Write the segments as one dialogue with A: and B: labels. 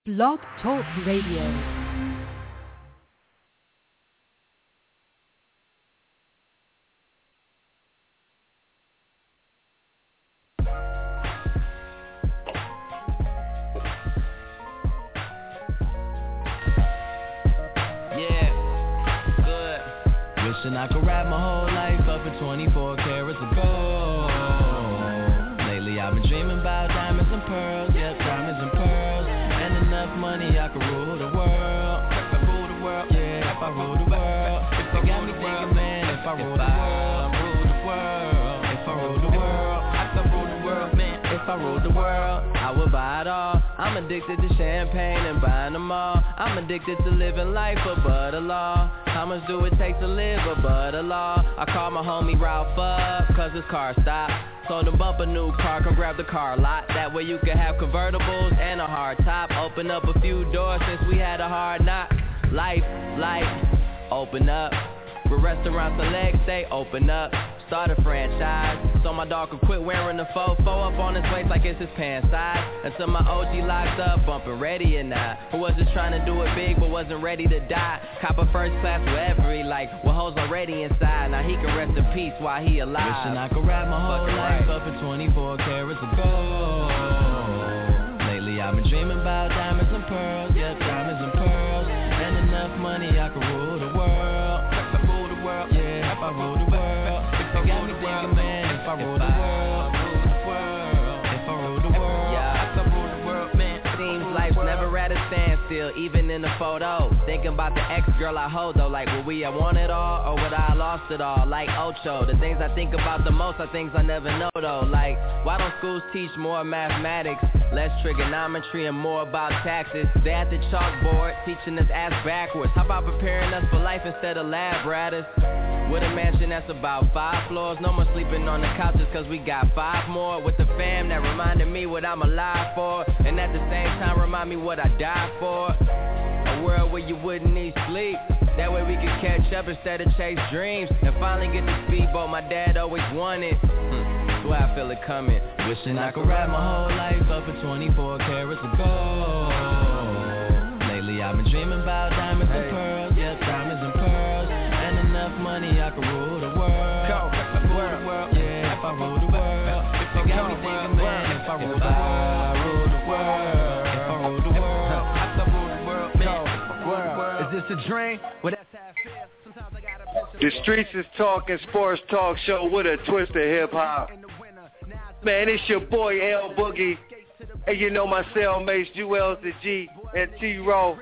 A: Blog Talk Radio.
B: And I could rap my whole life up at 24 carats of gold. Lately I've been dreaming about diamonds and pearls, yes, diamonds and pearls. And enough money I could rule the world. If I rule the world, yeah, if I rule the world. It got me thinking, man, if I rule the world, if I rule the world, I could rule the world, man, if I rule the world, I would buy it all. I'm addicted to champagne and buying them all. I'm addicted to living life above the law. How much do it take to live above the law? I call my homie Ralph up, cause his car stopped. Told him bump a new car, come grab the car lot. That way you can have convertibles and a hard top. Open up a few doors since we had a hard knock. Life, open up. With restaurants and legs, they open up. Start a franchise, so my dog could quit wearing the fofo up on his waist like it's his pants size. Until my OG locked up, bumping ready or not. Who was just trying to do it big but wasn't ready to die. Cop a first class wherever he like, with hoes already inside. Now he can rest in peace while he alive. Wishing I could rap my whole life up at 24 carats of gold. Lately I've been dreaming about diamonds and pearls, yes, diamonds and pearls. And enough money I could rule the world. If I rule the world, yeah, if I rule the world. It got me thinking, man, if I rule the world, if I rule the world, yeah, if I rule the world, man. Seems life's never at a standstill, even in the photo. Thinking about the ex-girl I hold though, like would we have won it all, or would I have lost it all, like Ocho. The things I think about the most are things I never know though, like why don't schools teach more mathematics, less trigonometry and more about taxes? They at the chalkboard, teaching us ass backwards. How about preparing us for life instead of lab rats? With a mansion that's about 5 floors. No more sleeping on the couches cause we got 5 more. With the fam that reminded me what I'm alive for, and at the same time remind me what I died for. A world where you wouldn't need sleep, that way we could catch up instead of chase dreams. And finally get the speedboat my dad always wanted. That's why I feel it coming. Wishing I could rap my whole life up at 24 carats of gold. Lately I've been dreaming about diamonds and pearls, yes, diamonds and pearls. And enough money I could rule the world. If I rule the world, yeah, if I rule the world. It got me thinking, man, if I rule the world, if I rule the world, I could rule the world, man.
C: Is this a dream? Well, that's how I feel. Sometimes I gotta
D: The Streets is Talking Sports Talk Show with a twist of hip-hop. Man, it's your boy L Boogie. And you know my cellmates, Jewels the G and T-Row.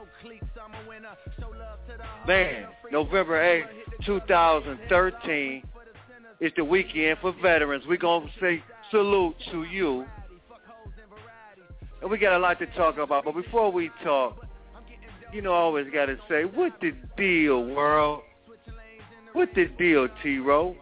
D: Man, November 8th, 2013 is the weekend for veterans. We're going to say salute to you. And we got a lot to talk about. But before we talk, you know I always got to say, what the deal, world? What the deal, T-Row?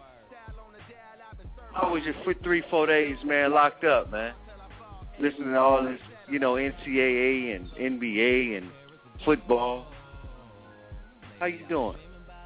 D: I was just for 3-4 days, man, locked up, man. Listening to all this, you know, NCAA and NBA and football. How you doing?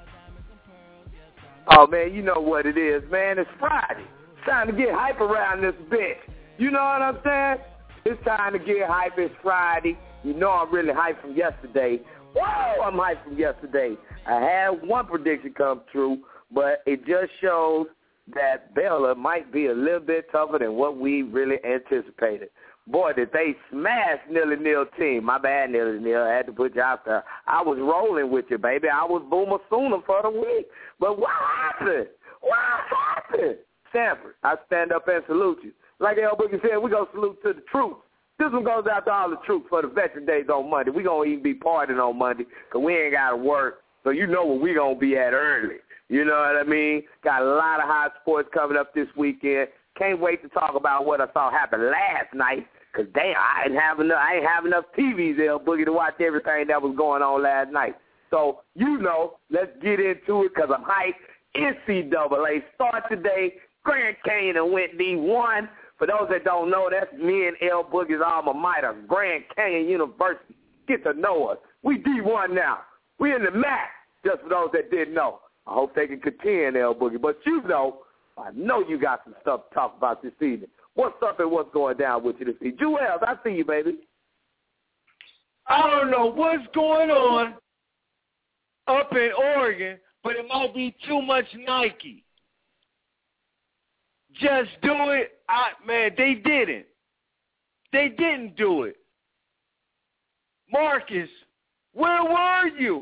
E: Oh, man, you know what it is, man. It's Friday. It's time to get hype around this bitch. You know what I'm saying? It's time to get hype. It's Friday. You know I'm really hyped from yesterday. Whoa, I'm hyped from yesterday. I had one prediction come true, but it just shows that Baylor might be a little bit tougher than what we really anticipated. Boy, did they smash nil team. My bad, nil. I had to put you out there. I was rolling with you, baby. I was Boomer Sooner for the week. But what happened? What happened? Sanford, I stand up and salute you. Like L Boogie said, we're going to salute to the troops. This one goes out to all the troops for the Veteran Days on Monday. We're going to even be partying on Monday because we ain't got to work. So you know where we're going to be at early. You know what I mean? Got a lot of high sports coming up this weekend. Can't wait to talk about what I saw happen last night. Because, damn, I ain't have enough TVs, L Boogie, to watch everything that was going on last night. So, you know, let's get into it because I'm hyped. NCAA start today. Grand Canyon and went D1. For those that don't know, that's me and L Boogie's alma mater, Grand Canyon University. Get to know us. We D1 now. We in the MAC, just for those that didn't know. I hope they can contend, L Boogie. But you know, I know you got some stuff to talk about this evening. What's up and what's going down with you this evening? Jewels, I see you, baby.
D: I don't know what's going on up in Oregon, but it might be too much Nike. Just do it. Man, they didn't. They didn't do it. Marcus, where were you?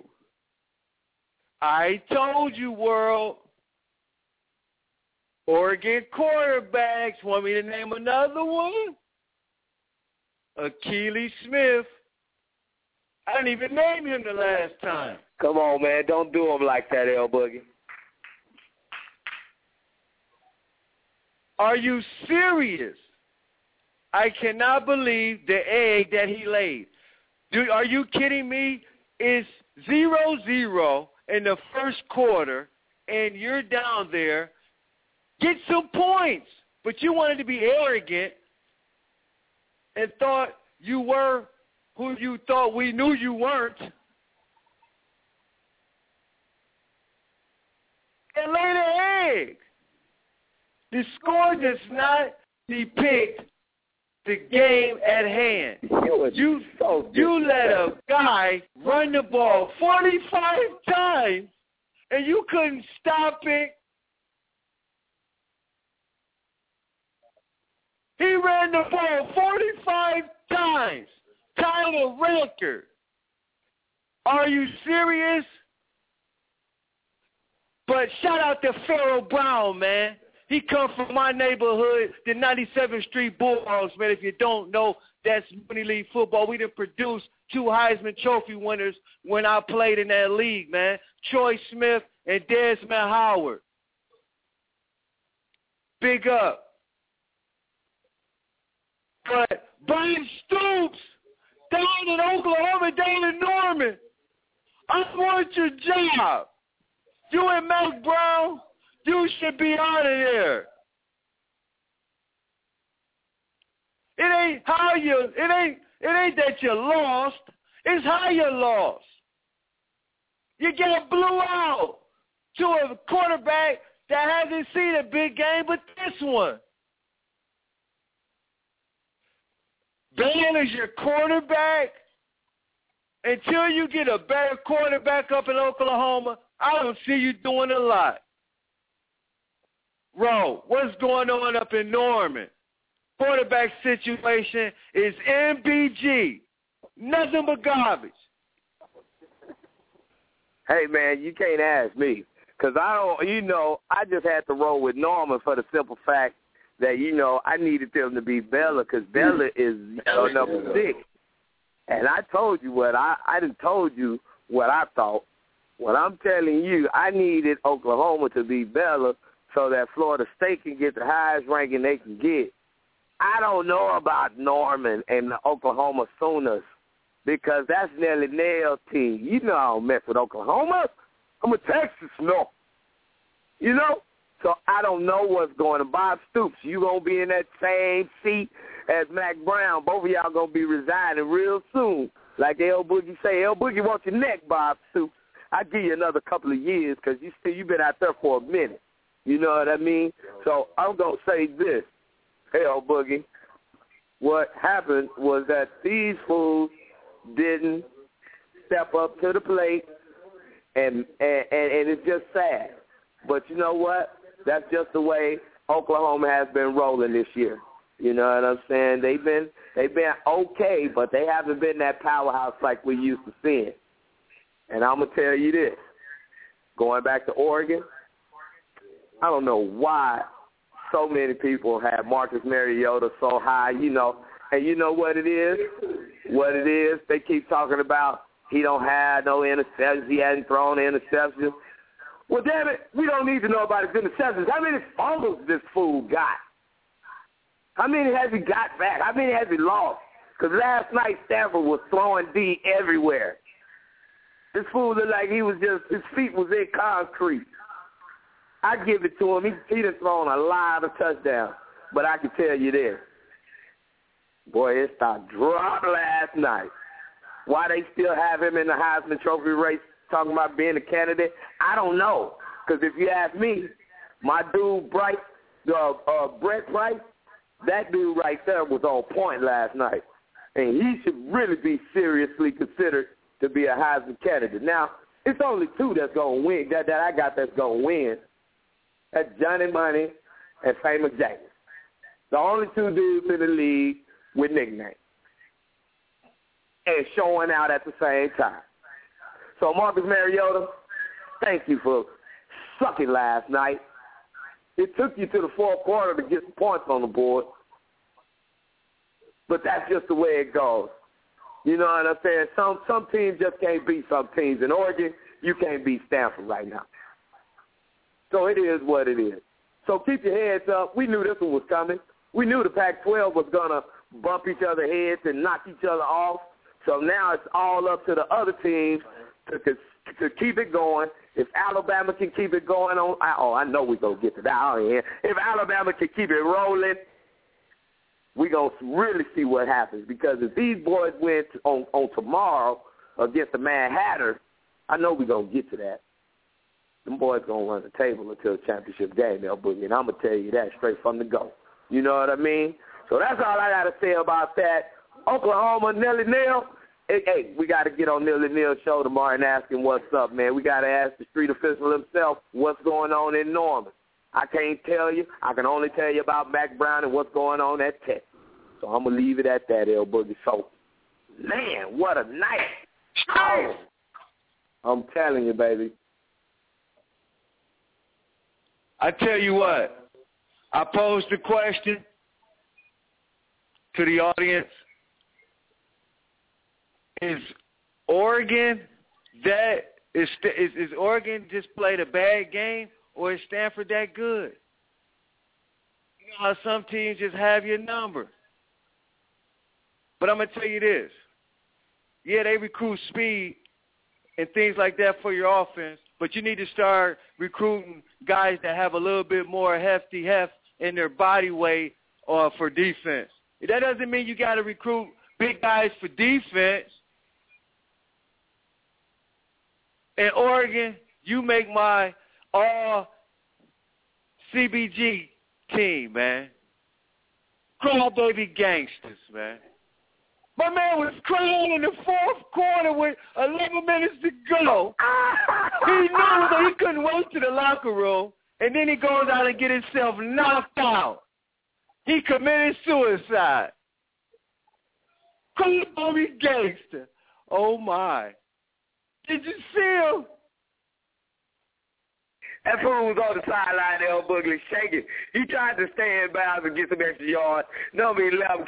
D: I told you, world. Oregon quarterbacks. Want me to name another one? Akili Smith. I didn't even name him the last time.
E: Come on, man. Don't do him like that, L Boogie.
D: Are you serious? I cannot believe the egg that he laid. Are you kidding me? It's 0-0 in the first quarter, and you're down there. Get some points. But you wanted to be arrogant and thought you were who you thought we knew you weren't. And lay the egg. The score does not depict the game at hand. You let a guy run the ball 45 times, and you couldn't stop it. He ran the ball 45 times. Tyler Ranker. Are you serious? But shout out to Pharaoh Brown, man. He come from my neighborhood, the 97th Street Bulldogs, man. If you don't know, that's Money League football. We done produced 2 Heisman Trophy winners when I played in that league, man. Troy Smith and Desmond Howard. Big up. But Brian Stoops, down in Oklahoma, down in Norman, I want your job. You and Mac Brown, you should be out of there. It ain't that you lost. It's how you lost. You get blew out to a quarterback that hasn't seen a big game but this one. Bam is your quarterback. Until you get a better quarterback up in Oklahoma, I don't see you doing a lot. Ro, what's going on up in Norman? Quarterback situation is MBG. Nothing but garbage.
E: Hey, man, you can't ask me. Because I just had to roll with Norman for the simple fact that, I needed them to beat Bella because Bella is number 6. And I told you I done told you what I thought. What I'm telling you, I needed Oklahoma to beat Bella so that Florida State can get the highest ranking they can get. I don't know about Norman and the Oklahoma Sooners because that's Nelly Nail's team. You know I don't mess with Oklahoma. I'm a Texas, no. So I don't know what's going on. Bob Stoops, you going to be in that same seat as Mac Brown. Both of y'all going to be resigning real soon. Like L Boogie say, L Boogie wants your neck, Bob Stoops. I'll give you another couple of years because you've been out there for a minute. You know what I mean? So I'm going to say this. L Boogie, what happened was that these fools didn't step up to the plate, and it's just sad. But you know what? That's just the way Oklahoma has been rolling this year. You know what I'm saying? They've been okay, but they haven't been that powerhouse like we used to seeing. And I'm going to tell you this. Going back to Oregon, I don't know why so many people have Marcus Mariota so high, And you know what it is? What it is, they keep talking about he don't have no interceptions. He hasn't thrown interceptions. Well, damn it, we don't need to know about his interceptions. How many fumbles this fool got? How many has he got back? How many has he lost? Because last night Stafford was throwing D everywhere. This fool looked like his feet was in concrete. I give it to him. He done thrown a lot of touchdowns. But I can tell you this. Boy, it started drop last night. Why they still have him in the Heisman Trophy race talking about being a candidate, I don't know. Because if you ask me, my dude, Brett Price, that dude right there was on point last night. and he should really be seriously considered to be a Heisman candidate. Now, it's only two that's going to win, that I got that's going to win. That's Johnny Money and Famous James. The only two dudes in the league with nicknames and showing out at the same time. So, Marcus Mariota, thank you for sucking last night. It took you to the fourth quarter to get some points on the board. But that's just the way it goes. You know what I'm saying? Some teams just can't beat some teams. In Oregon, you can't beat Stanford right now. So it is what it is. So keep your heads up. We knew this one was coming. We knew the Pac-12 was going to bump each other's heads and knock each other off. So now it's all up to the other teams to keep it going. If Alabama can keep it going on, I know we're going to get to that out here. If Alabama can keep it rolling, we're going to really see what happens. Because if these boys win on tomorrow against the Mad Hatter, I know we're going to get to that. Them boys going to run the table until the championship game, El Boogie, and I'm going to tell you that straight from the go. You know what I mean? So that's all I got to say about that. Oklahoma, Nelly Neal. Hey, we got to get on Nelly Neal's show tomorrow and ask him what's up, man. We got to ask the street official himself what's going on in Norman. I can't tell you. I can only tell you about Mack Brown and what's going on at Texas. So I'm going to leave it at that, El Boogie. So, man, what a night. Oh, I'm telling you, baby.
D: I tell you what, I posed the question to the audience. Is Oregon is Oregon just played a bad game, or is Stanford that good? You know how some teams just have your number. But I'm going to tell you this. Yeah, they recruit speed and things like that for your offense, but you need to start recruiting guys that have a little bit more heft in their body weight for defense. That doesn't mean you got to recruit big guys for defense. In Oregon, you make my all CBG team, man. Crybaby gangsters, man. My man was crying in the fourth quarter with 11 minutes to go. He knew that he couldn't wait to the locker room, and then he goes out and get himself knocked out. He committed suicide. Crybaby gangster. Oh, my. Did you see him?
E: That fool was on the sideline, El Boogie, shaking. He tried to stay in bounds and get some extra yards. Number 11,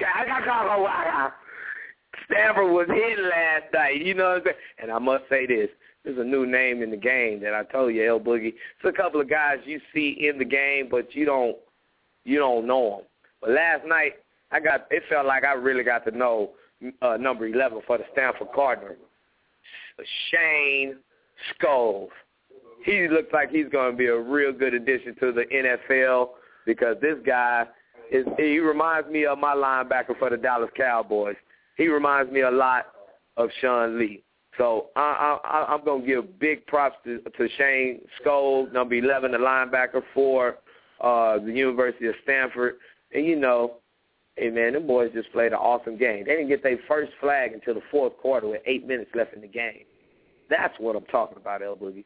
E: Stanford was hit last night, you know what I'm saying? And I must say this. There's a new name in the game that I told you, El Boogie. It's a couple of guys you see in the game, but you don't know them. But last night, it felt like I really got to know number 11 for the Stanford Cardinals, Shane Scholes. He looks like he's going to be a real good addition to the NFL because this guy he reminds me of my linebacker for the Dallas Cowboys. He reminds me a lot of Sean Lee. So I'm going to give big props to Shane Scholes, number 11, the linebacker for the University of Stanford. And, you know, hey, man, them boys just played an awesome game. They didn't get their first flag until the fourth quarter with 8 minutes left in the game. That's what I'm talking about, El Boogie.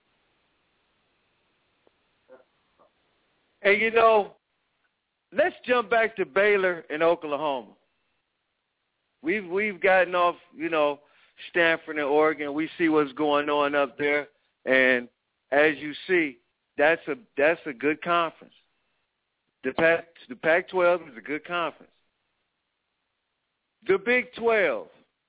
D: And, you know, let's jump back to Baylor and Oklahoma. We've gotten off, you know, Stanford and Oregon. We see what's going on up there. And as you see, that's a good conference. The Pac-12 is a good conference. The Big 12.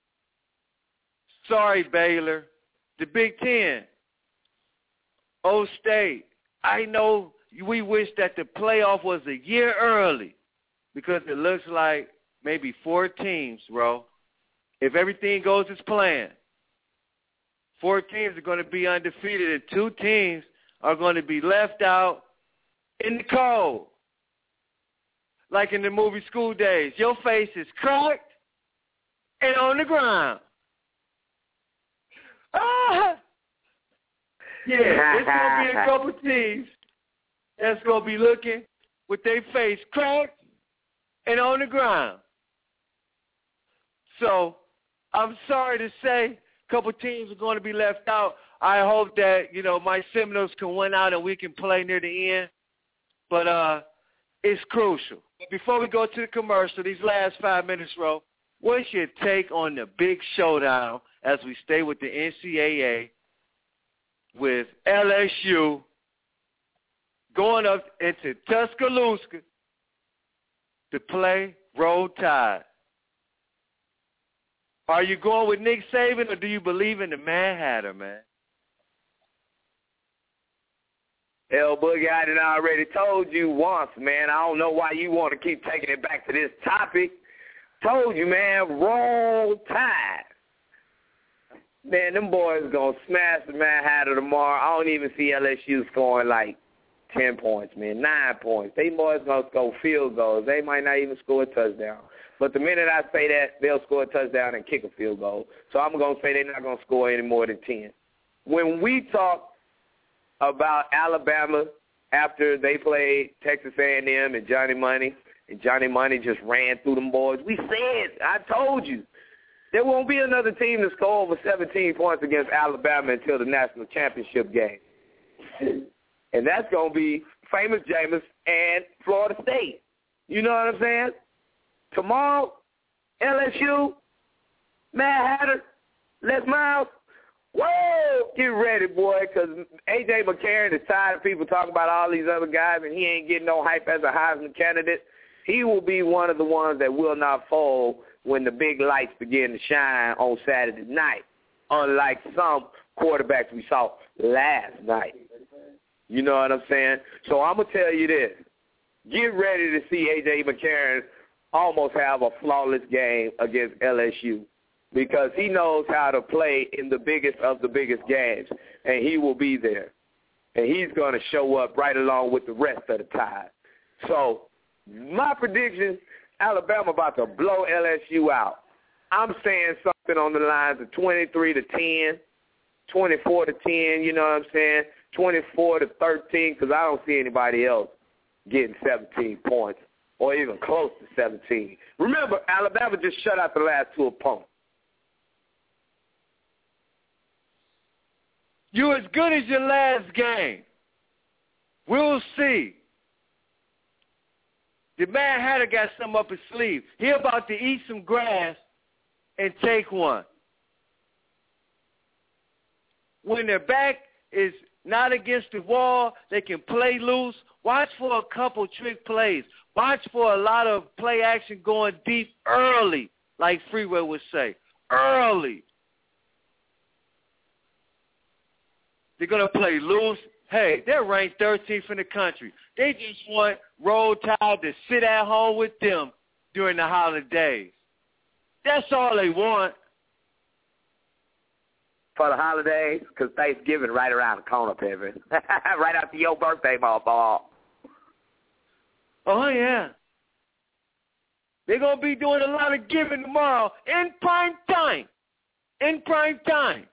D: Sorry, Baylor. The Big 10. O State. I know we wish that the playoff was a year early because it looks like maybe 4 teams, bro. If everything goes as planned, 4 teams are going to be undefeated and 2 teams are going to be left out in the cold. Like in the movie School Days. Your face is cracked and on the ground. Yeah, it's going to be a couple teams that's going to be looking with their face cracked and on the ground. So I'm sorry to say a couple teams are going to be left out. I hope that, my Seminoles can win out and we can play near the end. But it's crucial. Before we go to the commercial, these last 5 minutes, Ro, what's your take on the big showdown as we stay with the NCAA with LSU going up into Tuscaloosa to play Roll Tide? Are you going with Nick Saban or do you believe in the Mad Hatter, man?
E: Hell, Boogie, I done already told you once, man. I don't know why you want to keep taking it back to this topic. Told you, man, Roll Tide. Man, them boys going to smash the Mad Hatter tomorrow. I don't even see LSU scoring like 10 points, man, 9 points. They boys going to score field goals. They might not even score a touchdown. But the minute I say that, they'll score a touchdown and kick a field goal. So I'm going to say they're not going to score any more than 10. When we talk about Alabama after they played Texas A&M and Johnny Money just ran through them boys, we said, I told you, there won't be another team to score over 17 points against Alabama until the national championship game. And that's going to be Famous Jameis and Florida State. You know what I'm saying? Tomorrow, LSU, Mad Hatter, Les Miles, whoa, get ready, boy, because A.J. McCarron is tired of people talking about all these other guys, and he ain't getting no hype as a Heisman candidate. He will be one of the ones that will not fold when the big lights begin to shine on Saturday night, unlike some quarterbacks we saw last night. You know what I'm saying? So I'm going to tell you this. Get ready to see A.J. McCarron almost have a flawless game against LSU because he knows how to play in the biggest of the biggest games, and he will be there. And he's going to show up right along with the rest of the Tide. So my prediction, Alabama about to blow LSU out. I'm saying something on the lines of 23-10, 24-10, you know what I'm saying, 24-13, because I don't see anybody else getting 17 points or even close to 17. Remember, Alabama just shut out the last two opponents.
D: You as good as your last game. We'll see. The Mad Hatter got something up his sleeve. He about to eat some grass and take one. When their back is not against the wall, they can play loose. Watch for a couple trick plays. Watch for a lot of play action going deep early, like Freeway would say. Early. They're going to play loose. Hey, they're ranked 13th in the country. They just want Roll Tide to sit at home with them during the holidays. That's all they want.
E: For the holidays, because Thanksgiving right around the corner, Pippin. Right after your birthday, motherfucker.
D: Oh, yeah. They're going to be doing a lot of giving tomorrow in prime time. In prime time.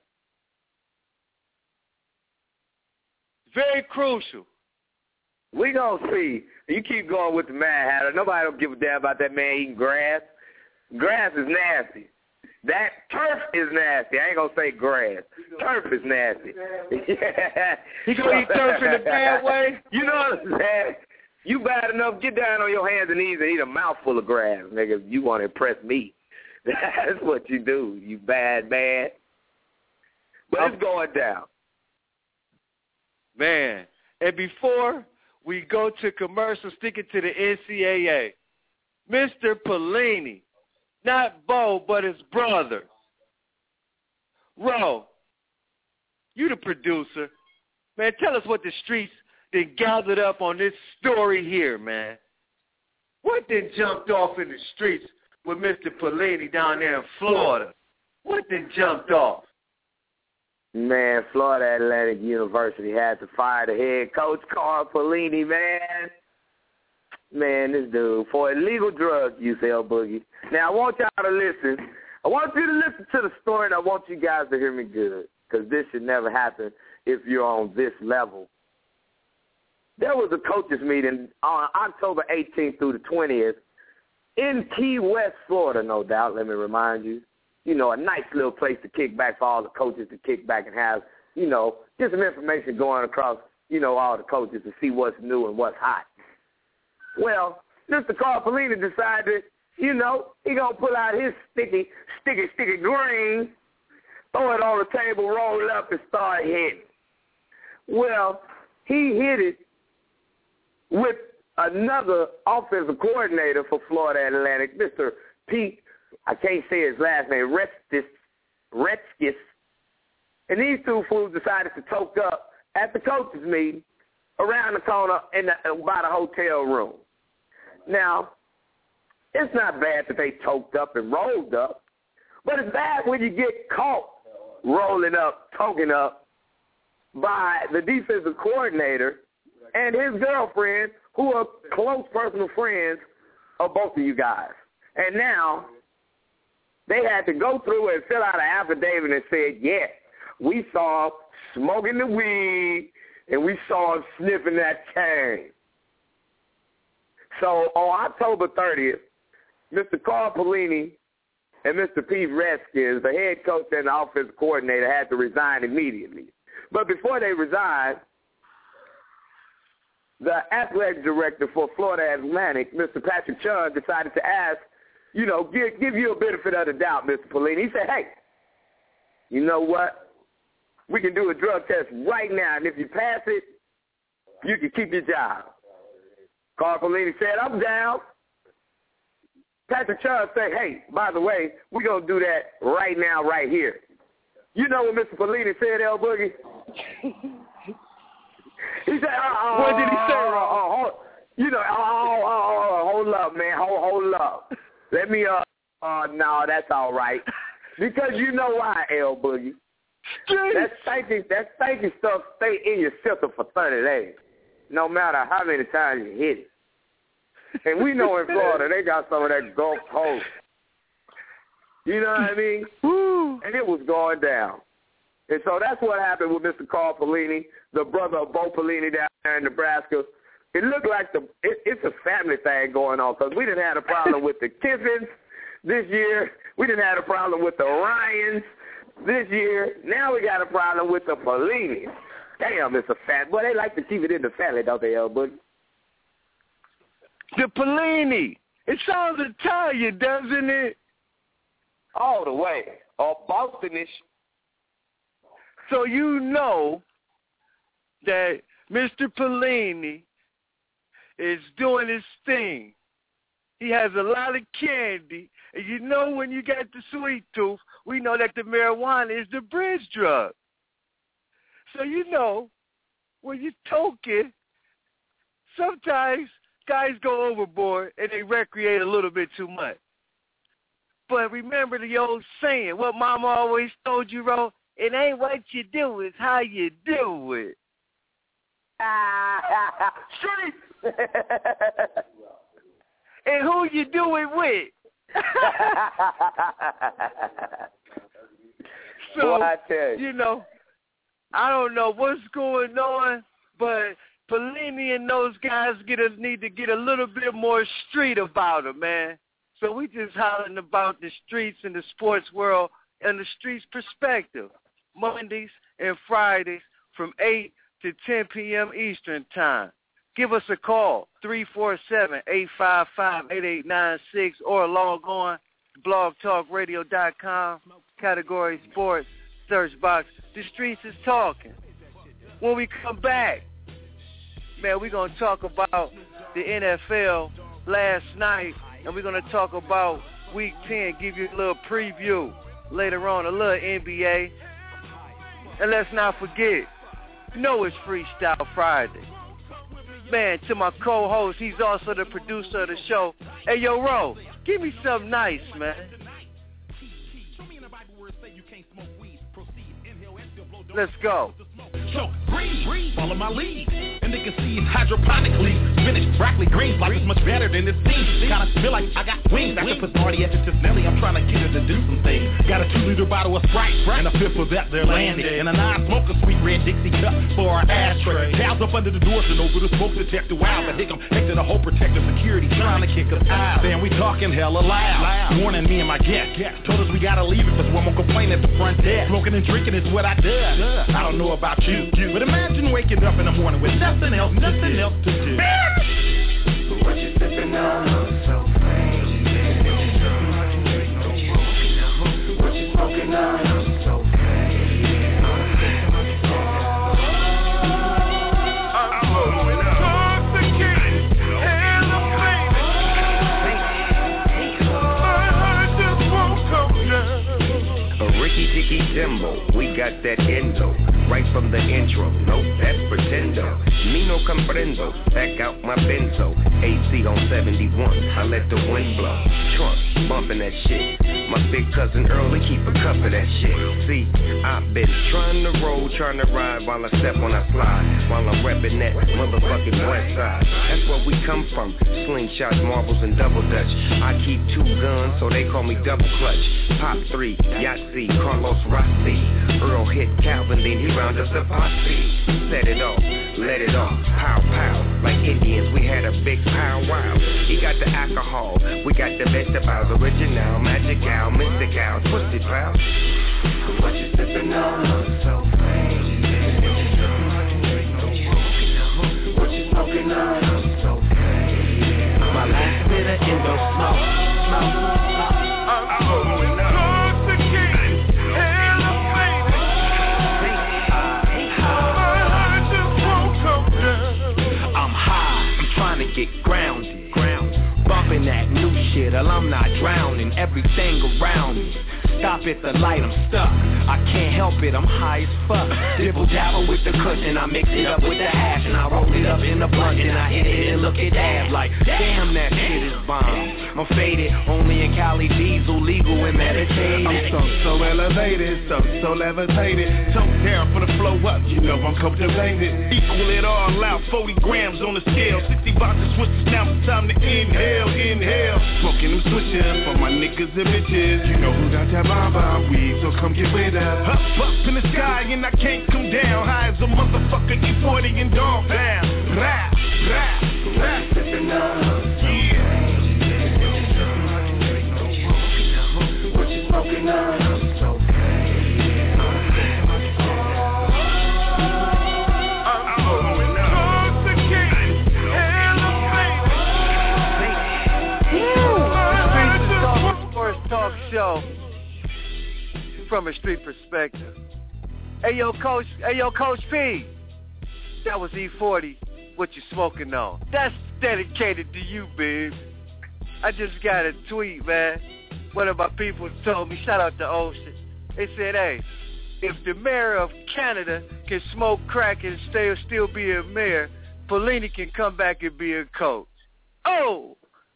D: Very crucial.
E: We going to see. You keep going with the Mad Hatter. Nobody don't give a damn about that man eating grass. Grass is nasty. That turf is nasty. I ain't going to say grass. Turf is nasty. Yeah.
D: He going to eat turf in a bad way?
E: You know what I'm saying? You bad enough, get down on your hands and knees and eat a mouthful of grass, nigga. You want to impress me. That's what you do, you bad man. But it's going down.
D: Man, and before we go to commercial, sticking to the NCAA, Mr. Pelini, not Bo, but his brother. Ro, you the producer. Man, tell us what the streets then gathered up on this story here, man. What then jumped off in the streets with Mr. Pelini down there in Florida? What then jumped off?
E: Man, Florida Atlantic University had to fire the head coach, Carl Pelini, man. Man, this dude, for illegal drug use, L Boogie. Now, I want y'all to listen. I want you to listen to the story, and I want you guys to hear me good, because this should never happen if you're on this level. There was a coaches meeting on October 18th through the 20th in Key West, Florida, no doubt, let me remind you. You know, a nice little place to kick back for all the coaches to kick back and have, you know, get some information going across, you know, all the coaches to see what's new and what's hot. Well, Mr. Carl Pelini decided, you know, he going to pull out his sticky green, throw it on the table, roll it up, and start hitting. Well, he hit it with another offensive coordinator for Florida Atlantic, Mr. Pete, I can't say his last name, Retskis. And these two fools decided to toke up at the coaches' meeting around the corner by the hotel room. Now, it's not bad that they toked up and rolled up, but it's bad when you get caught rolling up, toking up by the defensive coordinator and his girlfriend, who are close personal friends of both of you guys. And now they had to go through and fill out an affidavit and said, yeah, we saw him smoking the weed and we saw him sniffing that cane. So on October 30th, Mr. Carl Pelini and Mr. Pete Redskins, the head coach and the offensive coordinator, had to resign immediately. But before they resigned, the athletic director for Florida Atlantic, Mr. Patrick Chung, decided to ask, you know, give you a benefit of the doubt, Mr. Pelini. He said, hey, you know what? We can do a drug test right now, and if you pass it, you can keep your job. Carl Pelini said, I'm down. Patrick Chung said, hey, by the way, we're going to do that right now, right here. You know what Mr. Pelini said, L. Boogie? He said,
D: what did he say?
E: You know, hold up, man, hold up. Let me, no, that's all right. Because you know why, L. Boogie. That stinky stuff stay in your system for 30 days, no matter how many times you hit it. And we know in Florida they got some of that Gulf Coast. You know what I mean? Woo. And it was going down. And so that's what happened with Mr. Carl Pelini, the brother of Bo Pelini down there in Nebraska. It looked like it's a family thing going on because we didn't have a problem with the Kiffins this year. We didn't have a problem with the Ryans this year. Now we got a problem with the Pelinis. Damn, it's a family. Well, they like to keep it in the family, don't they, Elbert?
D: The Pelini. It sounds Italian, doesn't it?
E: All the way. Or Bostonish.
D: So you know that Mr. Pelini is doing his thing. He has a lot of candy. And you know when you got the sweet tooth, we know that the marijuana is the bridge drug. So you know, when you're toking, sometimes guys go overboard and they recreate a little bit too much. But remember the old saying, what Mama always told you, Ro, it ain't what you do, it's how you do it. Street. And who you do it with. So,
E: well, I tell
D: you know, I don't know what's going on, but Pelini and those guys need to get a little bit more street about them, man. So we just hollering about the streets and the sports world and the streets perspective. Mondays and Fridays from 8 to 10 p.m. Eastern Time. Give us a call, 347-855-8896, or log on to blogtalkradio.com, category sports, search box. The streets is talking. When we come back, man, we're going to talk about the NFL last night, and we're going to talk about Week 10, give you a little preview later on, a little NBA. And let's not forget, you know it's Freestyle Friday. Man, to my co-host, he's also the producer of the show. Hey, yo, Ro, give me something nice, man. Let's go.
F: So breathe, follow my lead. niggas seeds hydroponically. Spinach, broccoli, greens, like it's much better than it seems. Kinda feel like I got wings. I can put party at the Nelly. I'm trying to get her to do some things. Got a 2-liter bottle of Sprite, and a fifth of that they're landing. And a non-smoker sweet red Dixie cup for our ashtray. Towels up under the doors and over the smoke detector. Wow, but they gon' exit the whole protective security trying to kick us out. Then we talking hella loud. Warning me and my guest. Told us we gotta leave it, cause one more complaint at the front desk. Smoking and drinking is what I do. I don't know about you, but imagine waking up in the morning with nothing else to do.
B: What you sipping on? So crazy. What you smoking on? So crazy. I'm intoxicated, elevated. My heart just won't come down.
G: A Ricky Dicky Dimbo, we got that endo. Right from the intro, nope, that's pretendo. Me no comprendo, back out my benzo. AC on 71, I let the wind blow. Trunk, bumping that shit. My big cousin Earl, he keep a cup of that shit. See, I've been trying to roll, trying to ride while I step on a slide. While I'm repping that motherfucking west side. That's where we come from, slingshots, marbles, and double dutch. I keep 2 guns, so they call me double clutch. Pop 3, Yahtzee, Carlos Rossi. Earl hit Calvin, then he round up the posse. Set it off, let it off, pow pow. Like Indians, we had a big powwow. He got the alcohol, we got the vegetables. Original, magical, mystical, twisted pal.
B: What you sipping on? So crazy. What you smoking on? So crazy. My last bit of endo smoke.
F: Get grounded, bumping that new shit till I'm not drowning everything around me. Stop at the light, I'm stuck. I can't help it, I'm high as fuck. Dibble dabble with the cushion, I mix it up with the hash, and I roll it up in the blunt, and I hit it and look at that like, damn, that shit is bomb. I'm faded, only in Cali diesel, legal and meditated.
H: I'm so elevated, so levitated. So down for the flow up, you know I'm cultivated. Equal it all out, 40 grams on the scale, 60 boxes switches, now it's time to inhale. Smoking them switches for my niggas and bitches. You know who got that bomb weed, so come get with us. Up in the sky and I can't come down. High as a motherfucker, E40 and dog pound. Rap. Yeah.
B: What you smoking on? So
D: Talk show from a street perspective. Hey yo, Coach P. That was E40. What you smoking on? That's dedicated to you, babe. I just got a tweet, man. One of my people told me, shout out to Ocean. They said, hey, if the mayor of Canada can smoke crack and still be a mayor, Pelini can come back and be a coach. Oh,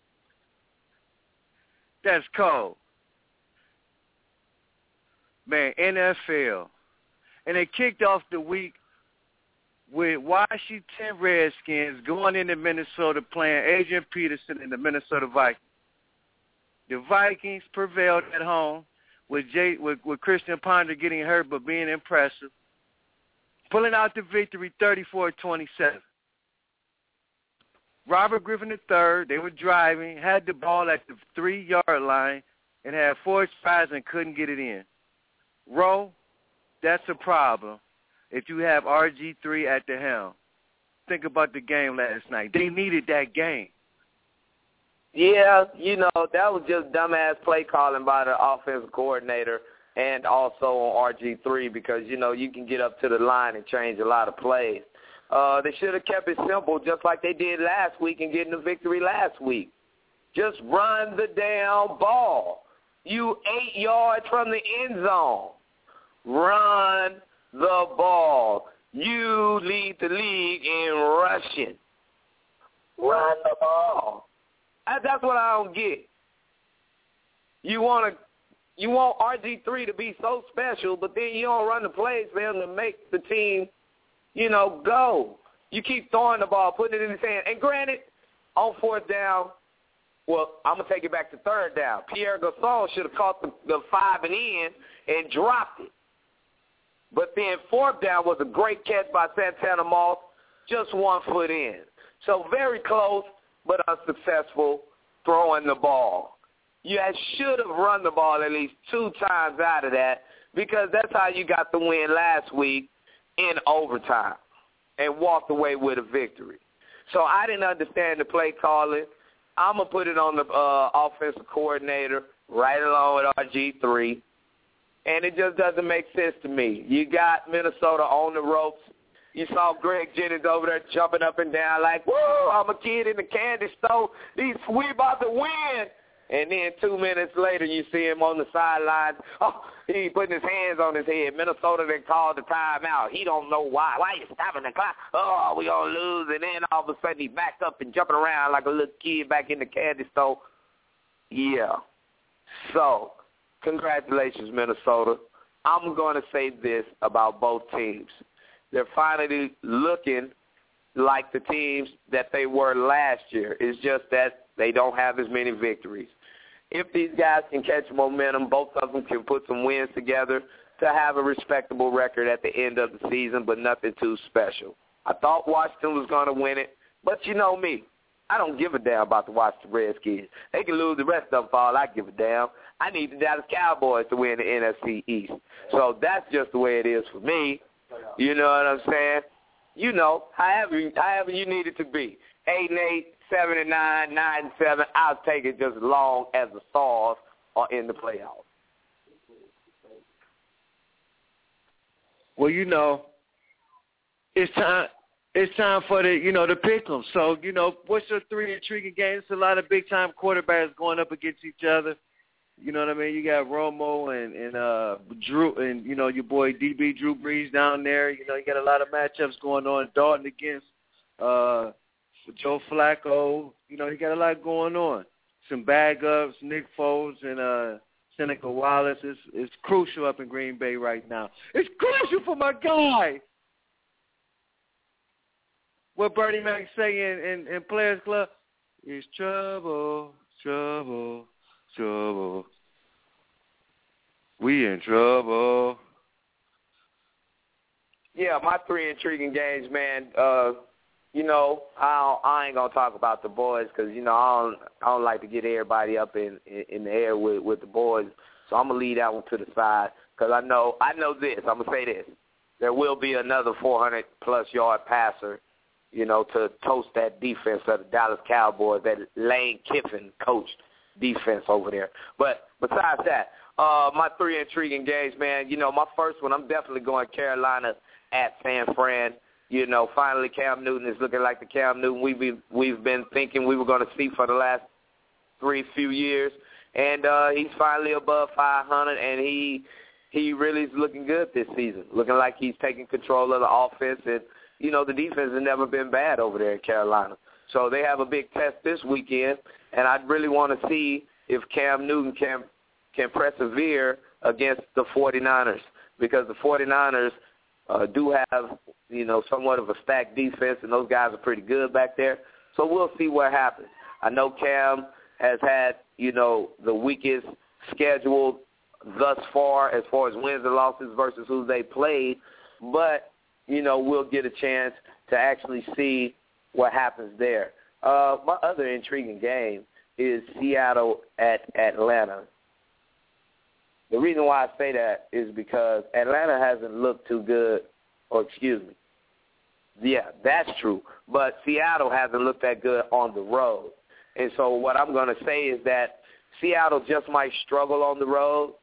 D: that's cold. Man, NFL. And they kicked off the week with Washington Redskins going into Minnesota playing Adrian Peterson and the Minnesota Vikings. The Vikings prevailed at home with Christian Ponder getting hurt but being impressive, pulling out the victory 34-27. Robert Griffin III, they were driving, had the ball at the 3-yard line, and had 4 tries and couldn't get it in. Ro, that's a problem if you have RG3 at the helm. Think about the game last night. They needed that game.
E: Yeah, you know, that was just dumbass play calling by the offensive coordinator and also on RG3 because, you know, you can get up to the line and change a lot of plays. They should have kept it simple just like they did last week and getting the victory last week. Just run the damn ball. You 8 yards from the end zone. Run the ball. You lead the league in rushing. Run the ball. That's what I don't get. You want RG3 to be so special, but then you don't run the plays for him to make the team, you know, go. You keep throwing the ball, putting it in his hand. And granted, on fourth down, well, I'm going to take it back to third down. Pierre Garçon should have caught the 5 and in and dropped it. But then fourth down was a great catch by Santana Moss, just 1 foot in. So very close, but unsuccessful throwing the ball. You should have run the ball at least 2 times out of that, because that's how you got the win last week in overtime and walked away with a victory. So I didn't understand the play calling. I'm going to put it on the offensive coordinator right along with RG3, and it just doesn't make sense to me. You got Minnesota on the ropes. You saw Greg Jennings over there jumping up and down like, woo, I'm a kid in the candy store. We about to win. And then 2 minutes later, you see him on the sidelines. Oh, he putting his hands on his head. Minnesota then called the timeout. He don't know why. Why you stopping the clock? Oh, we going to lose. And then all of a sudden, he back up and jumping around like a little kid back in the candy store. Yeah. So, congratulations, Minnesota. I'm going to say this about both teams. They're finally looking like the teams that they were last year. It's just that they don't have as many victories. If these guys can catch momentum, both of them can put some wins together to have a respectable record at the end of the season, but nothing too special. I thought Washington was going to win it, but you know me. I don't give a damn about the Washington Redskins. They can lose the rest of them for all I give a damn. I need the Dallas Cowboys to win the NFC East. So that's just the way it is for me. You know what I'm saying? You know, however you need it to be. 8-8, 7-9, 9-7. I'll take it just as long as the Stars are in the playoffs.
D: Well, you know, it's time for the pick 'em. So, what's your 3 intriguing games? It's a lot of big-time quarterbacks going up against each other. You know what I mean? You got Romo and Drew and, your boy DB Drew Brees down there. You got a lot of matchups going on. Dalton against Joe Flacco. You got a lot going on. Some bag-ups, Nick Foles and Seneca Wallace. It's crucial up in Green Bay right now. It's crucial for my guy. What Bernie Mac say in Players Club? It's trouble, trouble, trouble. We in trouble.
E: Yeah, my 3 intriguing games, man. I ain't gonna talk about the boys because I don't like to get everybody up in the air with the boys. So I'm gonna leave that one to the side because I know this. I'm gonna say this: there will be another 400+ yard passer. To toast that defense of the Dallas Cowboys, that Lane Kiffin coached defense over there. But besides that, my 3 intriguing games, man, my first one, I'm definitely going Carolina at San Fran. Finally Cam Newton is looking like the Cam Newton we've been thinking we were going to see for the last few years. And he's finally above 500, and he really is looking good this season, looking like he's taking control of the offense. And, the defense has never been bad over there in Carolina. So they have a big test this weekend, and I really want to see if Cam Newton can persevere against the 49ers, because the 49ers do have, somewhat of a stacked defense, and those guys are pretty good back there. So we'll see what happens. I know Cam has had, the weakest schedule thus far as wins and losses versus who they played, but, we'll get a chance to actually see what happens there. My other intriguing game is Seattle at Atlanta. The reason why I say that is because Atlanta hasn't looked too good, Yeah, that's true. But Seattle hasn't looked that good on the road. And so what I'm going to say is that Seattle just might struggle on the road.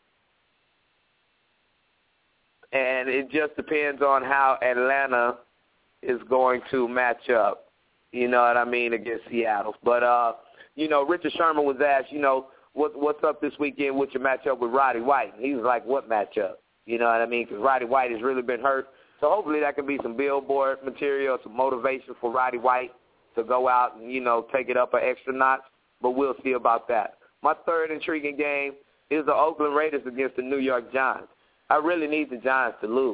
E: And it just depends on how Atlanta is going to match up, against Seattle. But, Richard Sherman was asked, what's up this weekend with your matchup with Roddy White? And he was like, what matchup? You know what I mean? Because Roddy White has really been hurt. So hopefully that can be some billboard material, some motivation for Roddy White to go out and, take it up an extra notch. But we'll see about that. My third intriguing game is the Oakland Raiders against the New York Giants. I really need the Giants to lose.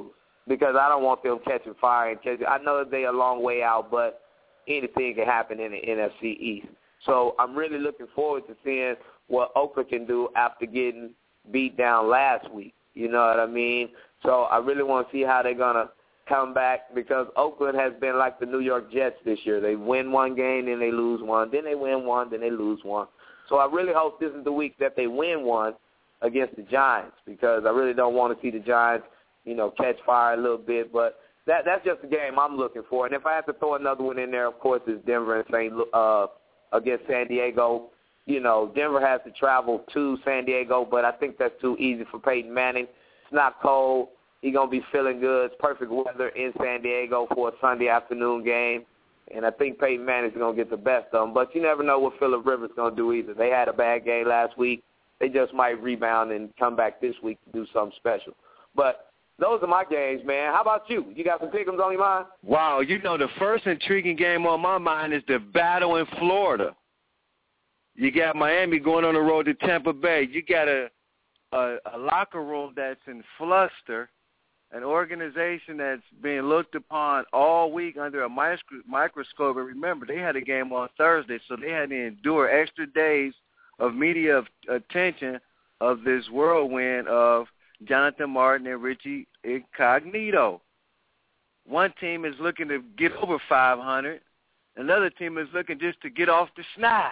E: because I don't want them catching fire. I know that they're a long way out, but anything can happen in the NFC East. So I'm really looking forward to seeing what Oakland can do after getting beat down last week. You know what I mean? So I really want to see how they're going to come back, because Oakland has been like the New York Jets this year. They win one game, then they lose one, then they win one, then they lose one. So I really hope this is the week that they win one against the Giants, because I really don't want to see the Giants, catch fire a little bit. But that's just the game I'm looking for. And if I have to throw another one in there, of course, it's Denver and against San Diego. Denver has to travel to San Diego, but I think that's too easy for Peyton Manning. It's not cold. He's going to be feeling good. It's perfect weather in San Diego for a Sunday afternoon game. And I think Peyton Manning's going to get the best of them. But you never know what Phillip Rivers is going to do either. They had a bad game last week. They just might rebound and come back this week to do something special. But those are my games, man. How about you? You got some pick-ems on your mind?
D: Wow, the first intriguing game on my mind is the battle in Florida. You got Miami going on the road to Tampa Bay. You got a locker room that's in fluster, an organization that's being looked upon all week under a microscope. And remember, they had a game on Thursday, so they had to endure extra days of media attention of this whirlwind of Jonathan Martin and Richie Incognito. One team is looking to get over 500. Another team is looking just to get off the schneid.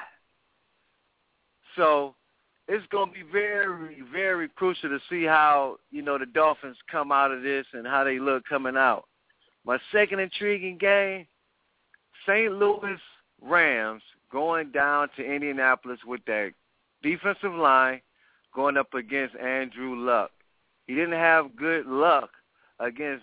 D: So it's going to be very, very crucial to see how, the Dolphins come out of this and how they look coming out. My second intriguing game, St. Louis Rams going down to Indianapolis with their defensive line going up against Andrew Luck. He didn't have good luck against,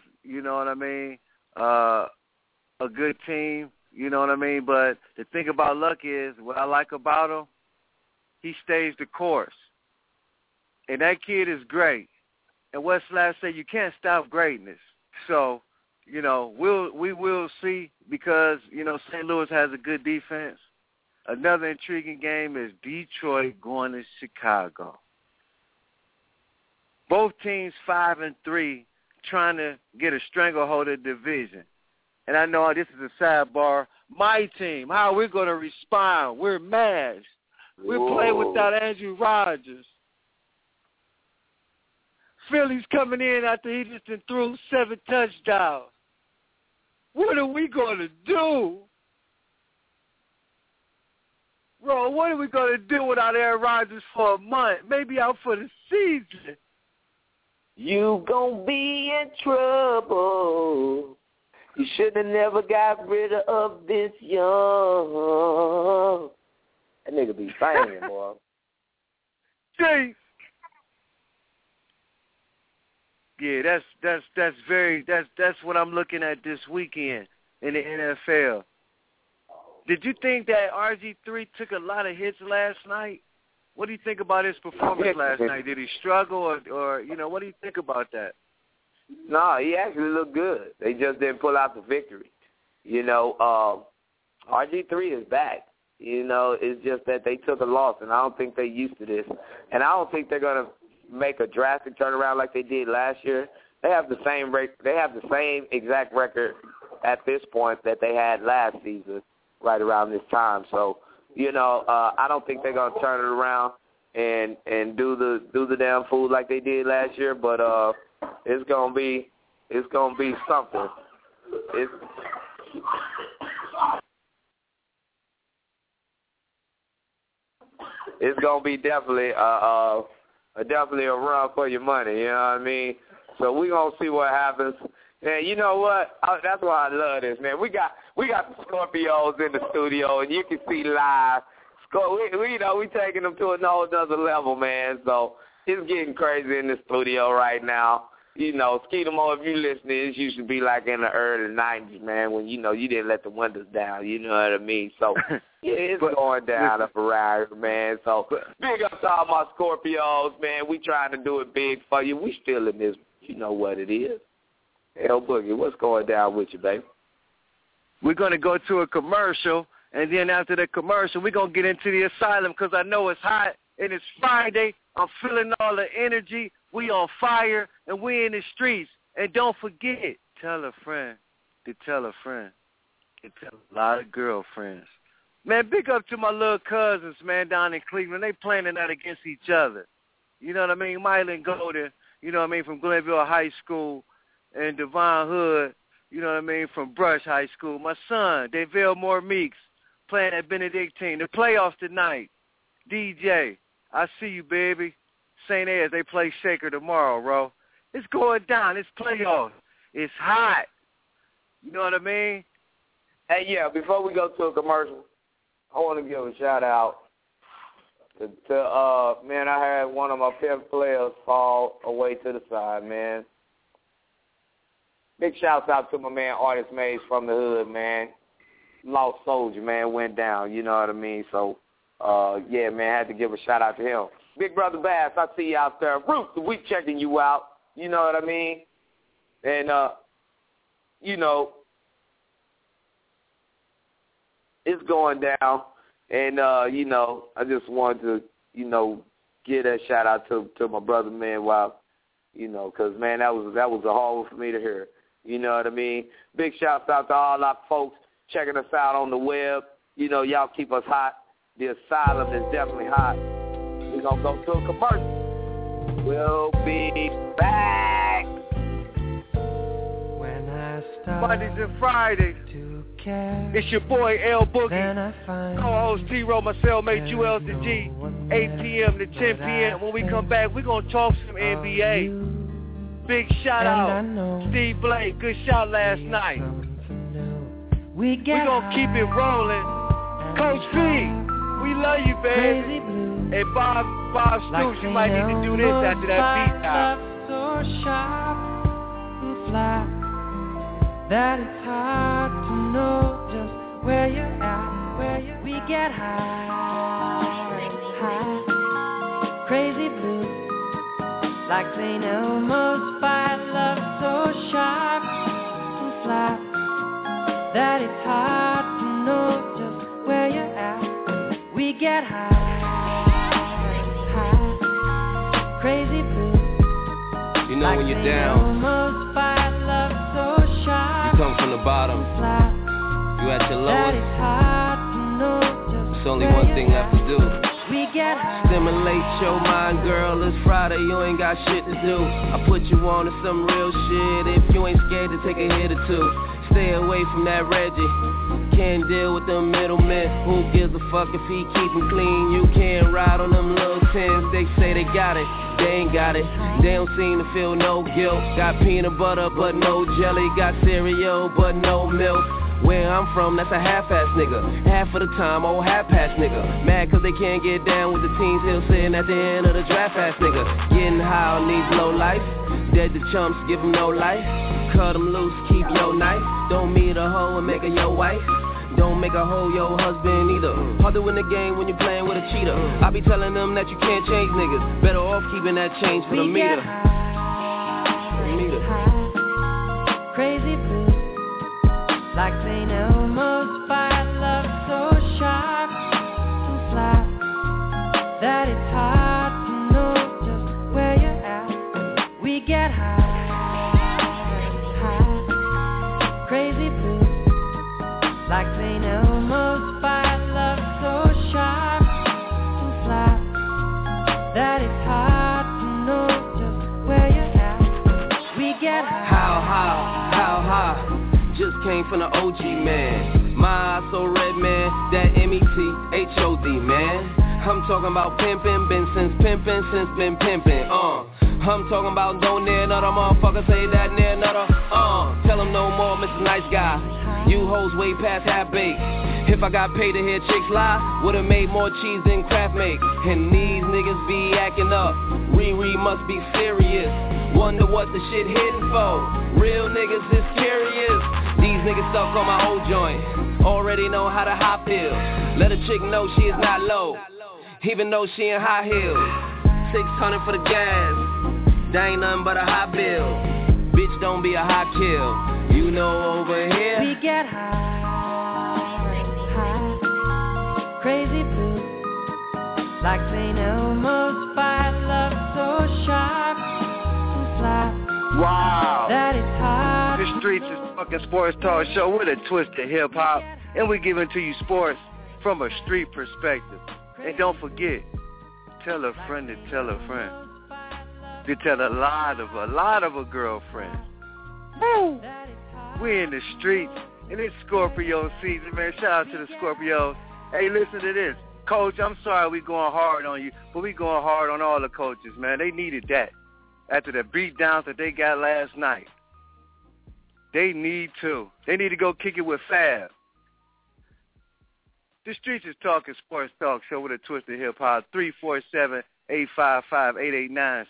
D: a good team, But the thing about Luck is, what I like about him, he stays the course. And that kid is great. And Wes Slash said you can't stop greatness. So, we will see, because, St. Louis has a good defense. Another intriguing game is Detroit going to Chicago. Both teams 5-3, trying to get a stranglehold of the division. And I know this is a sidebar. My team, how we're going to respond. We're mashed. We're playing without Andrew Rodgers. Philly's coming in after he just threw 7 touchdowns. What are we going to do? Bro, what are we going to do without Aaron Rodgers for a month? Maybe out for the season.
E: You gonna be in trouble. You should have never got rid of this young. That nigga be banging, boy.
D: Jeez. Yeah, that's what I'm looking at this weekend in the NFL. Did you think that RG3 took a lot of hits last night? What do you think about his performance last night? Did he struggle or what do you think about that?
E: No, he actually looked good. They just didn't pull out the victory. RG3 is back. It's just that they took a loss, and I don't think they're used to this. And I don't think they're going to make a drastic turnaround like they did last year. They have the same exact record at this point that they had last season, right around this time. So, I don't think they're gonna turn it around and do the damn fool like they did last year. But it's gonna be something. It's gonna be definitely a run for your money. You know what I mean? So we gonna see what happens. And you know what? That's why I love this, man. We got the Scorpios in the studio, and you can see live. We taking them to a whole other level, man. So it's getting crazy in the studio right now. Skidamo, if you listening, it used to be like in the early 90s, man, when, you didn't let the windows down. You know what I mean? So, yeah, it's going down up around here, man. So, big up to all my Scorpios, man. We trying to do it big for you. We still in this, you know what it is. L Boogie, what's going down with you, baby?
D: We're going to go to a commercial, and then after the commercial, we're going to get into the asylum because I know it's hot, and it's Friday. I'm feeling all the energy. We on fire, and we in the streets. And don't forget, tell a friend to tell a friend to tell a lot of girlfriends. Man, big up to my little cousins, man, down in Cleveland. They playing tonight against each other. You know what I mean? Mylan Golden, you know what I mean, from Glenville High School, and Devon Hood, you know what I mean, from Brush High School. My son, Davell Moore Meeks, playing at Benedictine. The playoffs tonight. DJ, I see you, baby. St. Ed's, they play Shaker tomorrow, bro. It's going down. It's playoffs. It's hot. You know what I mean?
E: Hey, yeah, before we go to a commercial, I want to give a shout-out to man, I had one of my favorite players fall away to the side, man. Big shouts out to my man, Artist Mays from the hood, man. Lost soldier, man, went down, you know what I mean? So, yeah, man, I had to give a shout-out to him. Big Brother Bass, I see you out there. Roots, we checking you out, you know what I mean? And, you know, it's going down. And, you know, I just wanted to, you know, give that shout-out to my brother, man, while, you know, because, man, that was a hard one for me to hear. You know what I mean? Big shouts out to all our folks checking us out on the web. You know, y'all keep us hot. The asylum is definitely hot. We're going to go to a commercial. We'll be back.
B: When I start
D: Mondays and Fridays. It's your boy L Boogie, co-host T-Row, my cellmate Juelz the G, 8 p.m. to 10 p.m. When we come back, we're going to talk some NBA. Big shout out, Steve Blake, good shot last night. We're going to keep it rolling. Coach P, we love you, baby. And Bob Stoops, you might need to do this after that beat out.
B: So sharp and fly that it's hard to know just where you're at, we get high, crazy blue, like St. Elmo's fire, love so sharp and fly, that it's hard to know just where you're at, we get high, crazy blue,
I: you know like when you're down,
B: Elmo's fire, love so sharp.
I: You come from the bottom, you at your lowest, it's only one thing left to do. Stimulate your mind, girl, it's Friday, you ain't got shit to do. I put you on to some real shit, if you ain't scared to take a hit or two. Stay away from that Reggie, can't deal with them middlemen. Who gives a fuck if he keep him clean? You can't ride on them little tins, they say they got it. They ain't got it, they don't seem to feel no guilt. Got peanut butter but no jelly, got cereal but no milk. Where I'm from, that's a half-ass nigga. Half of the time, old half-ass nigga. Mad cause they can't get down with the teens hill sitting at the end of the draft-ass nigga. Getting high on these low life, dead to chumps, give them no life. Cut them loose, keep your knife. Don't meet a hoe and make her your wife. Don't make a hoe your husband either. Hard to win the game when you're playing with a cheater. I be telling them that you can't change niggas. Better off keeping that change for the meter.
B: Crazy blue, like St. Elmo's fire, love so sharp and fly, that it's hard to know just where you're at. We get high, crazy blue, like St. Elmo's fire, love so sharp and fly, that it's hard to know just where you're at. We get high.
I: How high? Just came from the OG, man. My eyes so red, man. That METHOD, man. I'm talking about pimpin', been since been pimpin', I'm talking about don't near another motherfucker, say that near another, Tell him no more, Mr. Nice Guy. You hoes way past half-baked. If I got paid to hear chicks lie, would've made more cheese than Kraft make. And these niggas be acting up. Riri must be serious. Wonder what the shit hitting for. Real niggas is curious. These niggas stuck on my old joint. Already know how to hop hill. Let a chick know she is not low, even though she in high heels. 600 for the gas. That ain't nothing but a high bill. Bitch, don't be a high kill. You know over here
B: we get high, crazy blue, like St. Elmo's fire, love so sharp and fly.
E: Wow.
B: That
D: The Streets is fucking sports talk show with a twist of hip-hop, and we giving to you sports from a street perspective. And don't forget, tell a friend to tell a friend to tell a lot of a girlfriend. Woo! We in the streets, and it's Scorpio season, man. Shout out to the Scorpios. Hey, listen to this. Coach, I'm sorry we going hard on you, but we going hard on all the coaches, man. They needed that after the beatdowns that they got last night. They need to. They need to go kick it with Fab. The Streets is Talking Sports Talk Show with a twist of hip-hop, 347-855-8896.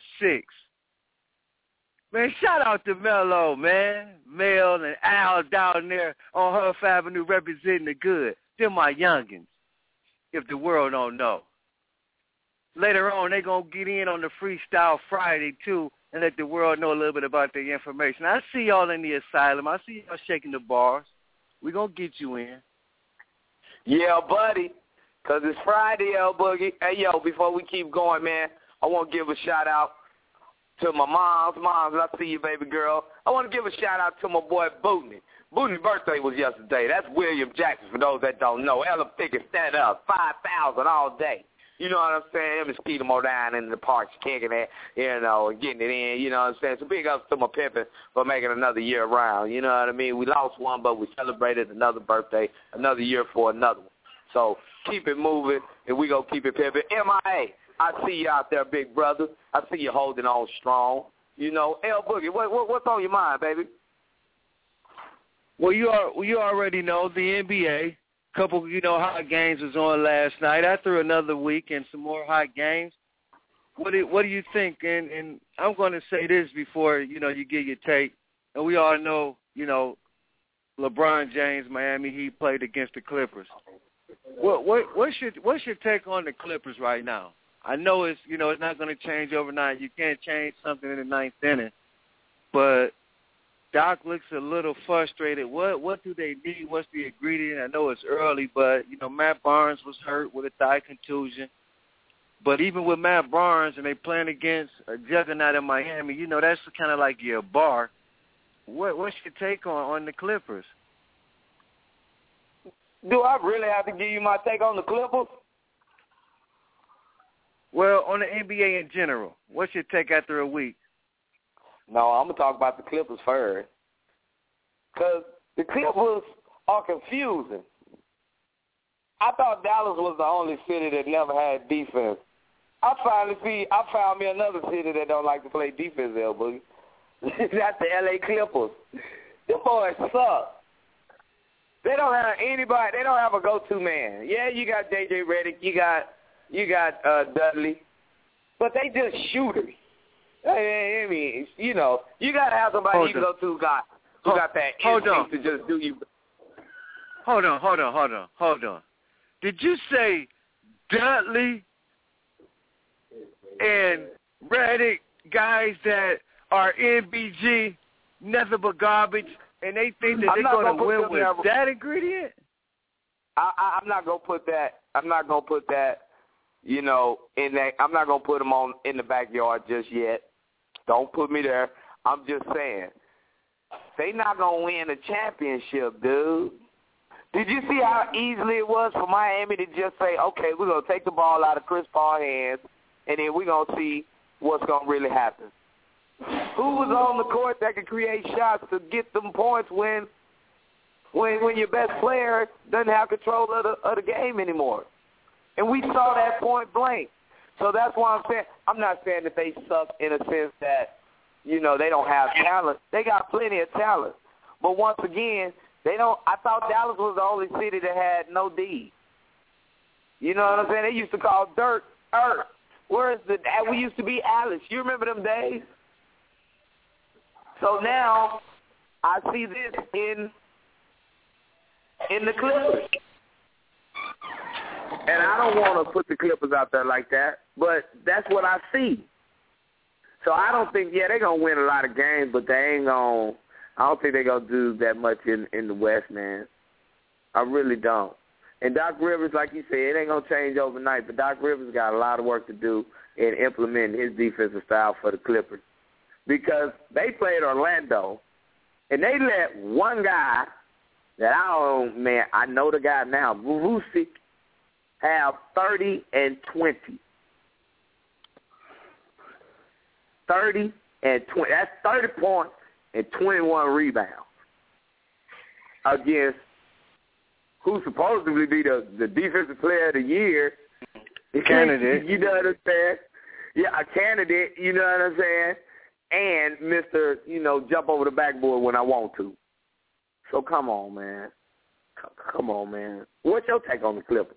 D: Man, shout out to Mello, man. Mel and Al down there on Huff Avenue representing the good. They're my youngins, if the world don't know. Later on, they're going to get in on the Freestyle Friday, too, and let the world know a little bit about their information. I see y'all in the asylum. I see y'all shaking the bars. We're going to get you in.
E: Yeah, buddy, because it's Friday, L Boogie. Hey, yo, before we keep going, man, I want to give a shout-out to my moms. Moms, I see you, baby girl. I want to give a shout-out to my boy Bootney. Bootney's birthday was yesterday. That's William Jackson, for those that don't know. Ella Pickett, stand up, 5,000 all day. You know what I'm saying? Him and Skeeter down in the park, kicking it, you know, and getting it in, you know what I'm saying? So big ups to my pimpin' for making another year around, you know what I mean? We lost one, but we celebrated another birthday, another year for another one. So keep it moving, and we going to keep it pimpin'. MIA, I see you out there, big brother. I see you holding on strong. You know, L Boogie, what's on your mind, baby?
D: Well, you already know the NBA. Couple, hot games was on last night. After another week and some more hot games, what do you think? And I'm going to say this before, you get your take. And we all know, LeBron James, Miami Heat played against the Clippers. What's your take on the Clippers right now? I know it's not going to change overnight. You can't change something in the ninth inning, but Doc looks a little frustrated. What do they need? What's the ingredient? I know it's early, but, Matt Barnes was hurt with a thigh contusion. But even with Matt Barnes and they playing against a juggernaut in Miami, that's kind of like your bar. What's your take on the Clippers?
E: Do I really have to give you my take on the Clippers?
D: Well, on the NBA in general, what's your take after a week?
E: No, I'm going to talk about the Clippers first. Because the Clippers are confusing. I thought Dallas was the only city that never had defense. I found me another city that don't like to play defense, L Boogie. That's the L.A. Clippers. Them boys suck. They don't have anybody. They don't have a go-to man. Yeah, you got J.J. Redick. You got Dudley. But they just shooters. I mean, you got to have somebody you can go to who got that instinct to just do you.
D: Hold on. Did you say Dudley and Redick, guys that are NBG, nothing but garbage, and they think that they're going to win with that ingredient?
E: I'm not going to put that. In that. I'm not going to put them in the backyard just yet. Don't put me there. I'm just saying, they not going to win a championship, dude. Did you see how easily it was for Miami to just say, okay, we're going to take the ball out of Chris Paul's hands, and then we're going to see what's going to really happen? Who was on the court that could create shots to get them points when your best player doesn't have control of the game anymore? And we saw that point blank. So that's why I'm saying, I'm not saying that they suck in a sense that, they don't have talent. They got plenty of talent. But once again, I thought Dallas was the only city that had no D. You know what I'm saying? They used to call dirt earth. We used to be Alice. You remember them days? So now I see this in the Clippers. And I don't want to put the Clippers out there like that, but that's what I see. So I don't think, they're going to win a lot of games, but I don't think they're going to do that much in the West, man. I really don't. And Doc Rivers, like you said, it ain't going to change overnight, but Doc Rivers got a lot of work to do in implementing his defensive style for the Clippers. Because they played Orlando, And they let one guy that I know the guy now, Vucevic, have 30 and 20. 30 and 20. That's 30 points and 21 rebounds against who's supposedly be the defensive player of the year.
D: Candidate.
E: You know what I'm saying? Yeah, a candidate, you know what I'm saying? And Mr., jump over the backboard when I want to. So come on, man. Come on, man. What's your take on the Clippers?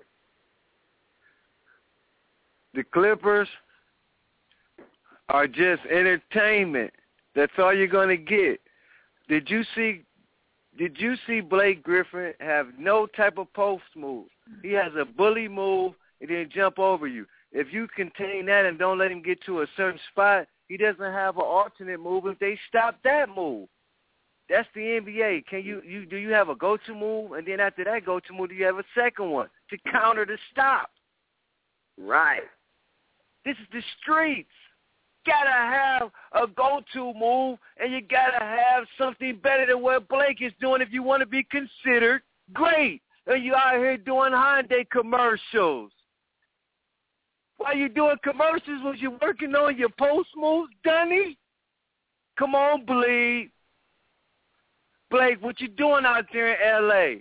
D: The Clippers are just entertainment. That's all you're going to get. Did you see Blake Griffin have no type of post move? He has a bully move and then jump over you. If you contain that and don't let him get to a certain spot, he doesn't have an alternate move if they stop that move. That's the NBA. Do you have a go-to move? And then after that go-to move, do you have a second one to counter the stop?
E: Right.
D: This is the streets. Gotta have a go-to move, and you gotta have something better than what Blake is doing if you want to be considered great. And you out here doing Hyundai commercials. Why you doing commercials when you working on your post moves, Dunny? Come on, bleed. Blake, what you doing out there in L.A.?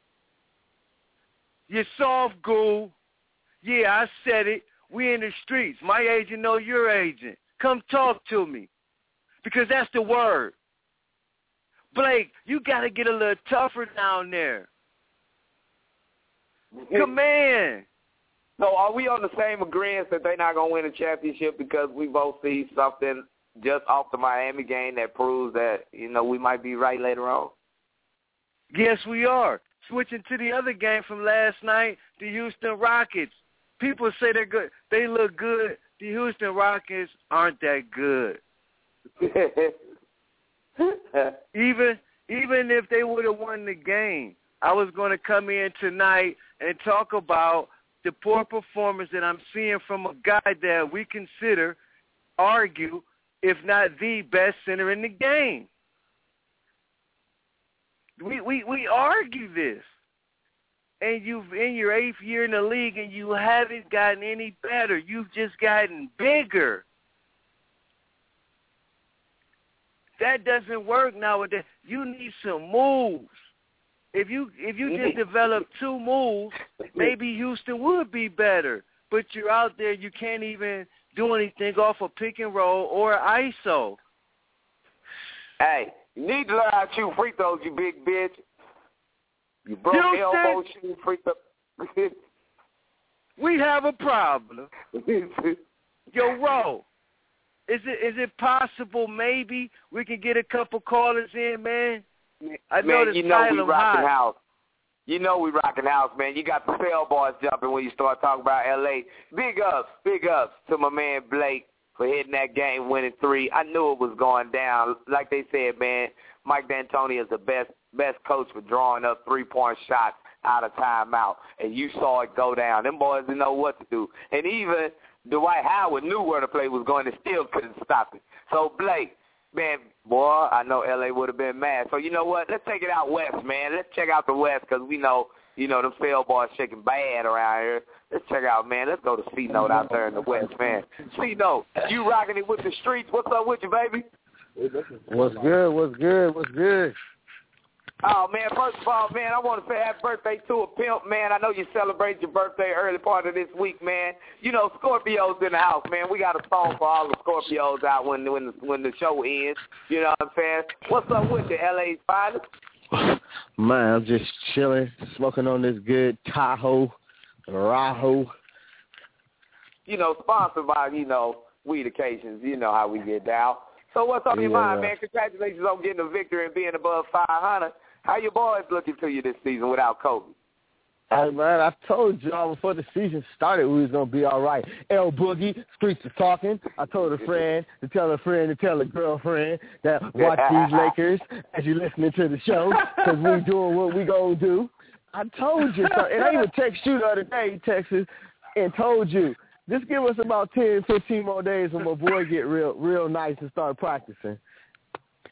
D: You soft goo. Yeah, I said it. We in the streets. My agent know your agent. Come talk to me because that's the word. Blake, you got to get a little tougher down there. Come in.
E: So are we on the same agreement that they're not going to win a championship because we both see something just off the Miami game that proves that, we might be right later on?
D: Yes, we are. Switching to the other game from last night, the Houston Rockets. People say they're good. They look good. The Houston Rockets aren't that good. Even if they would have won the game, I was going to come in tonight and talk about the poor performance that I'm seeing from a guy that we argue, if not the best center in the game. We argue this. And you've in your 8th year in the league and you haven't gotten any better. You've just gotten bigger. That doesn't work nowadays. You need some moves. If you just develop 2 moves, maybe Houston would be better. But you're out there, you can't even do anything off a pick and roll or ISO.
E: Hey, you need to learn how to shoot free throws, you big bitch. You broke elbow shooting free throws.
D: We have a problem. Yo, Ro, is it possible maybe we can get a couple callers in, man? I know
E: man,
D: we rocking
E: house. We rocking house, man. You got the cell boys jumping when you start talking about L.A. Big ups to my man Blake for hitting that game-winning 3. I knew it was going down. Like they said, man, Mike D'Antoni is the best coach for drawing up 3-point shots out of timeout, and you saw it go down. Them boys didn't know what to do. And even Dwight Howard knew where the play was going and still couldn't stop it. So, Blake, man, boy, I know L.A. would have been mad. So, you know what? Let's take it out west, man. Let's check out the west because we know, them fail boys shaking bad around here. Let's check out, man. Let's go to C-Note out there in the west, man. C-Note, you rocking it with the streets. What's up with you, baby?
J: What's good?
E: Oh, man, first of all, man, I want to say happy birthday to a pimp, man. I know you celebrate your birthday early part of this week, man. Scorpios in the house, man. We got a song for all the Scorpios out when the show ends. You know what I'm saying? What's up with the LA's finest?
J: Man, I'm just chilling, smoking on this good Tahoe, Raho.
E: Sponsored by, Weed Occasions. You know how we get down. So what's on your mind, man? Congratulations on getting a victory and being above 500. How your boys looking to you this season without Kobe?
J: Hey, man, I told y'all before the season started we was going to be all right. L Boogie, Streets is talking. I told a friend to tell a friend to tell a girlfriend that watch these Lakers as you listening to the show because we doing what we going to do. I told you. And I even texted you the other day, Texas, and told you. Just give us about 10, 15 more days when my boy get real nice and start practicing.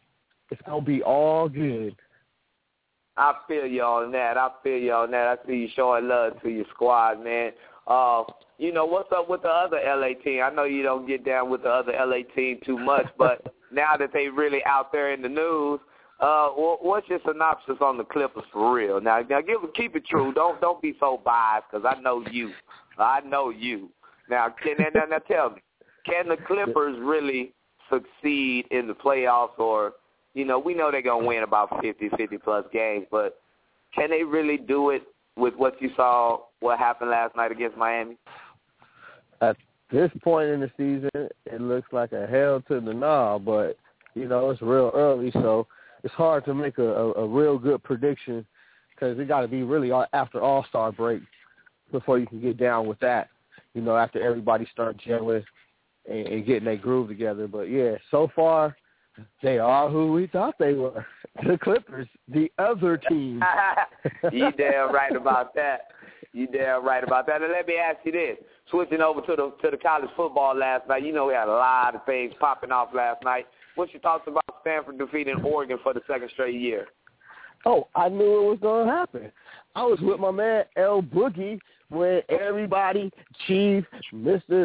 J: It's going to be all good.
E: I feel you on that. I see you showing love to your squad, man. What's up with the other LA team? I know you don't get down with the other LA team too much, but now that they really out there in the news, what's your synopsis on the Clippers for real? Now keep it true. Don't be so biased, because I know you. Now tell me, can the Clippers really succeed in the playoffs? Or, we know they're going to win about 50-plus games, but can they really do it with what you saw, what happened last night against Miami?
J: At this point in the season, it looks like a hell to the no, but, it's real early, so it's hard to make a real good prediction, because it got to be really after All-Star break before you can get down with that, after everybody starts gelling and getting their groove together. But, yeah, so far, they are who we thought they were, the Clippers, the other team.
E: You damn right about that. And let me ask you this. Switching over to the college football last night, we had a lot of things popping off last night. What's your thoughts about Stanford defeating Oregon for the second straight year?
J: Oh, I knew it was going to happen. I was with my man El Boogie when everybody, Chief, Mr.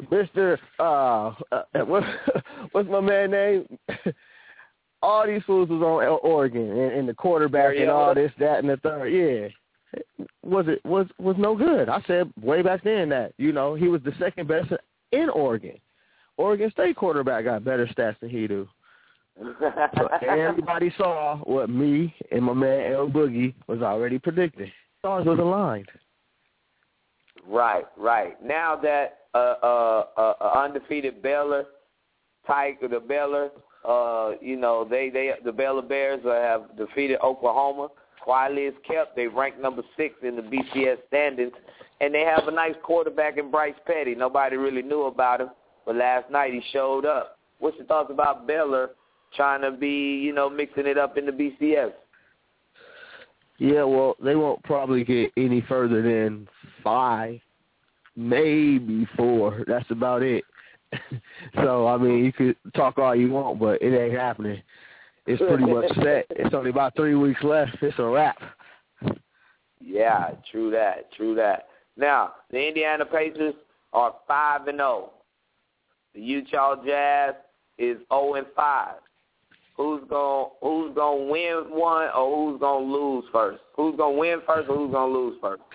J: What's my man name? All these fools was on Oregon and the quarterback and all this, that, and the third. Yeah. Was no good. I said way back then that, he was the second best in Oregon. Oregon State quarterback got better stats than he do. So everybody saw what me and my man El Boogie was already predicting. Stars was aligned.
E: Right. Now that undefeated Baylor, the Baylor, the Baylor Bears have defeated Oklahoma. Quietly as kept, they ranked number 6 in the BCS standings, and they have a nice quarterback in Bryce Petty. Nobody really knew about him, but last night he showed up. What's your thoughts about Baylor trying to be, mixing it up in the BCS?
J: Yeah, well, they won't probably get any further than 5, maybe 4. That's about it. So, I mean, you could talk all you want, but it ain't happening. It's pretty much set. It's only about 3 weeks left. It's a wrap.
E: Yeah, true that. Now, the Indiana Pacers are 5-0. The Utah Jazz is 0-5. Who's gonna win one, or who's gonna lose first? Who's gonna win first, or who's gonna lose first?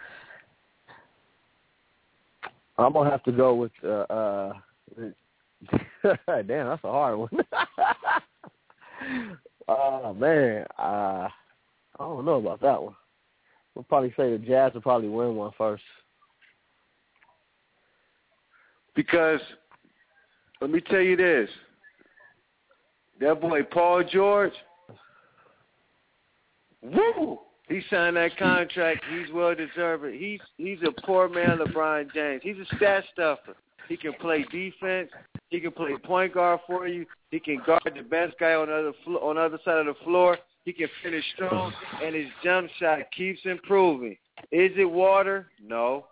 J: I'm gonna have to go with damn, that's a hard one. Oh man, I don't know about that one. We'll probably say the Jazz will probably win one first.
D: Because let me tell you this. That boy Paul George, woo! He signed that contract. He's well deserved. He's a poor man LeBron James. He's a stat stuffer. He can play defense. He can play point guard for you. He can guard the best guy on the other side of the floor. He can finish strong, and his jump shot keeps improving. Is it water? No.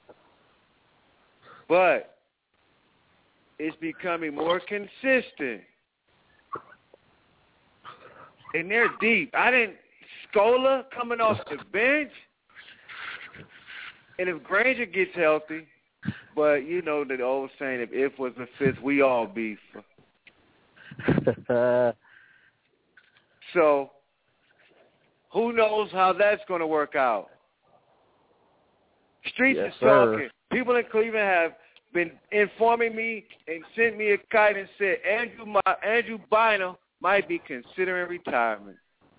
D: But it's becoming more consistent. And they're deep. Scola coming off the bench. And if Granger gets healthy, but you know the old saying, if was a fifth, we all beef. So, who knows how that's going to work out? Streets is talking. People in Cleveland have been informing me and sent me a kite and said Andrew Bynum might be considering retirement.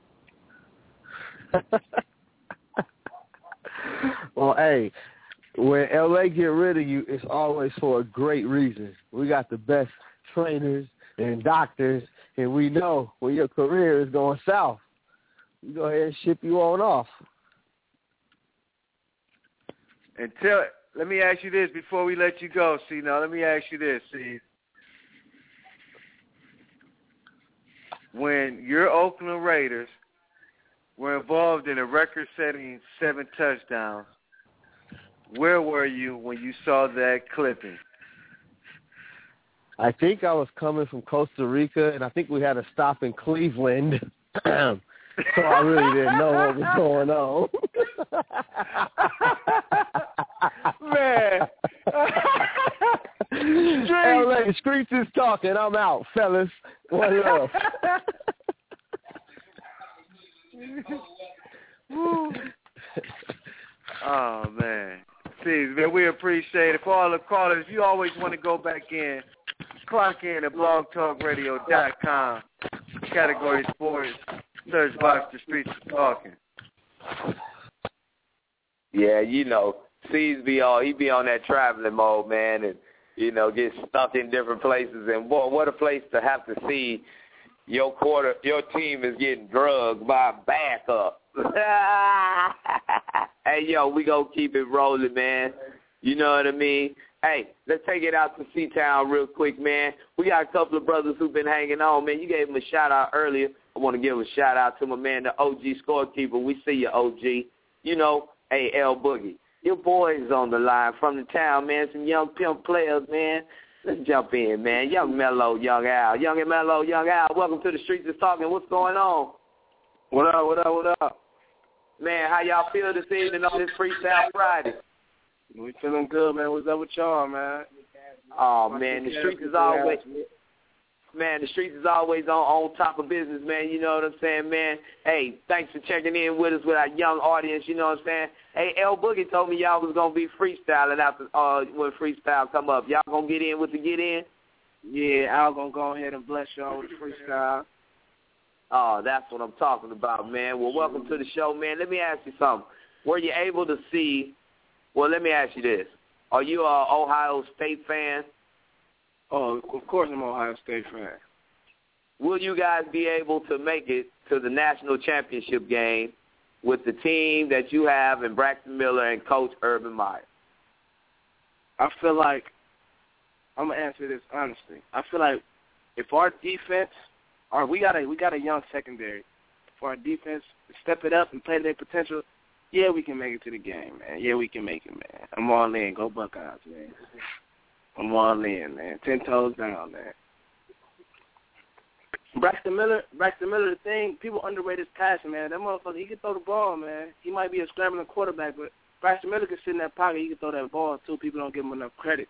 J: Well, hey, when LA get rid of you, it's always for a great reason. We got the best trainers and doctors, and we know when your career is going south, we go ahead and ship you on off.
D: And let me ask you this before we let you go. See, now let me ask you this. See, when your Oakland Raiders were involved in a record-setting 7 touchdowns, where were you when you saw that clipping?
J: I think I was coming from Costa Rica, and I think we had a stop in Cleveland. So I really didn't know what was going on.
D: Man.
J: LA Streets is talking. I'm out, fellas. One love.
D: Oh, man. See, man, we appreciate it. For all the callers, if you always want to go back in, clock in at blogtalkradio.com. Category sports. Search box, the streets is talking.
E: Yeah, you know, C's he be on that traveling mode, man, and, you know, get stuck in different places. And, boy, what a place to have to see your team is getting drugged by a backup. Hey, yo, we gonna keep it rolling, man. You know what I mean? Hey, let's take it out to C-Town real quick, man. We got a couple of brothers who've been hanging on, man. You gave them a shout-out earlier. I want to give a shout-out to my man, the OG scorekeeper. We see you, OG. You know, hey, L Boogie. Your boys on the line from the town, man. Some young pimp players, man. Let's jump in, man. Young Mellow, Young Al. Young and Mellow, Young Al. Welcome to the Streets is Talking. What's going on?
K: What up, what up, what up?
E: Man, how y'all feel this evening on this Freestyle Friday?
K: We feeling good, man. What's up with y'all, man?
E: Oh, man, the streets is always on top of business, man. You know what I'm saying, man? Hey, thanks for checking in with us with our young audience, you know what I'm saying? Hey, L Boogie told me y'all was going to be freestyling after when freestyle come up. Y'all going to get in with the get in?
K: Yeah, Al going to go ahead and bless y'all with the freestyle.
E: Oh, that's what I'm talking about, man. Well, welcome to the show, man. Let me ask you something. Were you able to see – well, let me ask you this. Are you an Ohio State fan?
K: Oh, of course I'm an Ohio State fan.
E: Will you guys be able to make it to the national championship game with the team that you have in Braxton Miller and Coach Urban Meyer?
K: I feel like – I'm going to answer this honestly. I feel like if our defense – we got a young secondary. For our defense to step it up and play their potential, yeah, we can make it to the game, man. Yeah, we can make it, man. I'm all in. Go Buckeyes, man. I'm all in, man. 10 toes down, man. Braxton Miller, the thing, people underrate his passing, man. That motherfucker, he can throw the ball, man. He might be a scrambling quarterback, but Braxton Miller can sit in that pocket. He can throw that ball, too. People don't give him enough credit.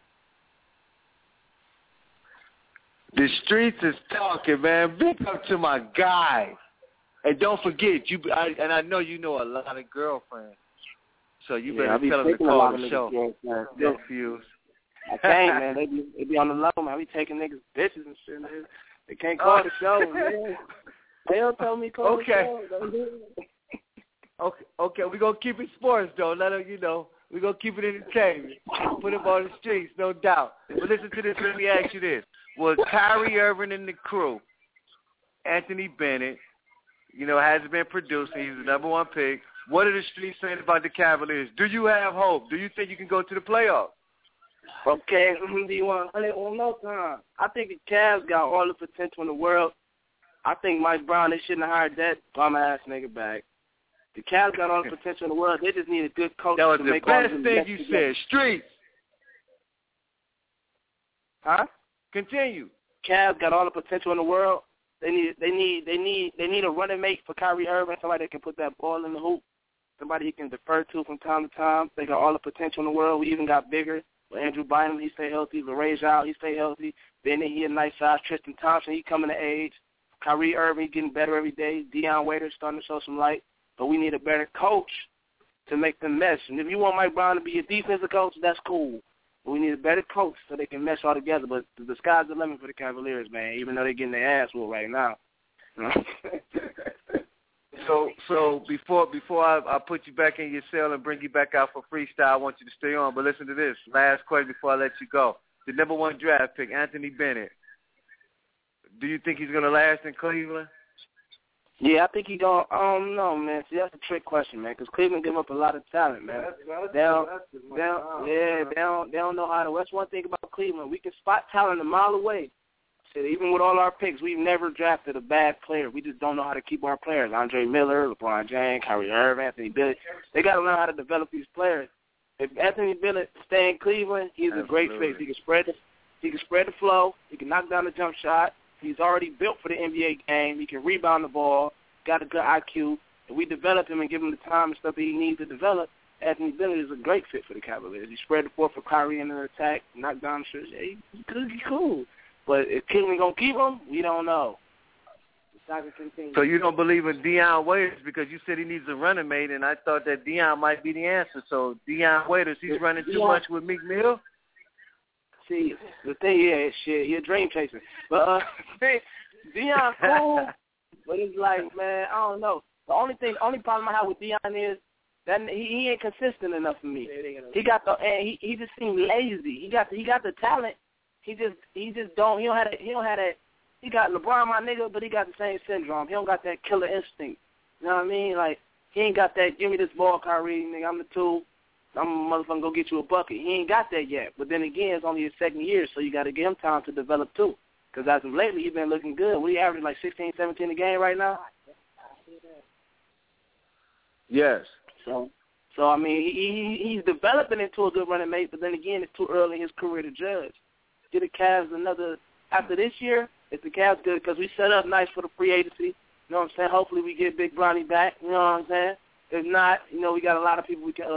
D: The streets is talking, man. Big up to my guy. And don't forget, I know you know a lot of girlfriends, so you better tell them to call the show.
K: No fuse. I can't, man. They be on the low, man. We taking niggas bitches and shit, man. They can't call the show, man. They don't tell me call the show.
D: Okay, we're going to keep it sports, though. Let them, we're going to keep it entertainment. Put them on the streets, no doubt. But listen to this. Let me ask you this. Was Kyrie Irving and the crew, Anthony Bennett, hasn't been producing. He's the number one pick. What are the streets saying about the Cavaliers? Do you have hope? Do you think you can go to the playoffs?
K: Okay, do you want one more time? I think the Cavs got all the potential in the world. I think Mike Brown, they shouldn't have hired that bum-ass nigga back. The Cavs got all the potential in the world. They just need a good coach
D: to
K: make all the
D: best thing you said. Streets.
K: Huh?
D: Continue.
K: Cavs got all the potential in the world. They need a running mate for Kyrie Irving, somebody that can put that ball in the hoop, somebody he can defer to from time to time. They got all the potential in the world. We even got bigger. With Andrew Bynum, he stay healthy. LeRae Jao, he stay healthy. Bennett, he a nice size. Tristan Thompson, he coming to age. Kyrie Irving, he getting better every day. Deion Waiters starting to show some light. But we need a better coach to make them mesh. And if you want Mike Brown to be a defensive coach, that's cool. But we need a better coach so they can mesh all together. But the sky's the limit for the Cavaliers, man, even though they're getting their ass whooped right now.
D: So before I put you back in your cell and bring you back out for freestyle, I want you to stay on. But listen to this. Last question before I let you go. The number one draft pick, Anthony Bennett. Do you think he's going to last in Cleveland?
K: Yeah, I think he's going to. I don't know, man. See, that's a trick question, man, because Cleveland give up a lot of talent, man. They don't know how to. That's one thing about Cleveland. We can spot talent a mile away. So even with all our picks, we've never drafted a bad player. We just don't know how to keep our players. Andre Miller, LeBron James, Kyrie Irving, Anthony Bennett. They got to learn how to develop these players. If Anthony Bennett stay in Cleveland, he's a great fit. He can spread He can spread the flow. He can knock down the jump shot. He's already built for the NBA game. He can rebound the ball. Got a good IQ. If we develop him and give him the time and stuff that he needs to develop, Anthony Bennett is a great fit for the Cavaliers. He spread the floor for Kyrie in the attack, knock down the shit. Yeah, he's cool. But is Cleveland going to keep him? We don't know.
D: So you don't believe in Deion Waiters because you said he needs a running mate, and I thought that Deion might be the answer. So Deion Waiters, he's running too much with Meek Mill?
K: See, the thing is, shit, he a dream chaser. But Deion cool, but it's like, man, I don't know. The only problem I have with Deion is that he ain't consistent enough for me. He got he just seemed lazy. He got the talent. He don't have that. He got LeBron, my nigga, but he got the same syndrome. He don't got that killer instinct. You know what I mean? Like, he ain't got that, give me this ball, Kyrie, nigga, I'm the two. I'm a motherfucker, go get you a bucket. He ain't got that yet. But then again, it's only his second year, so you got to give him time to develop too. Because as of lately, he's been looking good. What, he averaging like 16, 17 a game right now?
D: Yes.
K: So I mean, he's developing into a good running mate, but then again, it's too early in his career to judge. Get the Cavs another, after this year, if the Cavs good, because we set up nice for the free agency. You know what I'm saying? Hopefully we get Big Bronny back. You know what I'm saying? If not, you know, we got a lot of people we can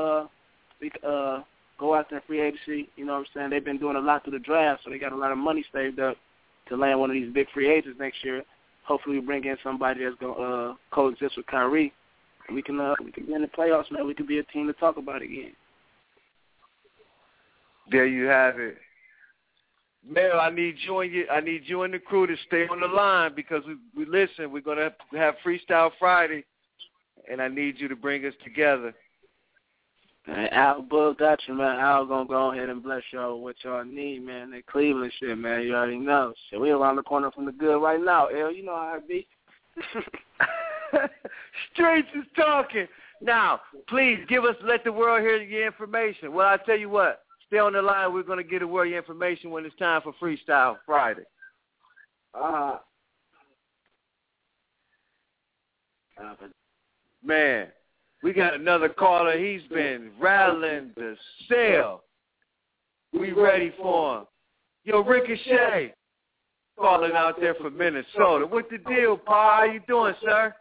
K: go after in free agency. You know what I'm saying? They've been doing a lot through the draft, so they got a lot of money saved up to land one of these big free agents next year. Hopefully we bring in somebody that's going to coexist with Kyrie. And we can be in the playoffs, man. We can be a team to talk about again.
D: There you have it. Mel, I need you and the crew to stay on the line because we listen. We're gonna have Freestyle Friday, and I need you to bring us together.
K: Man, Al Bull got you, man. Al gonna go ahead and bless y'all with what y'all need, man. That Cleveland shit, man. You already know. Shit, we around the corner from the good right now, El. You know how it be.
D: Streets is talking. Now, please let the world hear your information. Well, I tell you what. Stay on the line. We're going to get away your information when it's time for Freestyle Friday. Man, we got another caller. He's been rattling the cell. We ready for him. Yo, Ricochet, calling out there from Minnesota. What's the deal, Pa? How you doing, sir?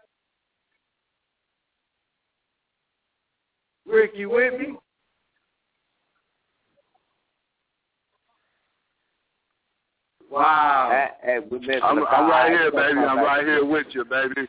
D: Rick, you with me? Wow.
L: I'm right here, baby. I'm right here with you, baby.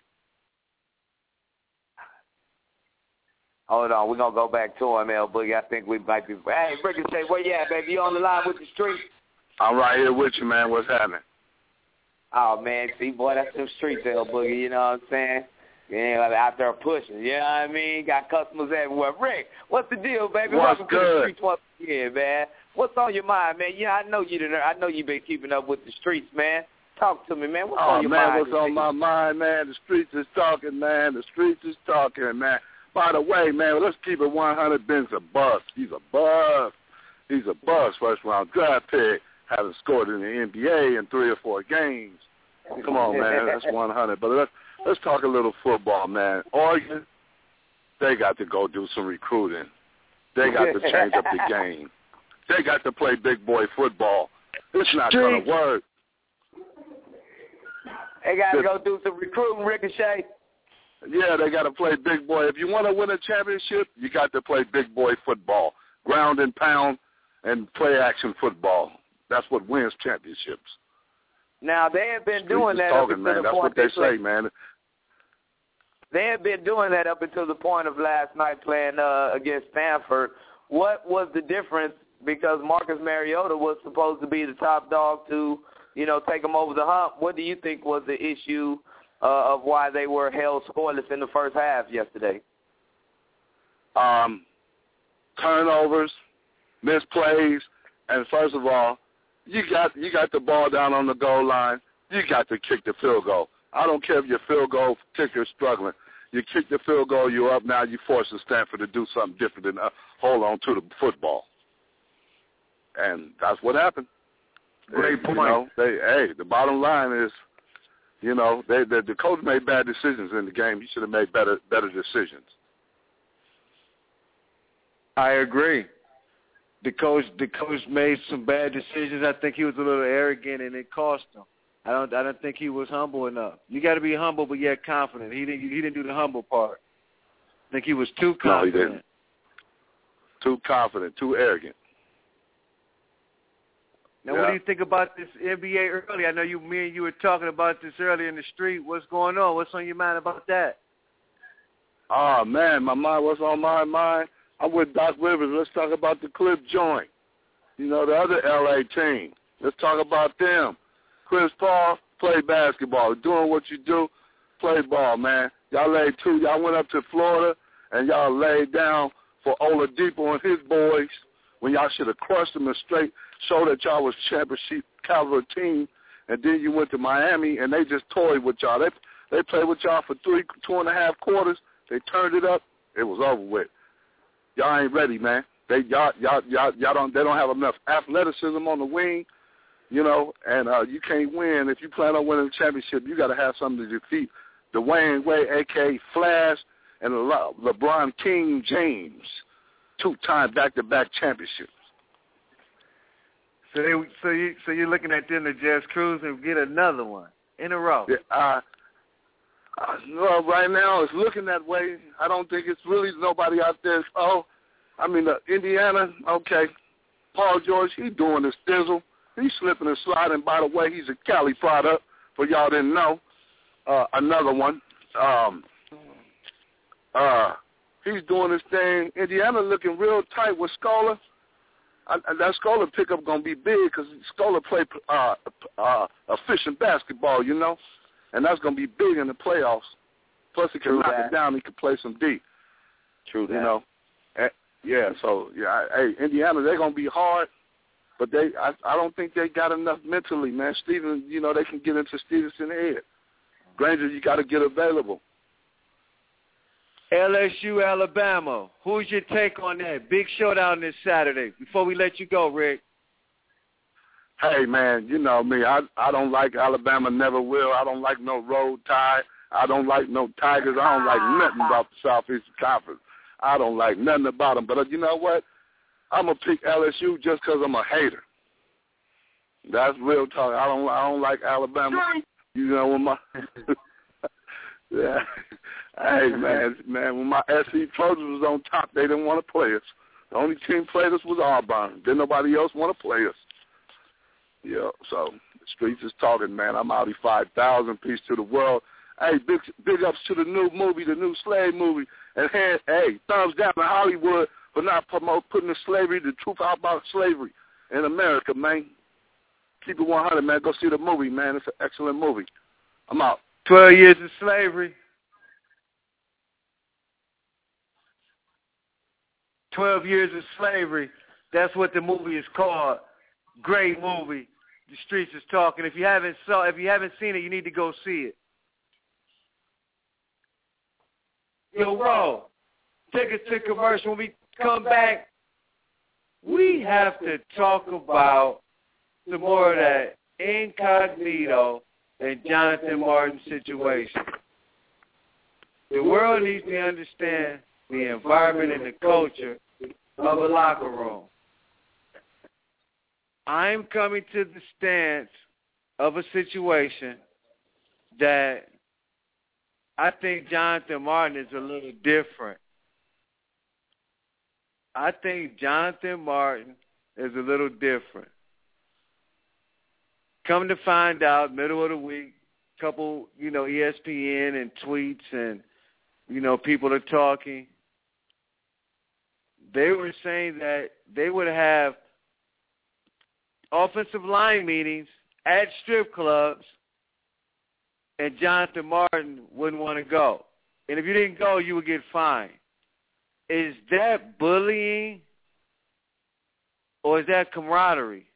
E: Hold on. We're going to go back to him, L Boogie. I think we might be. Hey, Ricochet, where you at, baby? You on the line with the street?
L: I'm right here with you, man. What's happening?
E: Oh, man. See, boy, that's them streets, L Boogie. You know what I'm saying? Yeah, out there pushing. You know what I mean? Got customers everywhere. Rick, what's the deal, baby?
L: What's
E: Welcome
L: good?
E: to the streets once again, man. What's on your mind, man? Yeah, I know you've been keeping up with the streets, man. Talk to me, man. What's on your mind?
L: What's on my mind, man? The streets is talking, man. The streets is talking, man. By the way, man, let's keep it 100. Ben's a bust. He's a bust. He's a bust. First round draft pick. Hasn't scored in the NBA in 3 or 4 games. Come on, man. That's 100. But let's talk a little football, man. Oregon, they got to go do some recruiting. They got to change up the game. They got to play big boy football. It's not going to work.
E: They got to go do some recruiting, Ricochet.
L: Yeah, they got to play big boy. If you want to win a championship, you got to play big boy football. Ground and pound and play action football. That's what wins championships.
E: Now, they have been doing that
L: up until the point. That's what they say, man.
E: They have been doing that up until the point of last night playing against Stanford. What was the difference? Because Marcus Mariota was supposed to be the top dog to, take them over the hump. What do you think was the issue of why they were held scoreless in the first half yesterday?
L: Turnovers, misplays, and first of all, you got the ball down on the goal line. You got to kick the field goal. I don't care if your field goal kicker's struggling. You kick the field goal, you're up now. You forcing Stanford to do something different than hold on to the football. And that's what happened.
D: Great point.
L: The bottom line is, the coach made bad decisions in the game. He should have made better decisions.
D: I agree. the coach made some bad decisions. I think he was a little arrogant, and it cost him. I don't think he was humble enough. You got to be humble, but yet confident. He didn't do the humble part. I think he was too confident.
L: No, he didn't. Too confident, too arrogant.
D: Now, What do you think about this NBA early? I know me and you were talking about this earlier in the street. What's going on? What's on your mind about that?
L: Oh, man, what's on my mind? I'm with Doc Rivers. Let's talk about the Clip Joint. You know, the other L.A. team. Let's talk about them. Chris Paul, play basketball. Doing what you do, play ball, man. Y'all laid two. Y'all went up to Florida, and y'all laid down for Oladipo and his boys when y'all should have crushed them and straight showed that y'all was championship caliber team. And then you went to Miami, and they just toyed with y'all. They played with y'all for 2.5 quarters. They turned it up. It was over with. Y'all ain't ready, man. They don't have enough athleticism on the wing, you know, and you can't win. If you plan on winning the championship, you got to have something to defeat Dwayne Wade, a.k.a. Flash, and LeBron King James, 2-time back-to-back championships.
D: So you're looking at them to just cruise and get another one in a row.
L: Yeah, well, right now it's looking that way. I don't think it's really nobody out there. Indiana, okay. Paul George, he's doing his thizzle. He's slipping and sliding. By the way, he's a Cali product, for y'all didn't know. Another one. He's doing his thing. Indiana looking real tight with Scola. That Scola pickup going to be big because Scola play efficient basketball, you know. And that's going to be big in the playoffs. Plus, he can knock it down. He can play some D.
E: True that.
L: You know. Indiana, they're going to be hard, but I don't think they got enough mentally, man. Steven, you know, they can get into Stevenson's head. Granger, you got to get available.
D: LSU, Alabama. Who's your take on that? Big showdown this Saturday. Before we let you go, Rick.
L: Hey, man, you know me. I don't like Alabama, never will. I don't like no Roll Tide. I don't like no Tigers. I don't like nothing about the Southeastern Conference. I don't like nothing about them. But you know what? I'm going to pick LSU just because I'm a hater. That's real talk. I don't like Alabama. You know, when my yeah. Hey, man, when my SC Trojans was on top, they didn't want to play us. The only team played us was Auburn. Didn't nobody else want to play us. Yeah, so the streets is talking, man. I'm Audi 5000. Peace to the world. Hey, big ups to the new movie, the new slave movie. And hey, thumbs down to Hollywood for not putting the truth out about slavery in America, man. Keep it 100, man. Go see the movie, man. It's an excellent movie. I'm out.
D: 12 years of slavery. 12 years of slavery. That's what the movie is called. Great movie. The streets is talking. If you haven't seen it, you need to go see it. Yo, Ro, take us to commercial. When we come back, we have to talk about some more of that Incognito and Jonathan Martin situation. The world needs to understand the environment and the culture of a locker room. I'm coming to the stance of a situation that I think Jonathan Martin is a little different. I think Jonathan Martin is a little different. Come to find out, middle of the week, couple, ESPN and tweets and, people are talking. They were saying that they would have offensive line meetings at strip clubs, and Jonathan Martin wouldn't want to go. And if you didn't go, you would get fined. Is that bullying or is that camaraderie?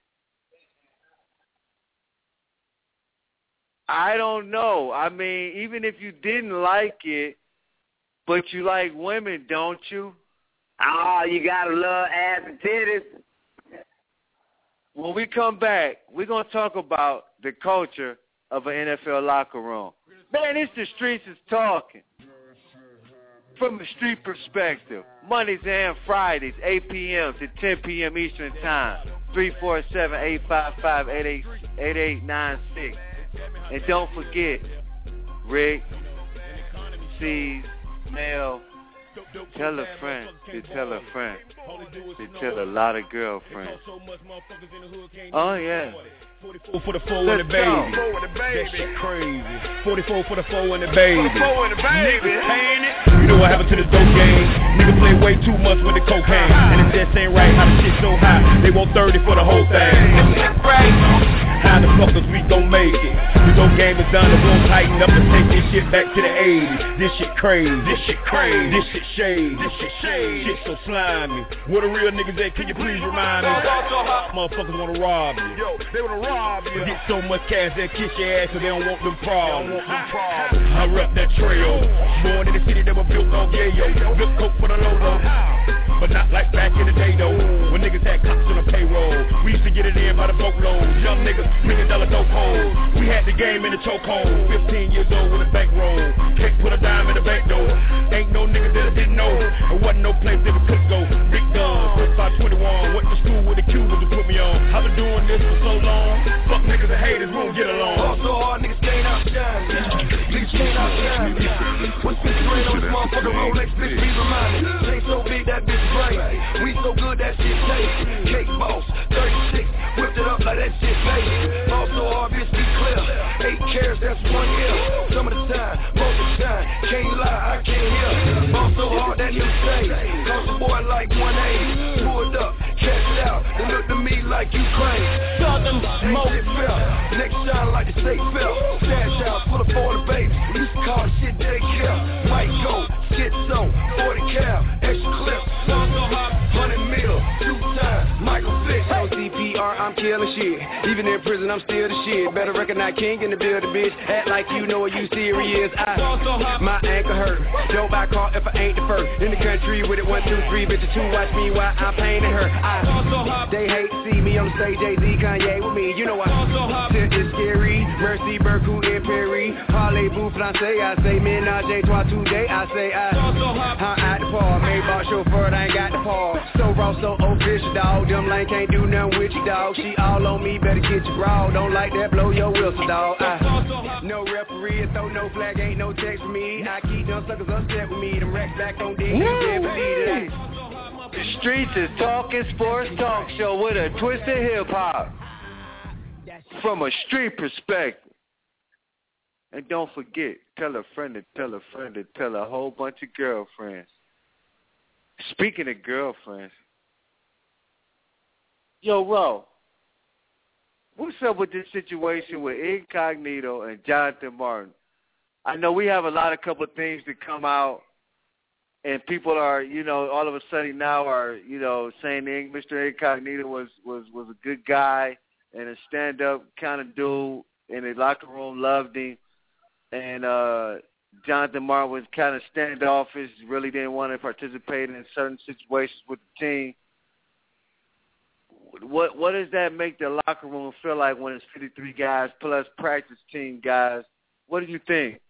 D: I don't know. I mean, even if you didn't like it, but you like women, don't you?
E: Oh, you got to love ass and titties.
D: When we come back, we're going to talk about the culture of an NFL locker room. Man, it's the streets is talking. From a street perspective, Mondays and Fridays, 8 p.m. to 10 p.m. Eastern Time, 347-855-8896. And don't forget, Rick, C's, Mel, tell a friend to tell a friend to tell a lot of girlfriends. Oh, yeah.
F: 44 for the 4 and the baby. That shit crazy. 44 for the 4 and the baby. Niggas paying it. You know what happened to the dope game? Niggas play way too much with the cocaine. And if that ain't right, how the shit so high? They want 30 for the whole thing. How the fuckers we gon' make it? The dope game is done, the room tighten up and take this shit back to the 80s. This shit crazy. This shit crazy. This shit shade. This shit shade. Shit so slimy. Where the real niggas at? Can you please remind me? Motherfuckers wanna rob you. Yo, they wanna rob you. Get so much cash they kiss your ass so they don't want them problems. I rep that trail. Born in the city that was built on yayo. Good coke for the logo. But not like back in the day though, when niggas had cops on the payroll. We used to get it in by the boatload. Young niggas, $1 million dope holes. We had the game in the chokehold. 15 years old with a bankroll. Can't put a dime in the bank though. Ain't no nigga that didn't know. There wasn't no place that we could go. Big guns, 521. Went to school with the Cubans to put me on. I've been doing this for so long. Fuck niggas and haters, we don't get along.
M: Ball so hard, niggas can't outshine me. Niggas can't outshine me. What's been sprayed on this motherfucker Rolex, bitch, be reminded. Chain so big, that bitch great. We so good, that shit tastes. Cake boss, 36, whipped it up like that shit fake. Ball so hard, bitch, be clear. 8 carats, that's 1 year. Some of the time, most of the time. Can't lie, I can't hear. Ball so hard, that new say. Cost a boy like 180. Pulled up, catch it out. They look to me like Ukraine. Southern smoke fell. Next shine like the state fell. Stash house full of 40 babes. Used to call shit J Kill. White gold, schizo, 40 cal, extra clip. 100 mil, 2 times, Michael Vick. CPR, I'm killing shit. Even in prison, I'm still the shit. Better recognize king in the building, bitch. Act like you know what you serious. My ankle hurt. Don't buy car if I ain't the first. In the country with it, 1, 2, 3, bitches 2. Watch me while I'm painting her. They hate to see me on the stage. Jay-Z, Kanye with me. You know I shit is scary. Mercy, Berkut, and Perry. Parlez-vous français, I say ménage trois today. I say I'm at the park. Maybach chauffeur, I ain't got the park. So raw, so official, dog. Them lane can't do nothing with you, dog. She all on me, better get your raw. Don't like that, blow your whistle, dog. No referee, throw no flag, ain't no text for me. I keep them suckers upset with me. Them racks back on D.
D: The Streets is Talking Sports Talk Show with a twist of hip-hop from a street perspective. And don't forget, tell a friend to tell a friend to tell a whole bunch of girlfriends. Speaking of girlfriends, yo, Ro, what's up with this situation with Incognito and Jonathan Martin? I know we have a couple of things that come out, and people are, all of a sudden now are, saying Mr. Incognito was a good guy and a stand-up kind of dude, and the locker room loved him. And Jonathan Martin was kind of standoffish, really didn't want to participate in certain situations with the team. What does that make the locker room feel like when it's 53 guys plus practice team guys? What do you think?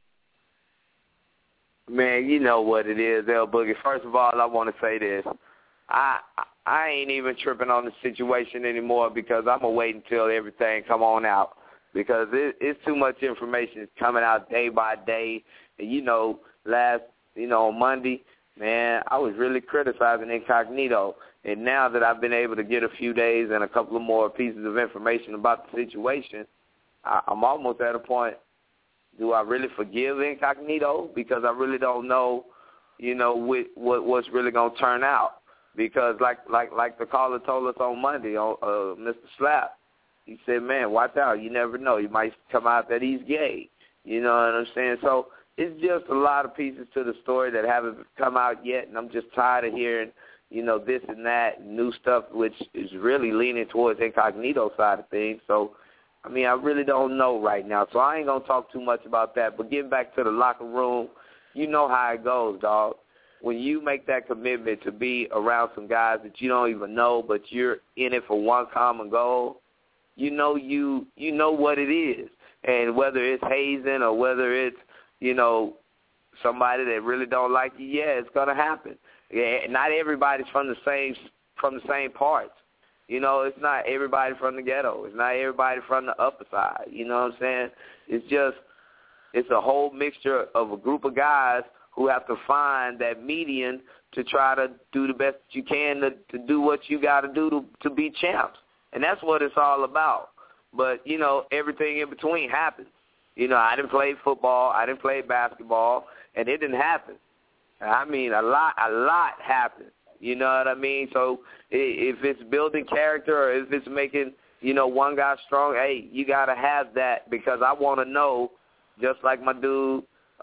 E: Man, you know what it is, L Boogie. First of all, I want to say this. I ain't even tripping on the situation anymore because I'm going to wait until everything come on out because it's too much information coming out day by day. And, on Monday, man, I was really criticizing Incognito. And now that I've been able to get a few days and a couple of more pieces of information about the situation, I'm almost at a point. Do I really forgive Incognito? Because I really don't know, what's really going to turn out. Because like the caller told us on Monday, Mr. Slap, he said, man, watch out. You never know. You might come out that he's gay. You know what I'm saying? So it's just a lot of pieces to the story that haven't come out yet, and I'm just tired of hearing, this and that, new stuff, which is really leaning towards Incognito's side of things. So, I really don't know right now, so I ain't going to talk too much about that. But getting back to the locker room, you know how it goes, dog. When you make that commitment to be around some guys that you don't even know, but you're in it for one common goal, you know what it is. And whether it's hazing or whether it's, somebody that really don't like you, yeah, it's gonna happen. Yeah, not everybody's from the same parts. You know, it's not everybody from the ghetto. It's not everybody from the upper side. You know what I'm saying? It's a whole mixture of a group of guys who have to find that median to try to do the best that you can to do what you got to do to be champs. And that's what it's all about. But, you know, everything in between happens. You know, I didn't play football. I didn't play basketball. And it didn't happen. I mean, a lot happened. You know what I mean? So if it's building character or if it's making, you know, one guy strong, hey, you got to have that because I want to know, just like my dude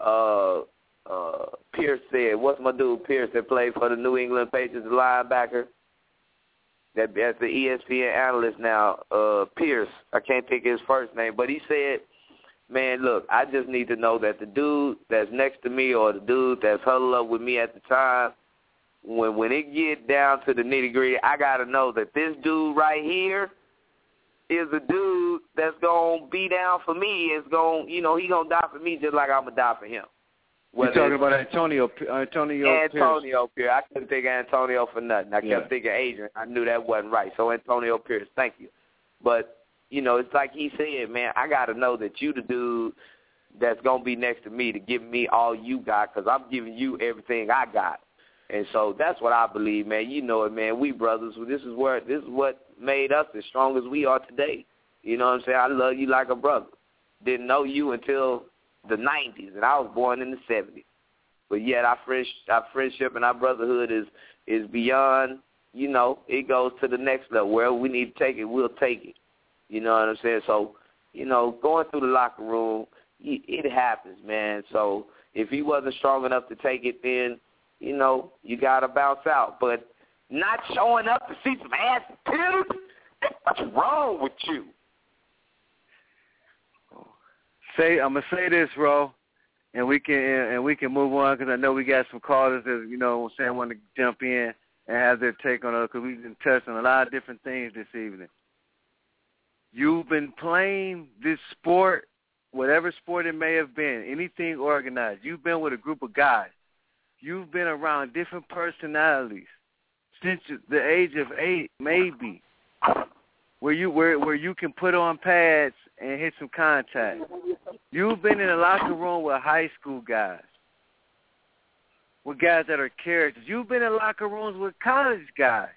E: Pierce said. What's my dude Pierce that played for the New England Patriots, the linebacker? That's the ESPN analyst now, Pierce. I can't think of his first name. But he said, man, look, I just need to know that the dude that's next to me or the dude that's huddled up with me at the time, when it get down to the nitty-gritty, I got to know that this dude right here is a dude that's going to be down for me. It's going, you know, he going to die for me just like I'm going to die for him.
D: You're talking about Antonio Pierce.
E: I couldn't think of Antonio for nothing. I kept thinking Adrian. I knew that wasn't right. So Antonio Pierce, thank you. But, you know, it's like he said, man, I got to know that you the dude that's going to be next to me to give me all you got because I'm giving you everything I got. And so that's what I believe, man. You know it, man. We brothers. This is what made us as strong as we are today. You know what I'm saying? I love you like a brother. Didn't know you until the 90s, and I was born in the 70s. But yet our friendship and our brotherhood is beyond, you know, it goes to the next level. Where we need to take it, we'll take it. You know what I'm saying? So, you know, going through the locker room, it happens, man. So if he wasn't strong enough to take it, then, you know, you got to bounce out. But not showing up to see some ass pitters, what's wrong with you?
D: I'm gonna say this, Ro, and we can move on because I know we got some callers that, you know, want to jump in and have their take on it because we've been touching on a lot of different things this evening. You've been playing this sport, whatever sport it may have been, anything organized. You've been with a group of guys. You've been around different personalities since the age of 8, maybe, where you can put on pads and hit some contact. You've been in a locker room with high school guys, with guys that are characters. You've been in locker rooms with college guys.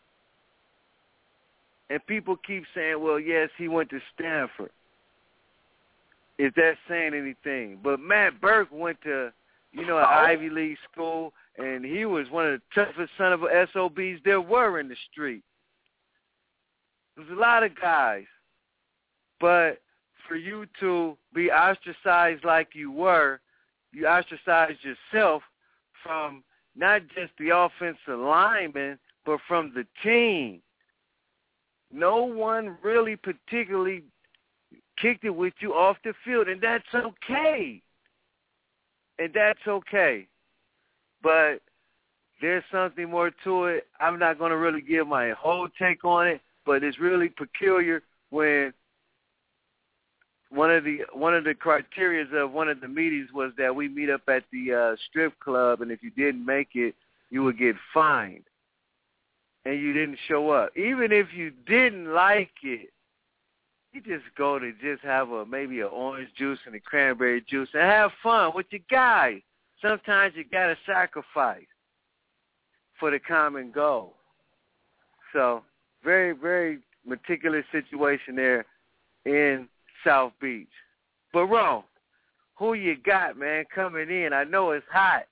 D: And people keep saying, well, yes, he went to Stanford. Is that saying anything? But Matt Burke went to, you know, an Ivy League school, and he was one of the toughest son of SOBs there were in the street. There's a lot of guys. But for you to be ostracized like you were, you ostracized yourself from not just the offensive lineman, but from the team. No one really particularly kicked it with you off the field, and that's okay. And that's okay. But there's something more to it. I'm not going to really give my whole take on it, but it's really peculiar when one of the criteria of one of the meetings was that we meet up at the strip club, and if you didn't make it, you would get fined. And you didn't show up. Even if you didn't like it, you just go to just have maybe an orange juice and a cranberry juice and have fun with your guys. Sometimes you got to sacrifice for the common goal. So very, very meticulous situation there in South Beach. But, Ron, who you got, man, coming in? I know it's hot.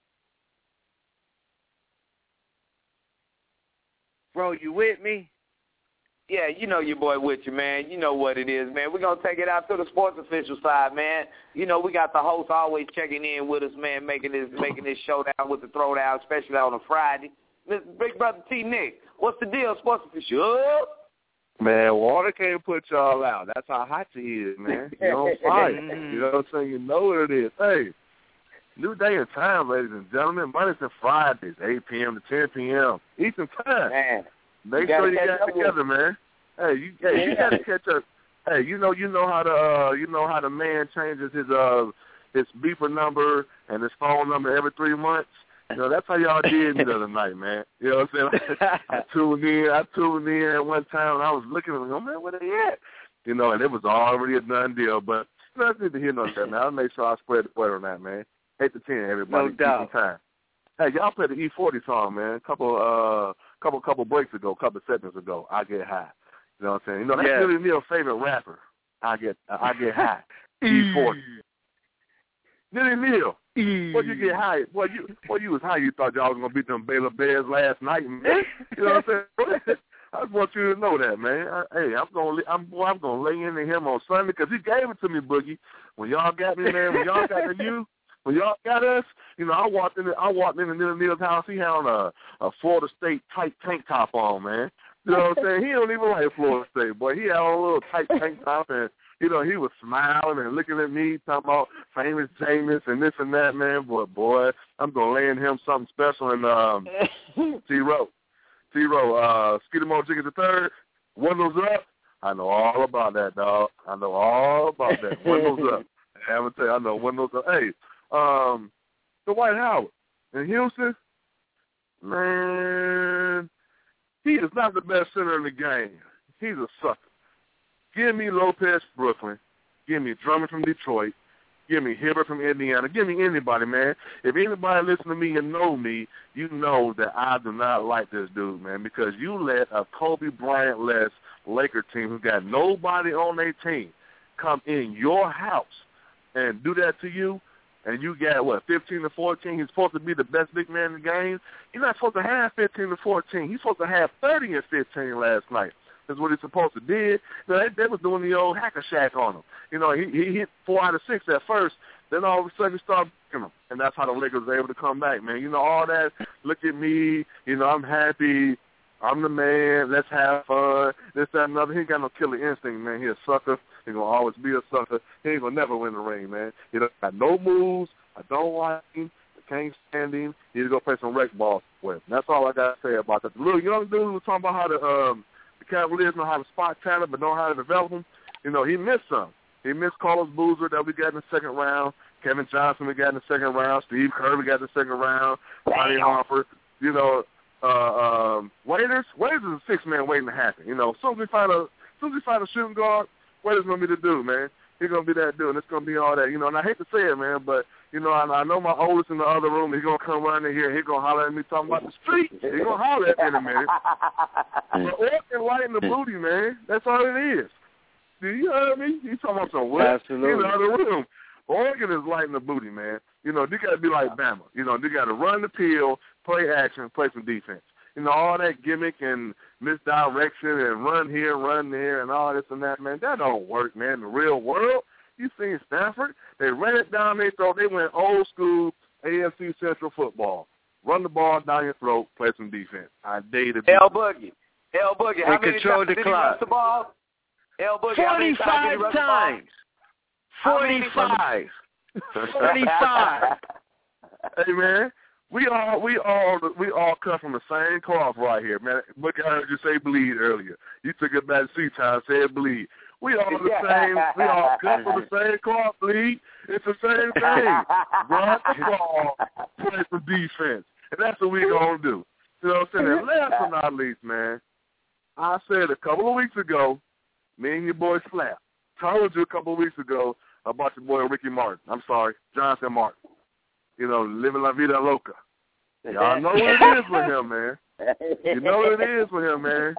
D: Bro, you with me?
E: Yeah, you know your boy with you, man. You know what it is, man. We're going to take it out to the sports official side, man. You know, we got the host always checking in with us, man, making this showdown with the throwdown, especially on a Friday. Mr. Big Brother T. Nick, what's the deal, sports official?
N: Man, water can't put y'all out. That's how hot you is, man. You're on fire. You know what I'm saying? You know what it is. Hey, new day and time, ladies and gentlemen. Mondays and Fridays, 8 p.m. to 10 p.m. Eastern time.
E: Man,
N: make sure you got it together, man. Hey, you got to catch up. Hey, you know how the man changes his beeper number and his phone number every 3 months. You know, that's how y'all did me the other night, man. You know what I'm saying? I tuned in at one time, and I was looking and going, man, where they at? You know, and it was already a done deal. But you know, I need to hear none of that, man. I'll make sure I spread the word on that, man. 8 to 10, everybody.
D: No doubt.
N: Time. Hey, y'all played the E40 song, man. Couple breaks ago, couple seconds ago. I Get High. You know what I'm saying? You know, that's really Neil's favorite rapper. I get high. E40. Nilly Neal. What you get high? What you was high? You thought y'all was gonna beat them Baylor Bears last night, man? You know what I'm saying? I just want you to know that, man. I'm gonna lay into him on Sunday because he gave it to me, Boogie. When y'all got me, man. When y'all got you. When y'all got us, you know, I walked into Nilly Neal's house. He had on a Florida State tight tank top on, man. You know what I'm saying? He don't even like Florida State, boy. He had on a little tight tank top, and you know, he was smiling and looking at me, talking about famous Jameis and this and that, man. But boy, I'm gonna lay in him something special. And T-Row, Skeeter Mo Jiggins III, windows up. I know all about that, dog. I know all about that. Windows up. I haven't tell you, I know windows up. Hey, Dwight Howard in Houston, man, he is not the best center in the game. He's a sucker. Give me Lopez from Brooklyn. Give me Drummond from Detroit. Give me Hibbert from Indiana. Give me anybody, man. If anybody listen to me and know me, you know that I do not like this dude, man, because you let a Kobe Bryant-less Laker team who got nobody on their team come in your house and do that to you, and you got, 15 to 14? He's supposed to be the best big man in the game. You're not supposed to have 15 to 14. He's supposed to have 30 and 15 last night. That's what he's supposed to do. You know, they was doing the old hacker shack on him. You know, he hit 4 out of 6 at first. Then all of a sudden he started kicking him. And that's how the Lakers were able to come back, man. You know, all that, look at me, you know, I'm happy, I'm the man, let's have fun, this, that, and other. He ain't got no killer instinct, man. He a sucker. He going to always be a sucker. He ain't going to never win the ring, man. He don't got no moves. I don't like him. I can't stand him. He need to go play some rec ball with him. That's all I got to say about that. The little young dude who was talking about how the Cavaliers know how to spot talent but know how to develop them. You know, he missed some. He missed Carlos Boozer that we got in the second round. Kevin Johnson we got in the second round. Steve Kerr we got in the second round. Ronnie Harper. You know, Waiters is a 6-man waiting to happen. You know, as soon as we find a shooting guard, Waiters gonna be the dude, man. He's gonna be that dude, and it's gonna be all that. You know, and I hate to say it, man, but you know, I know my oldest in the other room. He's gonna come around in here. He's gonna holler at me talking about the street. He's gonna holler at me in a minute. But Oregon lighting the booty, man. That's all it is. Do you hear me? He's talking about some what?
D: Absolutely.
N: In the other room. Oregon is lighting the booty, man. You know, you got to be like Bama. You know, you got to run the peel, play action, play some defense. You know, all that gimmick and misdirection and run here, run there, and all this and that, man, that don't work, man. In the real world, you seen Stanford, they ran it down their throat. They went old school AFC Central football. Run the ball down your throat, play some defense. I dated
E: L Boogie. How many
D: control
E: times
D: the
E: did he
D: clock.
E: rush the ball? L Boogie,
D: 45 times. 45. 45.
N: Hey, man. We all come from the same cloth right here, man. Look, I heard you say bleed earlier. You took it back to C time, said bleed. We all the same. We all come from the same cloth, bleed. It's the same thing. Run the ball, play some defense, and that's what we gonna do. You know what I'm saying? And last but not least, man, I said a couple of weeks ago, me and your boy Slap told you a couple of weeks ago about your boy Ricky Martin. I'm sorry, Jonathan Martin. You know, living la vida loca. Y'all know what it is with him, man. You know what it is with him, man.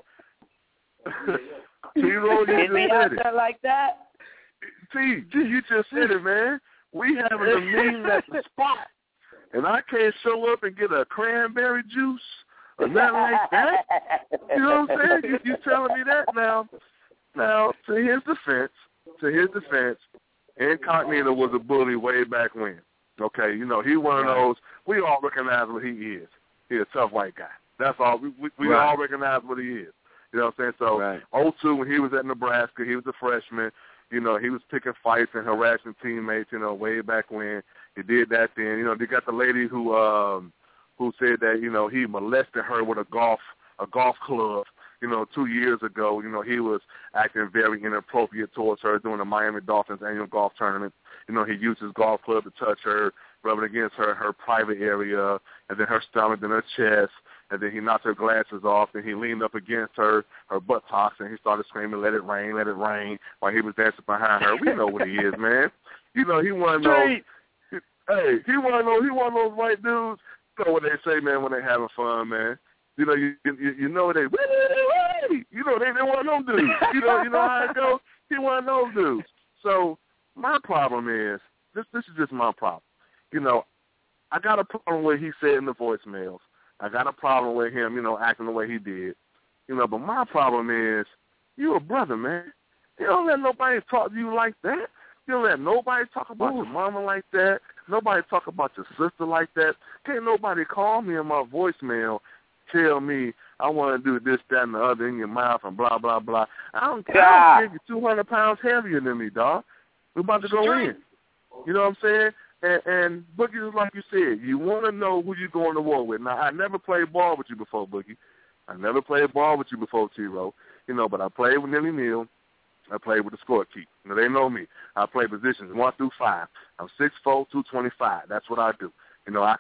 N: T-Roll, you just said it.
E: Like that?
N: T, you just said it, man. We having a meeting at the spot, and I can't show up and get a cranberry juice or nothing like that. You know what I'm saying? You telling me that now. Now, to his defense, Incognito was a bully way back when. Okay, you know, he one of those, we all recognize what he is. He's a tough white guy. That's all. We all recognize what he is. You know what I'm saying? So, 02, when he was at Nebraska, he was a freshman. You know, he was picking fights and harassing teammates, you know, way back when. He did that then. You know, they got the lady who said that, you know, he molested her with a golf club. You know, 2 years ago, you know, he was acting very inappropriate towards her during the Miami Dolphins annual golf tournament. You know, he used his golf club to touch her, rub it against her private area, and then her stomach, then her chest, and then he knocked her glasses off, and he leaned up against her buttocks, and he started screaming, let it rain, while he was dancing behind her. We know what he is, man. You know, he one of those. Hey, he one of those white dudes. You know what they say, man, when they having fun, man. You know, you know they, you know, they one of them dudes. You know how it goes. He one of those dudes. So my problem is this is just my problem. You know, I got a problem with what he said in the voicemails. I got a problem with him, you know, acting the way he did. You know, but my problem is you a brother, man. You don't let nobody talk to you like that. You don't let nobody talk about your mama like that. Nobody talk about your sister like that. Can't nobody call me in my voicemail, tell me I want to do this, that, and the other in your mouth and blah, blah, blah. I don't care if you're 200 pounds heavier than me, dog. We're about to go in. You know what I'm saying? And Boogie, is like you said, you want to know who you're going to war with. Now, I never played ball with you before, Boogie. I never played ball with you before, T-Row. You know, but I played with Nelly Neal. I played with the scorekeeper. You know, they know me. I play positions 1 through 5. I'm 6'4", 225. That's what I do. You know, I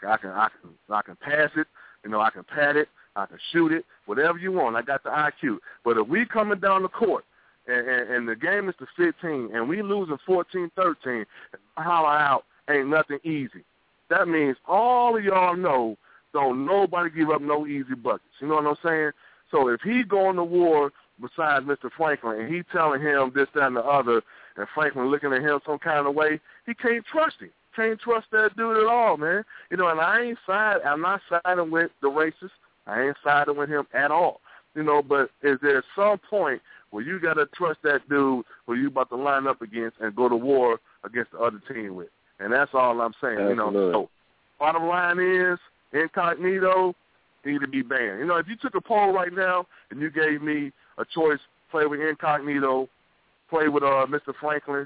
N: can pass it. You know, I can pat it. I can shoot it. Whatever you want. I got the IQ. But if we coming down the court and the game is to 15 and we losing 14-13, holler out ain't nothing easy. That means all of y'all know don't nobody give up no easy buckets. You know what I'm saying? So if he going to war besides Mr. Franklin, and he telling him this, that, and the other, and Franklin looking at him some kind of way, he can't trust him. Can't trust that dude at all, man. You know, and I'm not siding with the racist. I ain't siding with him at all. You know, but is there some point where you got to trust that dude who you about to line up against and go to war against the other team with? And that's all I'm saying. Absolutely. You know, so bottom line is, Incognito need to be banned. You know, if you took a poll right now and you gave me a choice, play with Incognito, play with Mr. Franklin,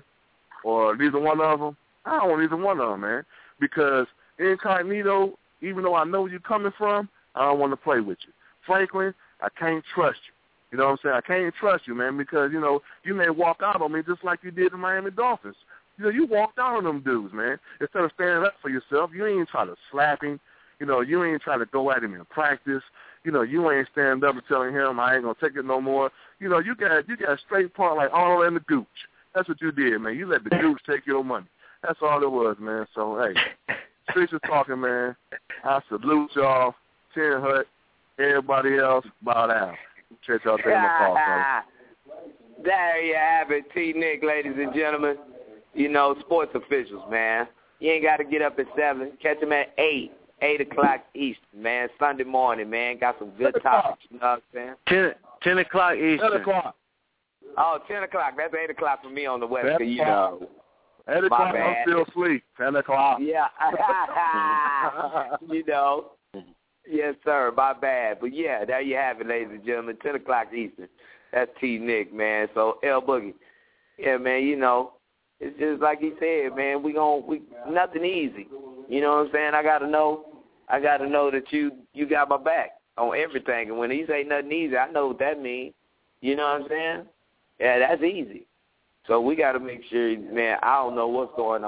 N: or neither one of them, I don't want either one of them, man. Because Incognito, even though I know where you're coming from, I don't want to play with you. Franklin, I can't trust you. You know what I'm saying? I can't trust you, man, because, you know, you may walk out on me just like you did the Miami Dolphins. You know, you walked out on them dudes, man. Instead of standing up for yourself, you ain't try to slap him. You know, you ain't try to go at him in practice. You know, you ain't stand up and telling him, I ain't going to take it no more. You know, you got a straight point like all in the gooch. That's what you did, man. You let the gooch take your money. That's all it was, man. So, hey, Streets is talking, man. I salute y'all. Tin Hut, everybody else, bow down. Appreciate y'all taking my call, brother.
E: There you have it, T-Nick, ladies and gentlemen. You know, sports officials, man. You ain't got to get up at 7. Catch them at 8 o'clock Eastern, man. Sunday morning, man. Got some good topics, you know what I'm saying?
J: 10 o'clock Eastern.
N: 10 o'clock.
E: Oh, 10 o'clock. That's 8 o'clock for me on the West, you know.
N: 8 o'clock, I'm still asleep. 10 o'clock.
E: Yeah. You know. Yes, sir. My bad. But, yeah, there you have it, ladies and gentlemen. 10 o'clock Eastern. That's T-Nick, man. So, L Boogie. Yeah, man, you know, it's just like he said, man, we nothing easy. You know what I'm saying? I gotta know that you got my back on everything. And when he say nothing easy, I know what that means. You know what I'm saying? Yeah, that's easy. So we gotta make sure, man, I don't know what's going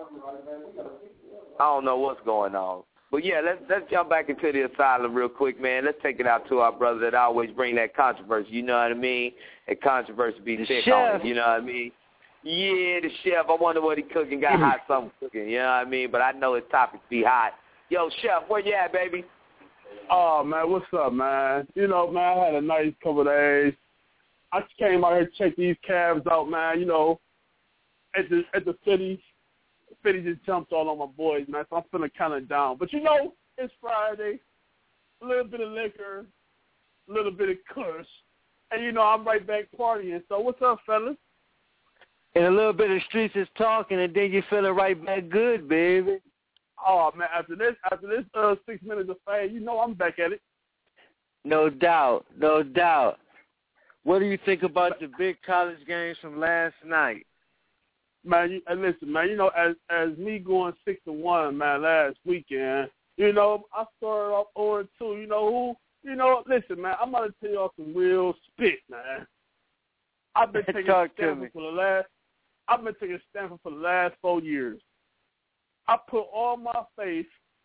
E: on. But yeah, let's jump back into the asylum real quick, man. Let's take it out to our brother that always bring that controversy, you know what I mean? That controversy be thick on it, you know what I mean? Yeah, the chef. I wonder what he cooking. Got hot something cooking, you know what I mean? But I know his topics be hot. Yo, chef, where you at, baby?
O: Oh, man, what's up, man? You know, man, I had a nice couple of days. I just came out here to check these calves out, man. You know, at the city. Fitty just jumped all on my boys, man, so I'm feeling kind of down. But, you know, it's Friday, a little bit of liquor, a little bit of kush, and, you know, I'm right back partying. So what's up, fellas?
J: And a little bit of Streets is talking, and then you're feeling right back good, baby.
O: Oh, man, after this 6 minutes of fame, you know I'm back at it.
J: No doubt. What do you think about the big college games from last night?
O: Man, listen, man, you know, as me going 6-1, man, last weekend, you know, I started off 0-2. You know who? You know, listen, man, I'm going to tell y'all some real spit, man. I've been taking a gamble for the I've been taking Stanford for the last 4 years. I put all my faith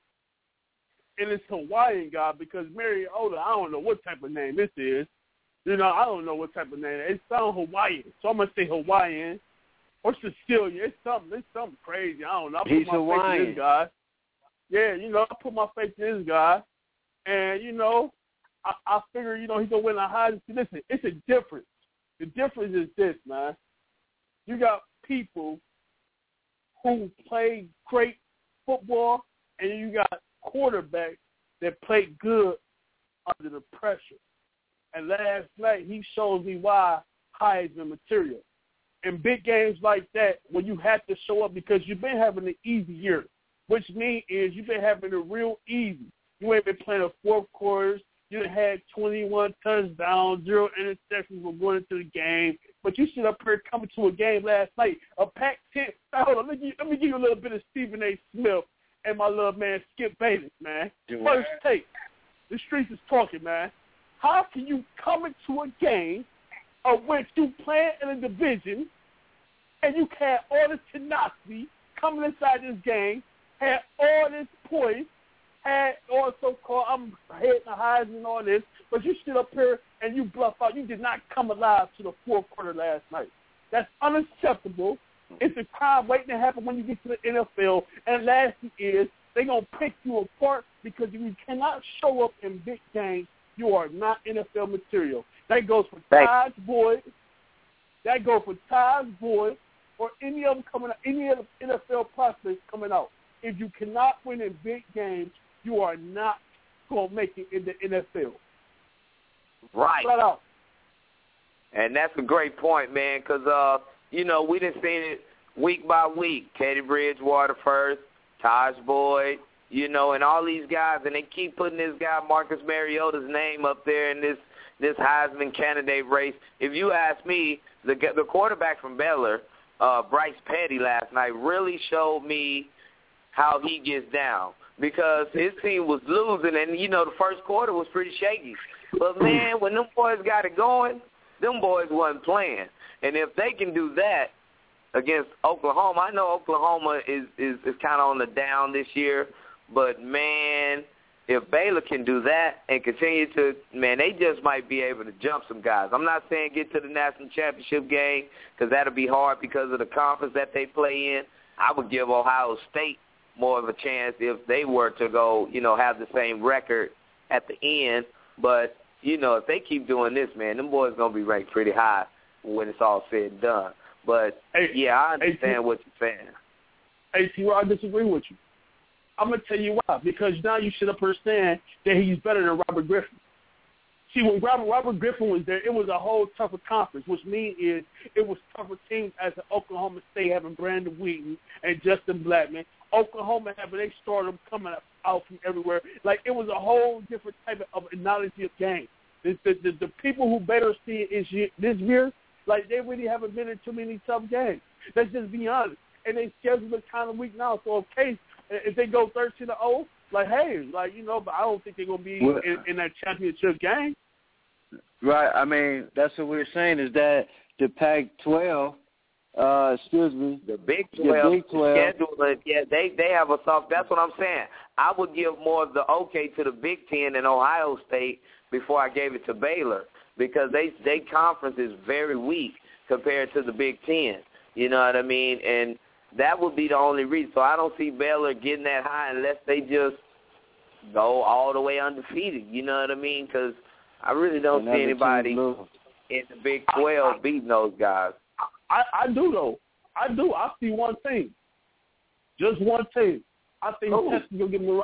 O: in this Hawaiian guy because Mariota, I don't know what type of name this is. You know, I don't know what type of name. It sounds Hawaiian, so I'm gonna say Hawaiian or Sicilian. It's something crazy. I don't know. I put
J: He's
O: my
J: Hawaiian.
O: faith in this guy. Yeah, you know, I put my faith in this guy, and you know, I figure, you know, he's gonna win the Heisman. Listen, it's a difference. The difference is this, man. You got people who play great football, and you got quarterbacks that play good under the pressure. And last night, he showed me why Heisman material. In big games like that, when you have to show up because you've been having an easy year, which means is you've been having it real easy. You ain't been playing the fourth quarters. You had 21 touchdowns, 0 interceptions for going into the game. But you sit up here coming to a game last night, a Pac-10. Hold on, let me give you a little bit of Stephen A. Smith and my little man Skip Bayless, man. First take. The streets is talking, man. How can you come into a game of which you play in a division and you had all this tenacity coming inside this game, had all this poise, had all so-called, I'm hitting the highs and all this, but you sit up here and you bluff out. You did not come alive to the fourth quarter last night. That's unacceptable. It's a crime waiting to happen when you get to the NFL. And lastly is they're going to pick you apart because if you cannot show up in big games, you are not NFL material. That goes for Taj Boyd. That goes for Taj Boyd or any of them coming out, any of the NFL prospects coming out. If you cannot win in big games, you are not going to make it in the NFL.
P: Right.
O: Flat out.
P: And that's a great point, man, because, you know, we done seen it week by week. Teddy Bridgewater first, Taj Boyd, you know, and all these guys, and they keep putting this guy Marcus Mariota's name up there in this Heisman candidate race. If you ask me, the quarterback from Baylor, Bryce Petty last night, really showed me how he gets down because his team was losing, and, you know, the first quarter was pretty shaky. But, man, when them boys got it going, them boys wasn't playing. And if they can do that against Oklahoma, I know Oklahoma is kind of on the down this year, but, man, if Baylor can do that and continue to, man, they just might be able to jump some guys. I'm not saying get to the national championship game because that'll be hard because of the conference that they play in. I would give Ohio State more of a chance if they were to go, you know, have the same record at the end. But, you know, if they keep doing this, man, them boys going to be ranked pretty high when it's all said and done. But, yeah, I understand what you're saying.
O: Hey, T-Roy, I disagree with you. I'm going to tell you why. Because now you should understand that he's better than Robert Griffin. See, when Robert Griffin was there, it was a whole tougher conference, which means is it was tougher teams as Oklahoma State having Brandon Wheaton and Justin Blackman. Oklahoma having they started coming out from everywhere. Like, it was a whole different type of analogy of game. The people who better see it this year, like, they really haven't been in too many tough games. Let's just be honest. And they schedule it kind of weak now. So, okay, if they go 13-0, like, hey, like, you know, but I don't think they're going to be in that championship game.
J: Right. I mean, that's what we're saying is that the Pac-12,
P: the Big 12 schedule, yeah, they have a soft. That's what I'm saying. I would give more of the okay to the Big Ten and Ohio State before I gave it to Baylor because they conference is very weak compared to the Big Ten. You know what I mean? And that would be the only reason. So I don't see Baylor getting that high unless they just go all the way undefeated. You know what I mean? Because I really don't see anybody in the Big 12 beating those guys.
O: I do, though. I do. I see one thing. Just one thing. I think Texas going to give them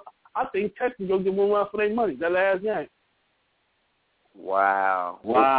O: a run for their money, that last game.
P: Wow.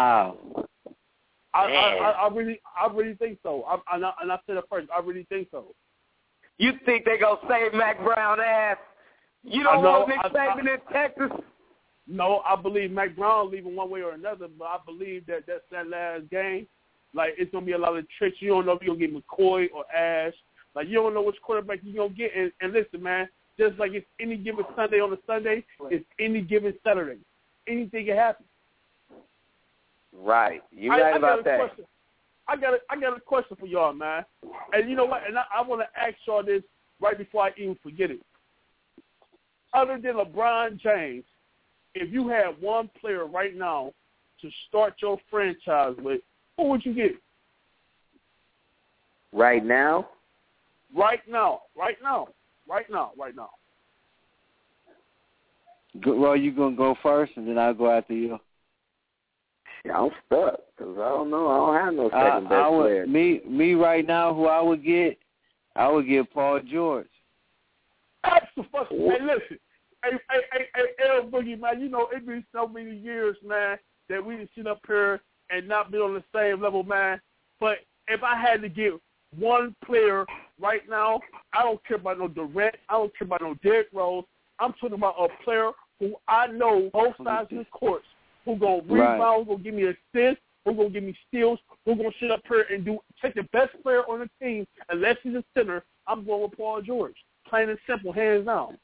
O: I really think so. And I said it first. I really think so.
P: You think they going to save Mac Brown ass? You don't want Nick Saban in Texas?
O: No, I believe Mac Brown leaving one way or another, but I believe that's that last game. Like, it's going to be a lot of tricks. You don't know if you're going to get McCoy or Ash. Like, you don't know which quarterback you're going to get. And listen, man, just like it's any given Sunday on a Sunday, it's any given Saturday. Anything can happen.
P: Right. You're right about that.
O: I got a question for y'all, man. And you know what? And I want to ask y'all this right before I even forget it. Other than LeBron James, if you had one player right now to start your franchise with, who would you get?
E: Right now?
O: Right now.
D: Well, you going to go first, and then I'll go after you.
E: Yeah, I'm stuck because I don't know. I don't have no second best player.
D: Me right now, who I would get Paul George.
O: Absolutely. Hey, listen. Hey, L Boogie, man, you know, it's been so many years, man, that we sit up here and not be on the same level, man. But if I had to get one player right now, I don't care about no Durant. I don't care about no Derrick Rose. I'm talking about a player who I know both sides of the court, who going to rebound, who going to give me assists, who going to give me steals, who going to sit up here and take the best player on the team, unless he's a center. I'm going with Paul George. Plain and simple, hands down.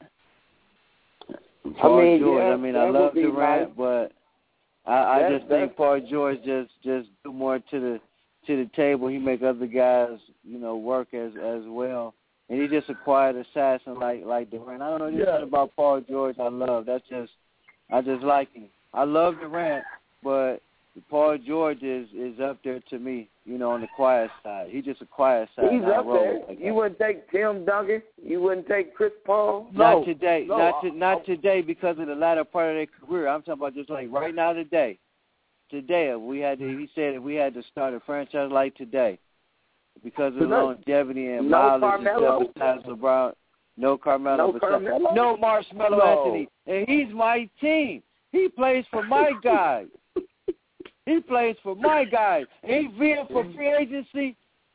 D: Paul George. I mean, I love Durant, but I just think Paul George just do more to the table. He make other guys, you know, work as well. And he just a quiet assassin like Durant. I don't know, just about Paul George I love. I just like him. I love Durant, but Paul George is up there to me, you know, on the quiet side. He's just a quiet side.
E: He's up there. Like you wouldn't take Tim Duncan? You wouldn't take Chris Paul?
D: Not today. Not today because of the latter part of their career. I'm talking about just like right now today. Today, he said if we had to start a franchise like today, because of longevity and mileage and stuff besides LeBron. No Carmelo. No Marshmello Anthony. And he's my team. He plays for my guys. And he's being for free agency.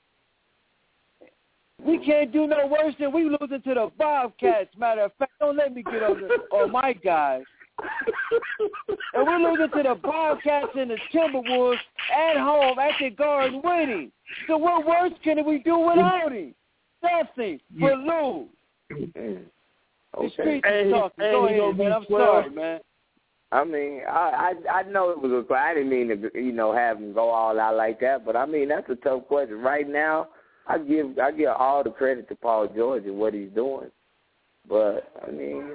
D: We can't do no worse than we losing to the Bobcats. Matter of fact, don't let me get on my guys. And we're losing to the Bobcats and the Timberwolves at home at the Garden winning. So what worse can we do without him? Nothing. We're lose. The streets is talking. Go ahead, man. I'm sorry, man.
E: I mean, I know it was I didn't mean to, you know, have him go all out like that, but I mean that's a tough question. Right now, I give all the credit to Paul George and what he's doing. But I mean,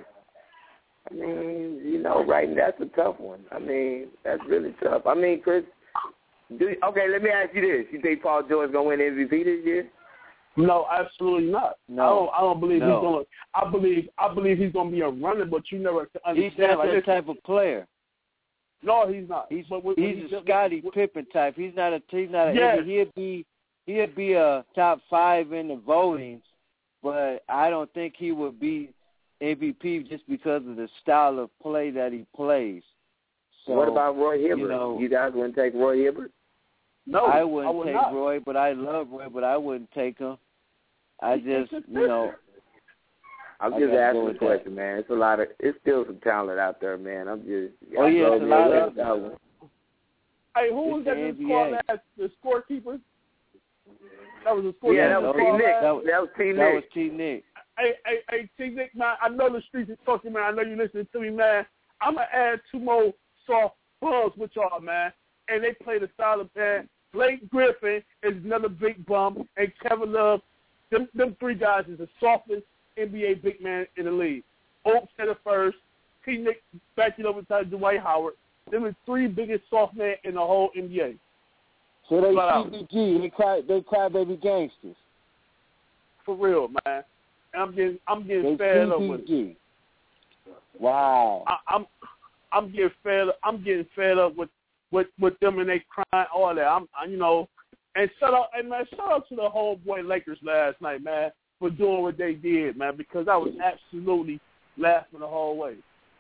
E: you know, right now that's a tough one. I mean, that's really tough. I mean, Chris, okay, let me ask you this: you think Paul George gonna win MVP this year?
O: No, absolutely not.
D: No,
O: I don't believe he's going to. I believe he's going to be a runner, but you never understand.
D: He's not that type of player.
O: No, he's not.
D: He's a Scottie Pippen type. He's not a. He'd be a top 5 in the votings, but I don't think he would be MVP just because of the style of play that he plays. So,
E: what about Roy Hibbert? You guys wouldn't take Roy Hibbert?
O: No,
D: I wouldn't take Roy, but I love Roy, but I wouldn't take him. I just, you know.
E: I'm just asking the question, man. It's still some talent out there, man.
D: It's a lot of talent.
O: Hey, who was that the scorekeeper? That was a scorekeeper.
E: Yeah, that was T. Nick. That was T. Nick.
D: That was T. Nick.
O: Hey, T. Nick, man, I know the streets is talking, man. I know you listening to me, man. I'm going to add 2 more soft bums with y'all, man. And they play the style of band. Blake Griffin is another big bum, and Kevin Love. Them 3 guys is the softest NBA big man in the league. Oaks at the first, T. Nick back it over to Dwight Howard. Them are 3 biggest soft men in the whole NBA.
D: So they CBG, they cry baby gangsters.
O: For real, man. I'm getting fed up with it.
D: Wow.
O: I'm getting fed up with them and they crying all that. You know. And shout out to the homeboy Lakers last night, man, for doing what they did, man, because I was absolutely laughing the whole way.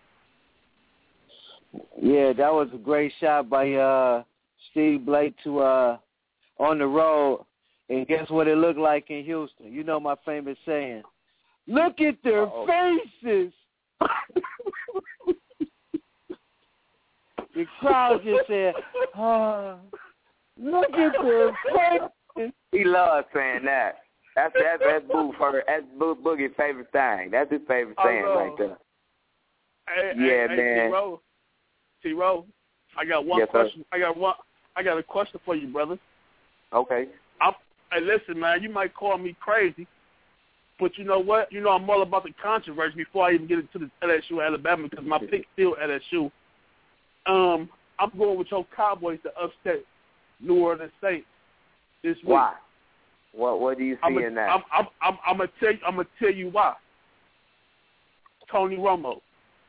D: Yeah, that was a great shot by Steve Blake to on the road. And guess what it looked like in Houston? You know my famous saying, look at their faces. The crowd just said, look at their faces.
P: He loves saying that. That's Boogie's favorite thing. That's his favorite saying right there.
O: Hey,
P: man.
O: T-Row, I got one question. I got a question for you, brother.
P: Okay.
O: Hey, listen, man, you might call me crazy, but you know what? You know I'm all about the controversy before I even get into the LSU Alabama because my pick's still LSU. I'm going with your Cowboys to upset New Orleans Saints this week.
P: Why? What do you see in that?
O: I'm gonna tell you why. Tony Romo.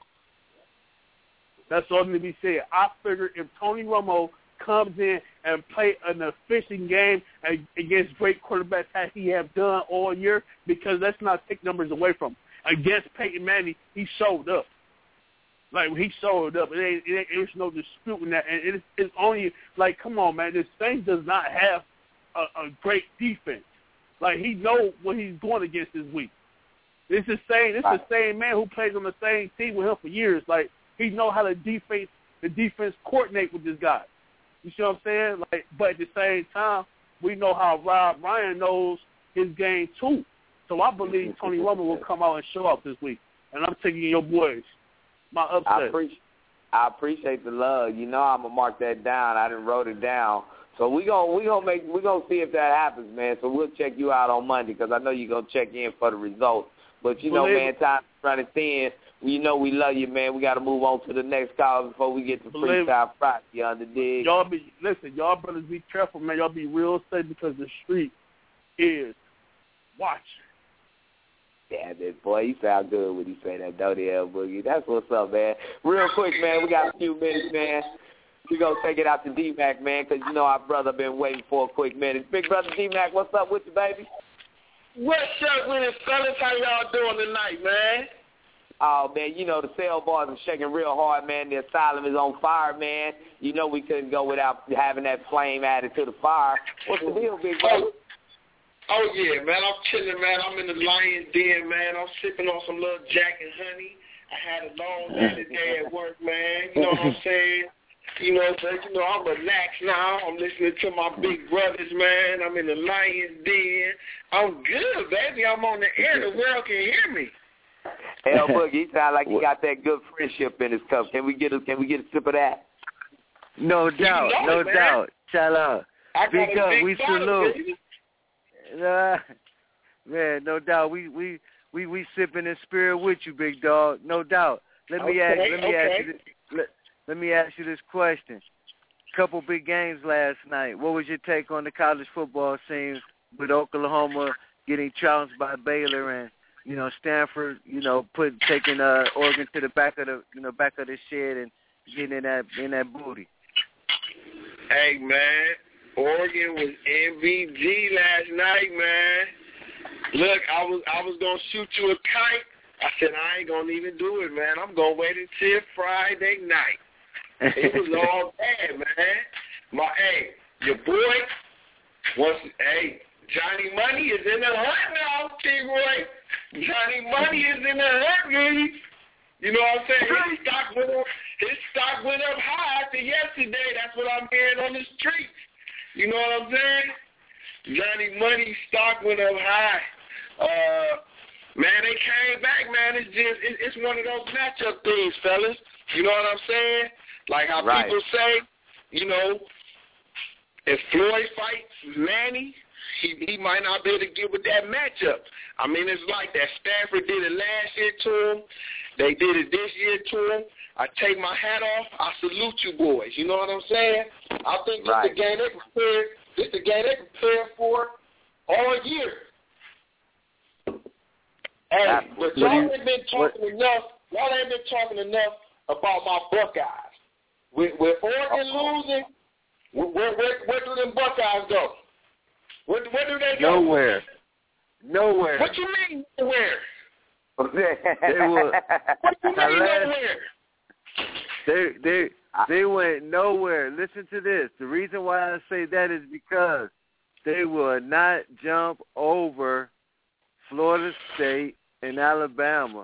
O: That's all that to be said. I figure if Tony Romo comes in and play an efficient game against great quarterbacks as he have done all year, because let's not take numbers away from him. Against Peyton Manning, he showed up. Like, he showed up. There's no disputing that. And it's only, like, come on, man, this thing does not have a great defense. Like, he knows what he's going against this week. This is the same man who plays on the same team with him for years. Like, he knows how the defense coordinate with this guy. You see what I'm saying? Like, but at the same time, we know how Rob Ryan knows his game too. So I believe Tony Romo will come out and show up this week. And I'm taking your boys. My upset.
P: I appreciate the love. You know I'm gonna mark that down. I done wrote it down. So we gonna see if that happens, man. So we'll check you out on Monday because I know you're gonna check in for the results. But you know, man, time's running thin. You know we love you, man. We got to move on to the next call before we get to Freestyle Friday. You understand?
O: Y'all brothers be careful, man. Y'all be real safe because the street is watching.
P: Damn it, boy. You sound good when you say that, don't you, L Boogie? That's what's up, man. Real quick, man, we got a few minutes, man. We're going to take it out to D-Mac, man, because you know our brother been waiting for a quick minute. Big brother D-Mac, what's up with you, baby?
Q: What's up with it, fellas? How y'all doing tonight, man?
P: Oh, man, you know the cell bars are shaking real hard, man. The asylum is on fire, man. You know we couldn't go without having that flame added to the fire. What's the deal, big brother?
Q: Oh, yeah, man, I'm chilling, man. I'm in the Lion's Den, man. I'm sipping on some little Jack and honey. I had a long day at work, man. You know what I'm saying? You know, I'm relaxed now. I'm listening to my big brothers, man. I'm in the Lion's Den. I'm good, baby. I'm on the air. The world can hear me.
P: L Boogie, he sound like he got that good friendship in his cup. Can we get a sip of that?
D: No doubt, no doubt. Shout out. Big up, we salute. Man, no doubt. We sipping in spirit with you, big dog. No doubt. Let me ask you this question. Couple big games last night. What was your take on the college football scene with Oklahoma getting trounced by Baylor and, you know, Stanford, you know, taking Oregon to the back of the shed and getting in that booty?
Q: Hey, man, Oregon was MVG last night, man. Look, I was gonna shoot you a kite. I said I ain't gonna even do it, man. I'm gonna wait until Friday night. It was all bad, man. Your boy Johnny Money is in the hunt now, T-Roy. Johnny Money is in the hunt, baby. You know what I'm saying? His stock went up high after yesterday. That's what I'm hearing on the street. You know what I'm saying? Johnny Money's stock went up high. Man, they came back, man. It's one of those matchup things, fellas. You know what I'm saying? Like how people say, you know, if Floyd fights Manny, he might not be able to get with that matchup. I mean, it's like that. Stanford did it last year to him. They did it this year to him. I take my hat off. I salute you boys. You know what I'm saying? I think this is the game they prepared for all year. Hey, but y'all ain't been talking enough. Y'all ain't been talking enough about my Buckeyes. With Oregon losing, where do them Buckeyes go? Where do they go?
D: Nowhere.
Q: What you mean nowhere?
D: What you
Q: mean nowhere?
D: They went nowhere. Listen to this. The reason why I say that is because they will not jump over Florida State and Alabama.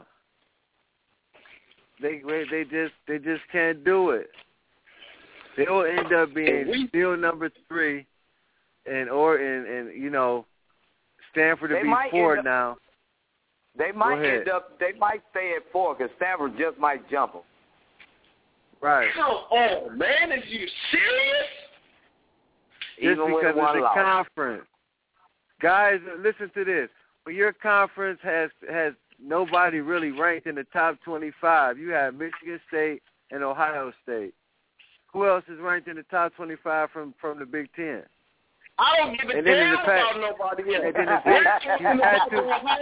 D: They just can't do it. They'll end up being still number 3, and you know, Stanford will be 4 now.
P: They might they might stay at 4 because Stanford just might jump them.
D: Right.
Q: Come on, man. Is you serious?
P: even with
D: because
P: one
D: it's a
P: loss.
D: conference. Guys, listen to this. When your conference has nobody really ranked in the top 25, you have Michigan State and Ohio State. Who else is ranked in the top 25 from the Big Ten?
Q: I don't give a damn about nobody else.
D: And then the Big, you had to,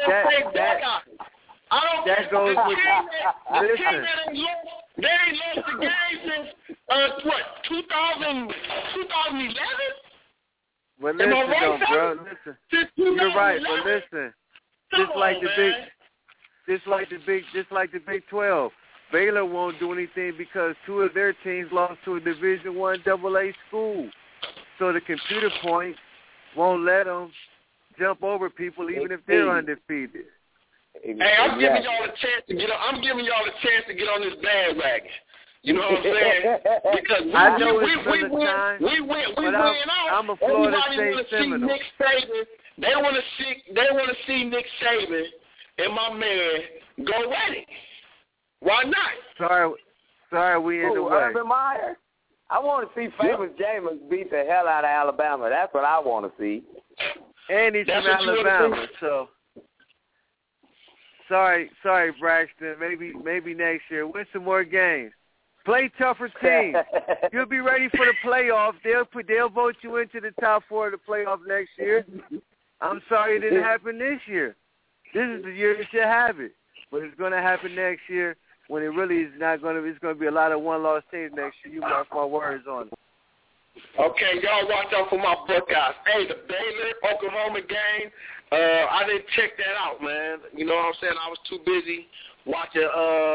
D: that goes with, listen.
Q: They ain't lost the game since, 2011?
D: Well, listen, though, bro. Listen. You're right, but listen. Just like the Big 12, Baylor won't do anything because two of their teams lost to a Division I AA school. So the computer points won't let them jump over people even if they're undefeated.
Q: Hey, I'm giving y'all a chance to get on. I'm giving y'all a chance to get on this bandwagon. You know what I'm saying? Because we win out.
D: I'm a Florida
Q: Everybody
D: State Seminole.
Q: Nick Saban. They want to see Nick Saban and my man go at it. Why not?
D: Sorry, we in the way.
P: Urban Meyer? I want to see Famous Jameis beat the hell out of Alabama. That's what I want to see.
D: And he's from Alabama, so. Sorry, Braxton. Maybe next year. Win some more games. Play tougher teams. You'll be ready for the playoffs. They'll vote you into the top 4 of the playoff next year. I'm sorry it didn't happen this year. This is the year that should have it. But it's going to happen next year when it really is not going to. It's going to be a lot of one-loss teams next year. You mark my words on it.
Q: Okay, y'all watch out for my Buckeyes. Hey, the Baylor-Oklahoma game, I didn't check that out, man. You know what I'm saying? I was too busy watching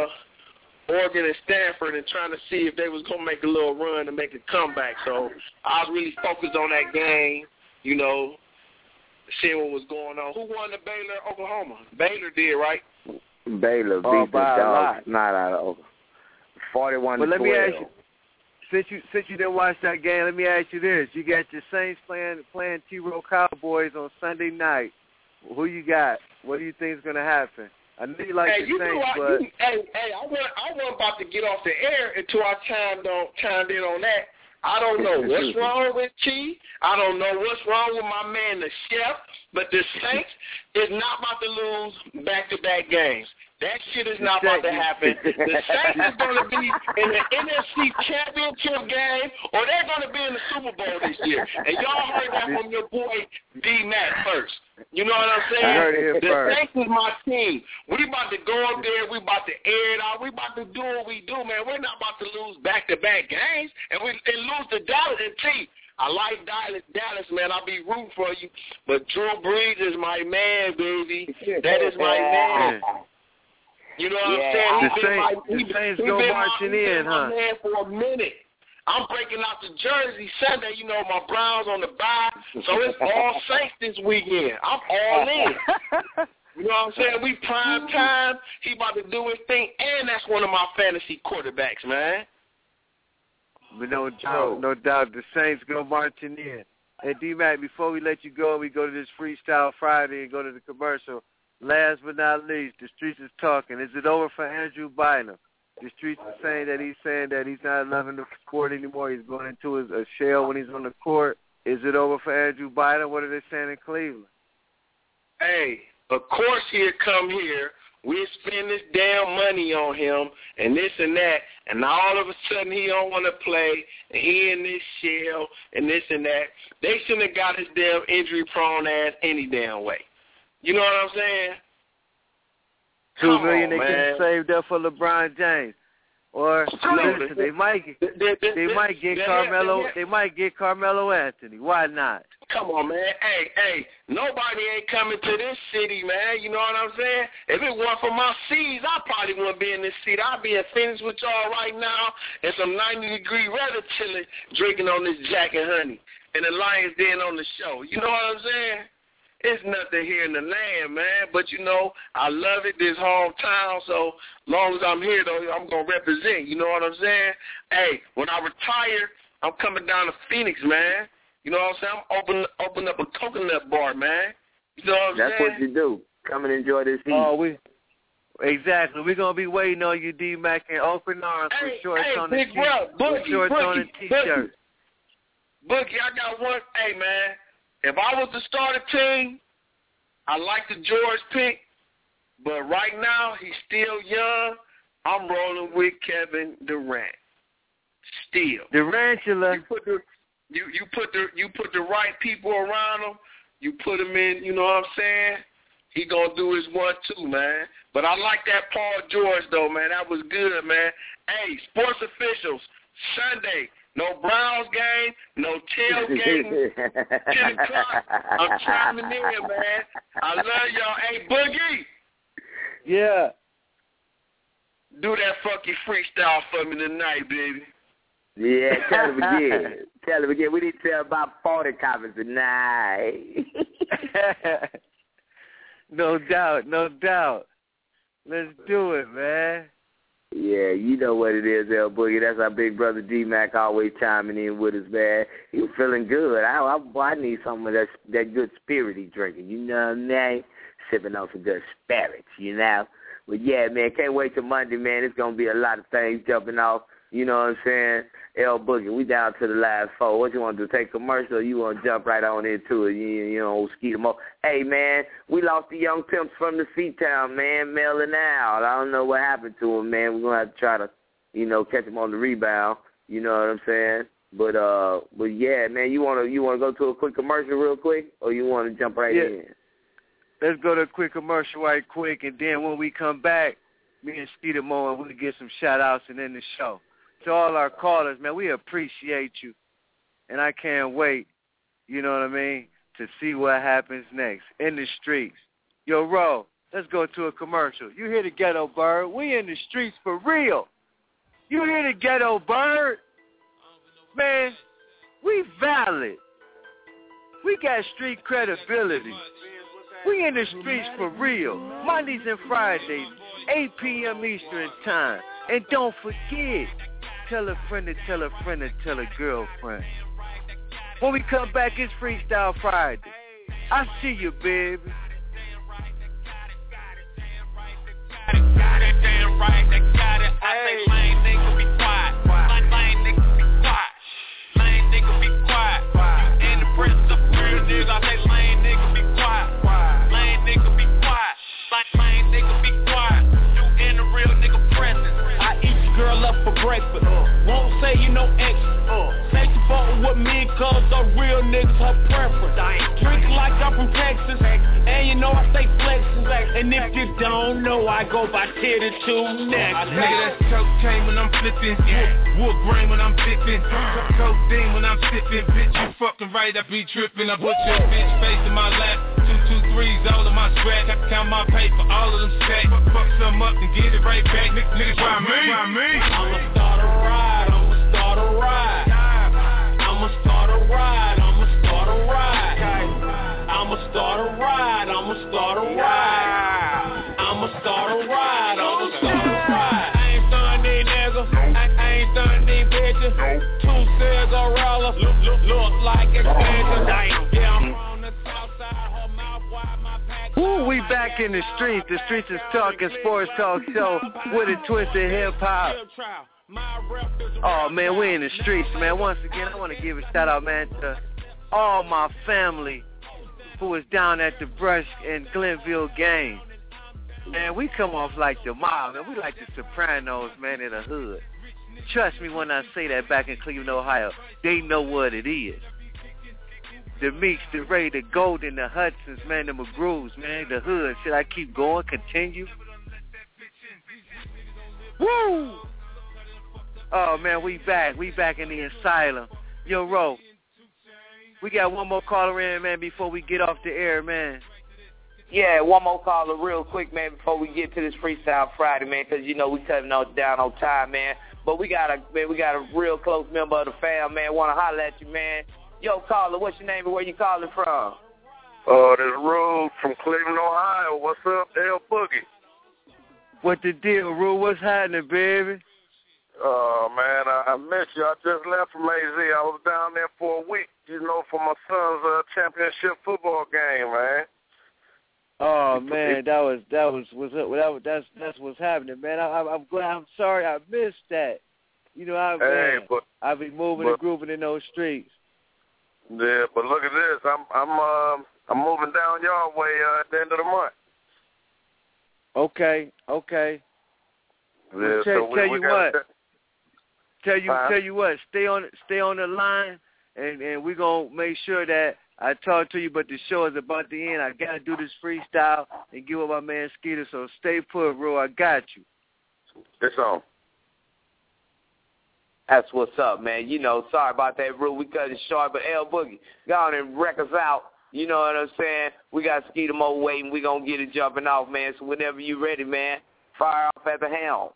Q: Oregon and Stanford and trying to see if they was going to make a little run and make a comeback. So I was really focused on that game, you know, seeing what was going on. Who won the Baylor-Oklahoma? Baylor did, right?
P: Baylor beat the Dogs, not out of Oklahoma. 41-12.
D: But let me ask you. Since you didn't watch that game, let me ask you this. You got your Saints playing T-Row Cowboys on Sunday night. Who you got? What do you think is going to happen? I know you like the Saints, but...
Q: I wasn't about to get off the air until I chimed in on that. I don't know what's wrong with T. I don't know what's wrong with my man, the chef, but the Saints is not about to lose back-to-back games. That shit is not about to happen. The Saints is going to be in the NFC Championship game, or they're going to be in the Super Bowl this year. And y'all heard that from your boy D-Mac first. You know what I'm saying?
D: I heard it
Q: the
D: first.
Q: Saints is my team. We about to go up there. We about to air it out. We about to do what we do, man. We're not about to lose back-to-back games and lose to Dallas and T. I like Dallas, man. I'll be rooting for you. But Drew Brees is my man, baby. That is my man. You know what I'm saying?
D: The Saints go marching in, huh?
Q: Man for a minute. I'm breaking out the jersey Sunday. You know, my Browns on the bye. So it's all Saints this weekend. I'm all in. You know what I'm saying? We prime time. He about to do his thing. And that's one of my fantasy quarterbacks, man.
D: But no doubt, the Saints go marching in. And D-Mac, before we let you go, we go to this Freestyle Friday and go to the commercial. Last but not least, the streets is talking. Is it over for Andrew Bynum? The streets are saying that he's not loving the sport anymore. He's going into a shell when he's on the court. Is it over for Andrew Bynum? What are they saying in Cleveland?
Q: Hey, of course he'll come here. We spend this damn money on him and this and that, and all of a sudden he don't want to play, and he in this shell and this and that. They shouldn't have got his damn injury-prone ass any damn way. You know what I'm saying?
D: $2 million they could have saved up for LeBron James, or listen, they might get Carmelo. They might get Carmelo Anthony. Why not?
Q: Come on, man. Hey, nobody ain't coming to this city, man. You know what I'm saying? If it weren't for my seeds, I probably wouldn't be in this city. I'd be in Phoenix with y'all right now in some 90-degree weather, chilling, drinking on this Jack and Honey, and the Lions Den on the show. You know what I'm saying? It's nothing here in the land, man. But, you know, I love it, this hometown. So long as I'm here, though, I'm going to represent. You know what I'm saying? Hey, when I retire, I'm coming down to Phoenix, man. You know what I'm saying? I'm open up a coconut bar, man. You know what I'm saying?
P: That's what you do. Come and enjoy this heat.
D: Exactly. We're going to be waiting on you, D-Mac, and open arms with shorts on the T-shirt.
Q: Boogie, I got one. Hey, man, if I was to start a team, I like the George pick, but right now he's still young. I'm rolling with Kevin Durant. Still.
D: Durantula.
Q: You put the right people around him. You put him in, you know what I'm saying? He gonna do his 1-2, man. But I like that Paul George though, man. That was good, man. Hey, sports officials, Sunday, no Browns game, no tailgating, 10 o'clock. I'm chiming in, man. I love y'all. Hey, Boogie.
D: Yeah.
Q: Do that funky freestyle for me tonight, baby.
P: Yeah, tell him again. Tell him again. We need to tell about 40 copies tonight.
D: No doubt. Let's do it, man.
P: Yeah, you know what it is, El Boogie. That's our big brother D-Mac always chiming in with us, man. He was feeling good. I need some of that good spirit he's drinking, you know what I mean? Sipping on some good spirits, you know? But, yeah, man, can't wait till Monday, man. It's going to be a lot of things jumping off. You know what I'm saying? El Boogie, we down to the last four. What you want to do, take commercial, or you want to jump right on into it? You know, skeet them up. Hey, man, we lost the young pimps from the C-Town, man, Mel and Al. I don't know what happened to them, man. We're going to have to try to, you know, catch them on the rebound. You know what I'm saying? But yeah, man, you want to go to a quick commercial real quick, or you want to jump right in?
D: Let's go to a quick commercial right quick, and then when we come back, me and Skeeter Mo, and we'll get some shout-outs and end the show. To all our callers, man, we appreciate you, and I can't wait, you know what I mean, to see what happens next in the streets. Yo, Ro, let's go to a commercial. You hear the Ghetto Bird? We in the streets for real. You hear the Ghetto Bird? Man, we valid. We got street credibility. We in the streets for real. Mondays and Fridays, 8 p.m. Eastern time. And don't forget, tell a friend to tell a friend to tell a girlfriend. When we come back, it's Freestyle Friday. I see you, baby. In the presence of real niggas, I say lame nigga be quiet. Lame nigga be quiet. Lame nigga be quiet. You in the real nigga presence. I eat your girl up for breakfast. Won't say you no extra. Say you fuckin' with me cause the real niggas her preference. Drinkin' like I'm from Texas. And you know I stay flexin'. And if you don't know, I go by 10 and 2 next.
R: Nigga, that's cocaine when I'm flippin'. Wood grain when I'm dippin'. Codeine when I'm sippin'. Bitch, you fucking right, I be trippin'. I put your bitch face in my lap. 2, 2, 3s all of my scratch. Count my paper, all of them stacks. Fuck some up and get it right back. Nigga, try me. I'ma start a ride. I'ma start a ride. I'ma start a ride. I'ma start a ride. I'ma start a ride. I'ma start a ride. I'ma start a ride. I'ma start a ride. I ain't stunning these niggas. I ain't stunning these bitches. 2 cigarillas look like extensions. Yeah, I'm on the south side. Her mouth wide, my pack. Ooh, we back in the streets. The streets is talking sports talk show with a twist of hip hop. Oh man, we in the streets, man. Once again, I want to give a shout out, man, to all my family who was down at the Brush and Glenville game. Man, we come off like the mob, man. We like the Sopranos, man, in the hood. Trust me when I say that back in Cleveland, Ohio, they know what it is. The Meeks, the Ray, the Golden, the Hudsons, man, the McGrews, man, the hood. Should I keep going, continue? Woo! Oh, man, we back. We back in the asylum. Yo, Ro, we got one more caller in, man, before we get off the air, man.
P: Yeah, one more caller real quick, man, before we get to this Freestyle Friday, man, because, you know, we cutting down on time, man. But we got a real close member of the fam, man. Want to holler at you, man. Yo, caller, what's your name and where you calling from?
N: This is Rube from Cleveland, Ohio. What's up, El Boogie?
D: What the deal, Rube? What's happening, baby?
N: Man, I missed you. I just left from AZ. I was down there for a week, you know, for my son's championship football game, man.
D: Oh man, that's what's happening, man. I'm glad. I'm sorry I missed that. You know, I've been moving and grooving in those streets.
N: Yeah, but look at this. I'm moving down your way at the end of the month.
D: Okay.
N: Yeah,
D: Tell you what. Stay on the line, and we're gonna make sure that I talk to you. But the show is about to end. I gotta do this freestyle and give up my man Skeeter. So stay put, bro. I got you.
N: It's on.
P: That's what's up, man. Sorry about that, bro. We cut it short, but L Boogie, go on and wreck us out. You know what I'm saying? We got Skeeter Mo waiting. We gonna get it jumping off, man. So whenever you ready, man, fire off at the helm.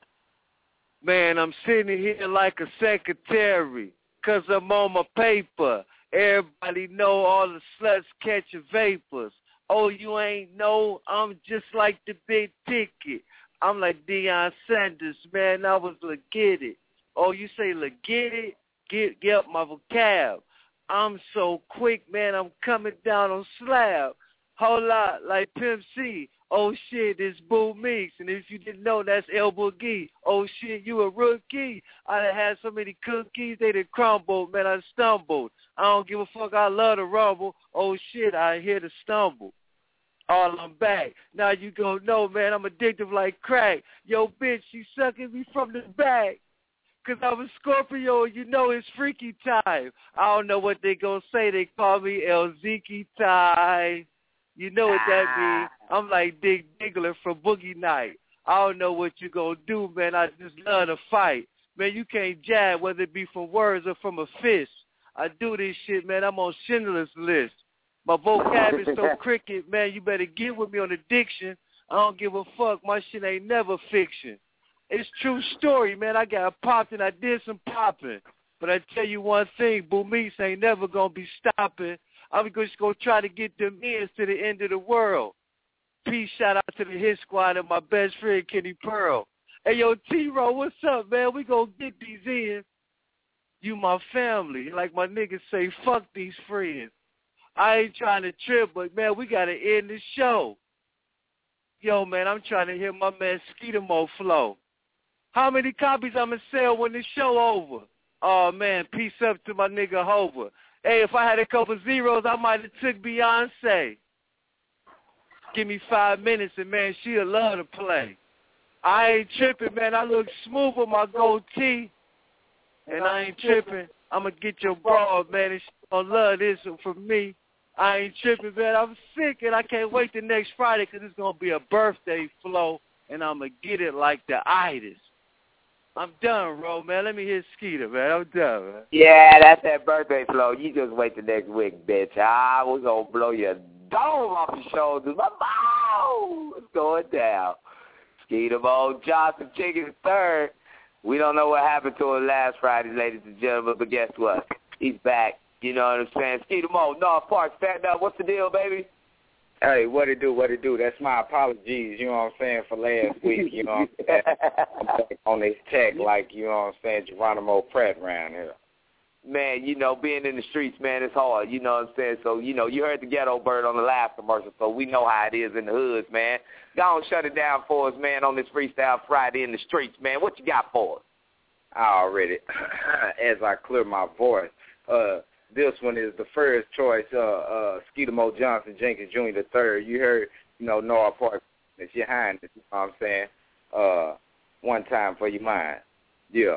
D: Man, I'm sitting here like a secretary, 'cause I'm on my paper. Everybody know all the sluts catching vapors. Oh, you ain't know? I'm just like the big ticket. I'm like Deion Sanders, man. I was like, get it. Oh, you say, look, get it? Get up my vocab. I'm so quick, man, I'm coming down on slab. Whole lot like Pimp C. Oh, shit, it's Boo Meeks. And if you didn't know, that's El Boogie. Oh, shit, you a rookie. I done had so many cookies, they done crumbled. Man, I stumbled. I don't give a fuck, I love to rumble. Oh, shit, I hear the stumble. All I'm back. Now you gon' know, man, I'm addictive like crack. Yo, bitch, you sucking me from the back. 'Cause I'm a Scorpio, you know it's freaky time. I don't know what they gonna say. They call me El Zeke time. You know what that means. I'm like Dig Diggler from Boogie Night. I don't know what you gonna do, man. I just love to fight. Man, you can't jab, whether it be from words or from a fist. I do this shit, man. I'm on Schindler's List. My vocab is so cricket, man. You better get with me on the diction. I don't give a fuck. My shit ain't never fiction. It's true story, man. I got popped and I did some popping. But I tell you one thing, Boo Meeks ain't never going to be stopping. I'm just going to try to get them ends to the end of the world. Peace, shout out to the Hit Squad and my best friend, Kenny Pearl. Hey, yo, T-Ro, what's up, man? We going to get these in. You my family. Like my niggas say, fuck these friends. I ain't trying to trip, but, man, we got to end the show. Yo, man, I'm trying to hear my man Skeeter Mo flow. How many copies I'm going to sell when the show over? Oh, man, peace up to my nigga Hova. Hey, if I had a couple zeros, I might have took Beyonce. Give me 5 minutes, and, man, she'll love to play. I ain't tripping, man. I look smooth with my goatee, and I ain't tripping. I'm going to get your broad, man, and she's going to love this from me. I ain't tripping, man. I'm sick, and I can't wait the next Friday because it's going to be a birthday flow, and I'm going to get it like the itis. I'm done, bro, man. Let me hear Skeeter, man. I'm done, man.
P: Yeah, that's that birthday flow. You just wait the next week, bitch. We're going to blow your dome off your shoulders. It's going down. Skeeter Mo Johnson, Chicken III. We don't know what happened to him last Friday, ladies and gentlemen, but guess what? He's back. You know what I'm saying? Skeeter Mo, North Park, stand up. What's the deal, baby?
S: Hey, what it do? That's my apologies, you know what I'm saying, for last week, you know what I'm saying? I'm back on this tech like, you know what I'm saying, Geronimo Pratt around here.
P: Man, you know, being in the streets, man, it's hard, you know what I'm saying? So, you know, you heard the Ghetto Bird on the last commercial, so we know how it is in the hoods, man. Go on, shut it down for us, man, on this Freestyle Friday in the streets, man. What you got for us?
S: Already, as I clear my voice, this one is the first choice, Skeeter Mo Johnson Jenkins Jr. III. You heard, you know, North Park, it's your highness, you know what I'm saying? One time for your mind. Yeah.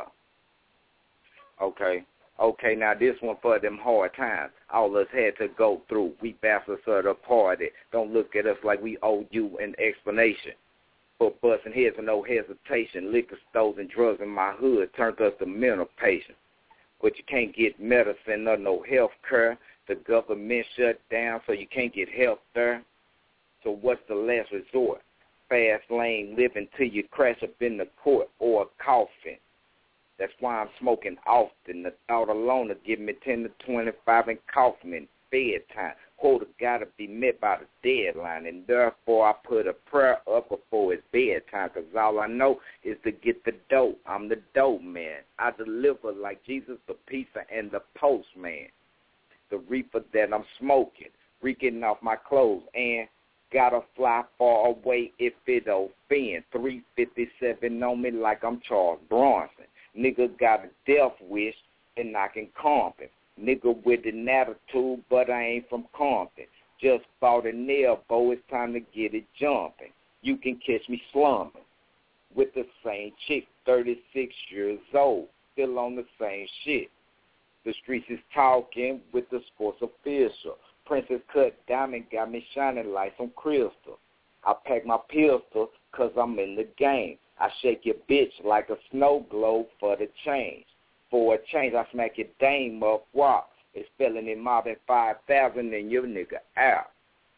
S: Okay, now this one for them hard times. All us had to go through. We bastards of the party. Don't look at us like we owe you an explanation. But busting heads with no hesitation. Liquor stores and drugs in my hood turned us to mental patients. But you can't get medicine or no health care. The government shut down, so you can't get health there. So what's the last resort? Fast lane living till you crash up in the court or a coffin. That's why I'm smoking often. The thought alone will give me 10 to 25 and Kaufman. Bedtime. Quota got to be met by the deadline, and therefore I put a prayer up before it's bedtime, because all I know is to get the dope. I'm the dope man. I deliver like Jesus the pizza and the postman. The reefer that I'm smoking, reeking off my clothes, and gotta fly far away if it offend. 357 on me like I'm Charles Bronson. Nigga got a death wish, and I can calm him. Nigga with an attitude, but I ain't from Compton. Just bought a nail bow, it's time to get it jumping. You can catch me slumming with the same chick, 36 years old, still on the same shit. The streets is talking with the sports official. Princess cut diamond got me shining like some crystal. I pack my pistol cause I'm in the game. I shake your bitch like a snow globe for the change. For a change, I smack your dame up, walk. It's felony mobbing 5,000 and your nigga out.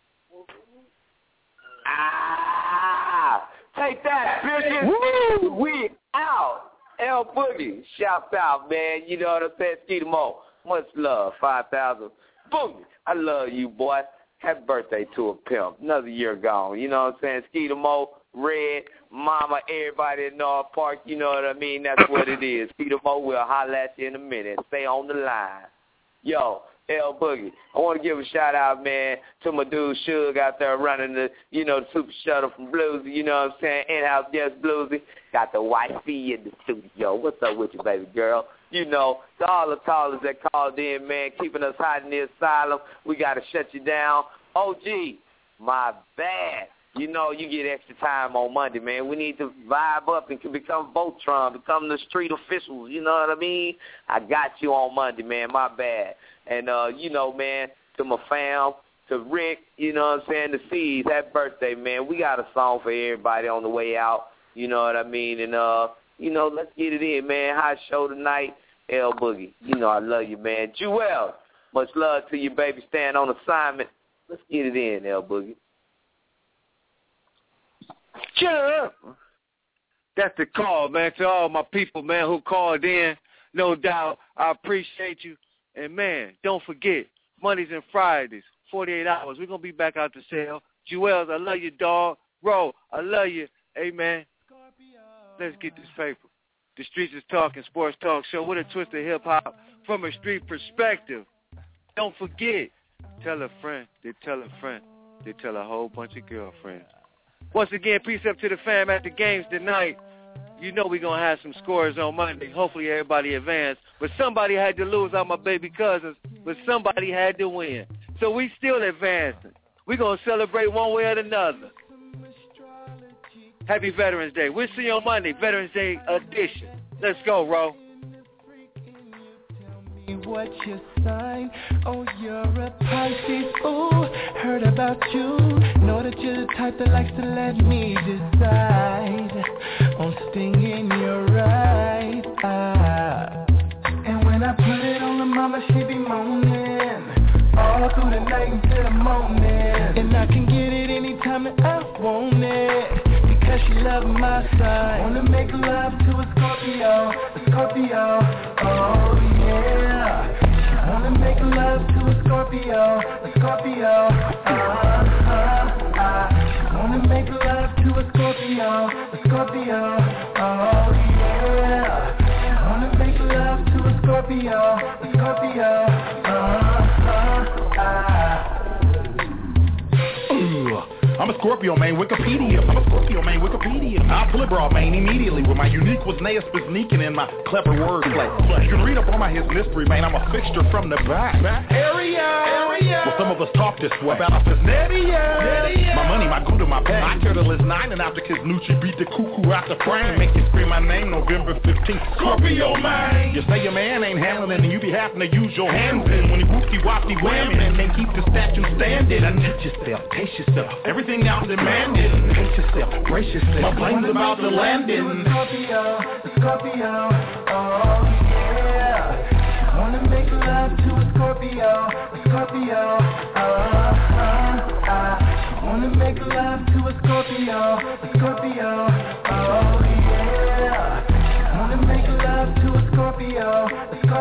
S: Take that, bitches. Woo! We out. L Boogie, shout out, man. You know what I'm saying? Skeeter Mo, much love. 5,000. Boogie, I love you, boy. Happy birthday to a pimp. Another year gone. You know what I'm saying? Skeeter Mo, Red, Mama, everybody in North Park. You know what I mean? That's what it is. Skeeter Mo, we'll holler at you in a minute. Stay on the line. Yo, L Boogie, I want to give a shout out, man, to my dude Suge out there running the, the Super Shuttle from Bluesy, you know what I'm saying, in-house guest Bluesy. Got the wifey in the studio. What's up with you, baby girl? You know, to all the callers that called in, man, keeping us hot in the asylum. We got to shut you down. OG, my bad. You know, you get extra time on Monday, man. We need to vibe up and become Voltron, become the street officials, you know what I mean? I got you on Monday, man, my bad. And, man, to my fam, to Rick, you know what I'm saying, to C's, happy birthday, man. We got a song for everybody on the way out, you know what I mean? And, let's get it in, man. Hot show tonight, L Boogie. You know I love you, man. Jewel, much love to you, baby. Stand on assignment. Let's get it in, L Boogie.
D: Sure. That's the call, man, to all my people, man, who called in. No doubt. I appreciate you. And, man, don't forget, Mondays and Fridays, 48 hours. We're going to be back out to sell. Jewels, I love you, dog. Ro, I love you. Hey, man, let's get this paper. The Streets is Talking, Sports Talk Show with a twist of hip-hop from a street perspective. Don't forget, tell a friend, they tell a friend, they tell a whole bunch of girlfriends. Once again, peace up to the fam at the games tonight. You know we're going to have some scores on Monday. Hopefully everybody advanced. But somebody had to lose, all my baby cousins, but somebody had to win. So we still advancing. We're going to celebrate one way or another. Happy Veterans Day. We'll see you on Monday, Veterans Day edition. Let's go, Ro.
B: What's your sign? Oh, you're a Pisces. Ooh, heard about you. Know that you're the type that likes to let me decide on stinging your right eye. And when I put it on the mama, she be moaning all through the night until the morning. And I can get it anytime that I want it, because she love my side. Wanna make love to a Scorpio, oh yeah. She wanna make love to a Scorpio, She wanna make love to a Scorpio, oh yeah. She wanna make love to a Scorpio,
F: I'm a Scorpio, man, Wikipedia. I'll pull it broad, man, immediately with my unique Wisnea sneaking in my clever wordplay. You can read up on my his mystery, man. I'm a fixture from the back area. Well, some of us talk this way about this Nedia. My money, my good, my pay. I care to list 9 and after Kids Nucci beat the cuckoo out the frame. Make you scream my name November 15th. Scorpio, man. You say your man ain't handling and you be having to use your hands in when you woofy-woffy whamming and they keep the statue standing. Touch yourself, taste yourself. Everything now demanded. Pace yourself, brace yourself. My plane's about to land in.
B: Scorpio, oh yeah. She wanna make love to a Scorpio, She wanna make love to a Scorpio, oh yeah. She wanna make love to a Scorpio,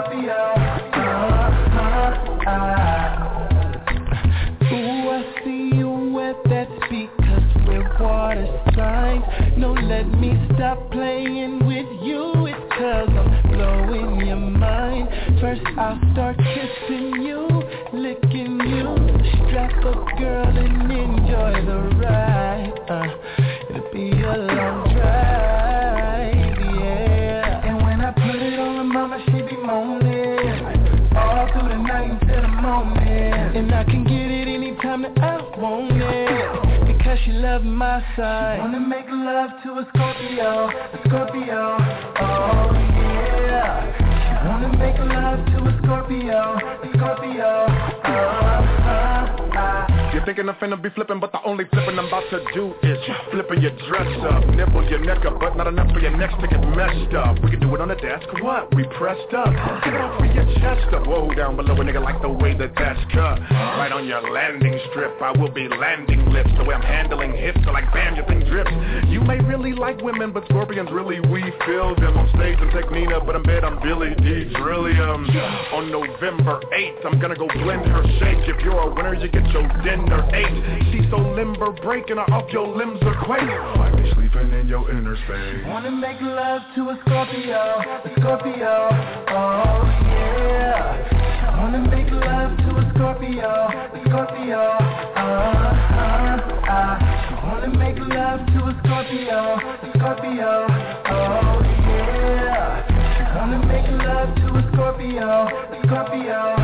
B: Ooh, I see you at that because we're water signs. No, let me stop playing with you. It's 'cause I'm blowing your mind. First I'll start kissing you, licking you. Strap up, girl, and enjoy the ride. It'll be a long drive, yeah. And when I put it on the mama, she be moaning all through the love my side.
M: Wanna make love to a Scorpio, oh yeah. She wanna make love to a Scorpio,
H: You're thinking I'm finna be flipping, but the only flipping I'm about to do is flipping your dress up, nibble your neck up, but not enough for your neck to get messed up. We can do it on the desk, what? We pressed up, get it off with your chest up. Whoa, down below a nigga like the way that that's cut. Right on your landing strip, I will be landing lips. The way I'm handling hips, so like bam, your thing drips. You may really like women, but Scorpions really, we feel them. On stage and take Nina, but in bed I'm Billy D. Trillium. On November 8th, I'm gonna go blend her shake. If you're a winner, you get your dinner 8. She's so limber, breaking her off, your limbs are quake. Like me sleeping in your inner space.
M: Wanna make love to a Scorpio, oh yeah. Wanna make love to a Scorpio, Wanna make love to a Scorpio, oh yeah. Wanna make love to a Scorpio,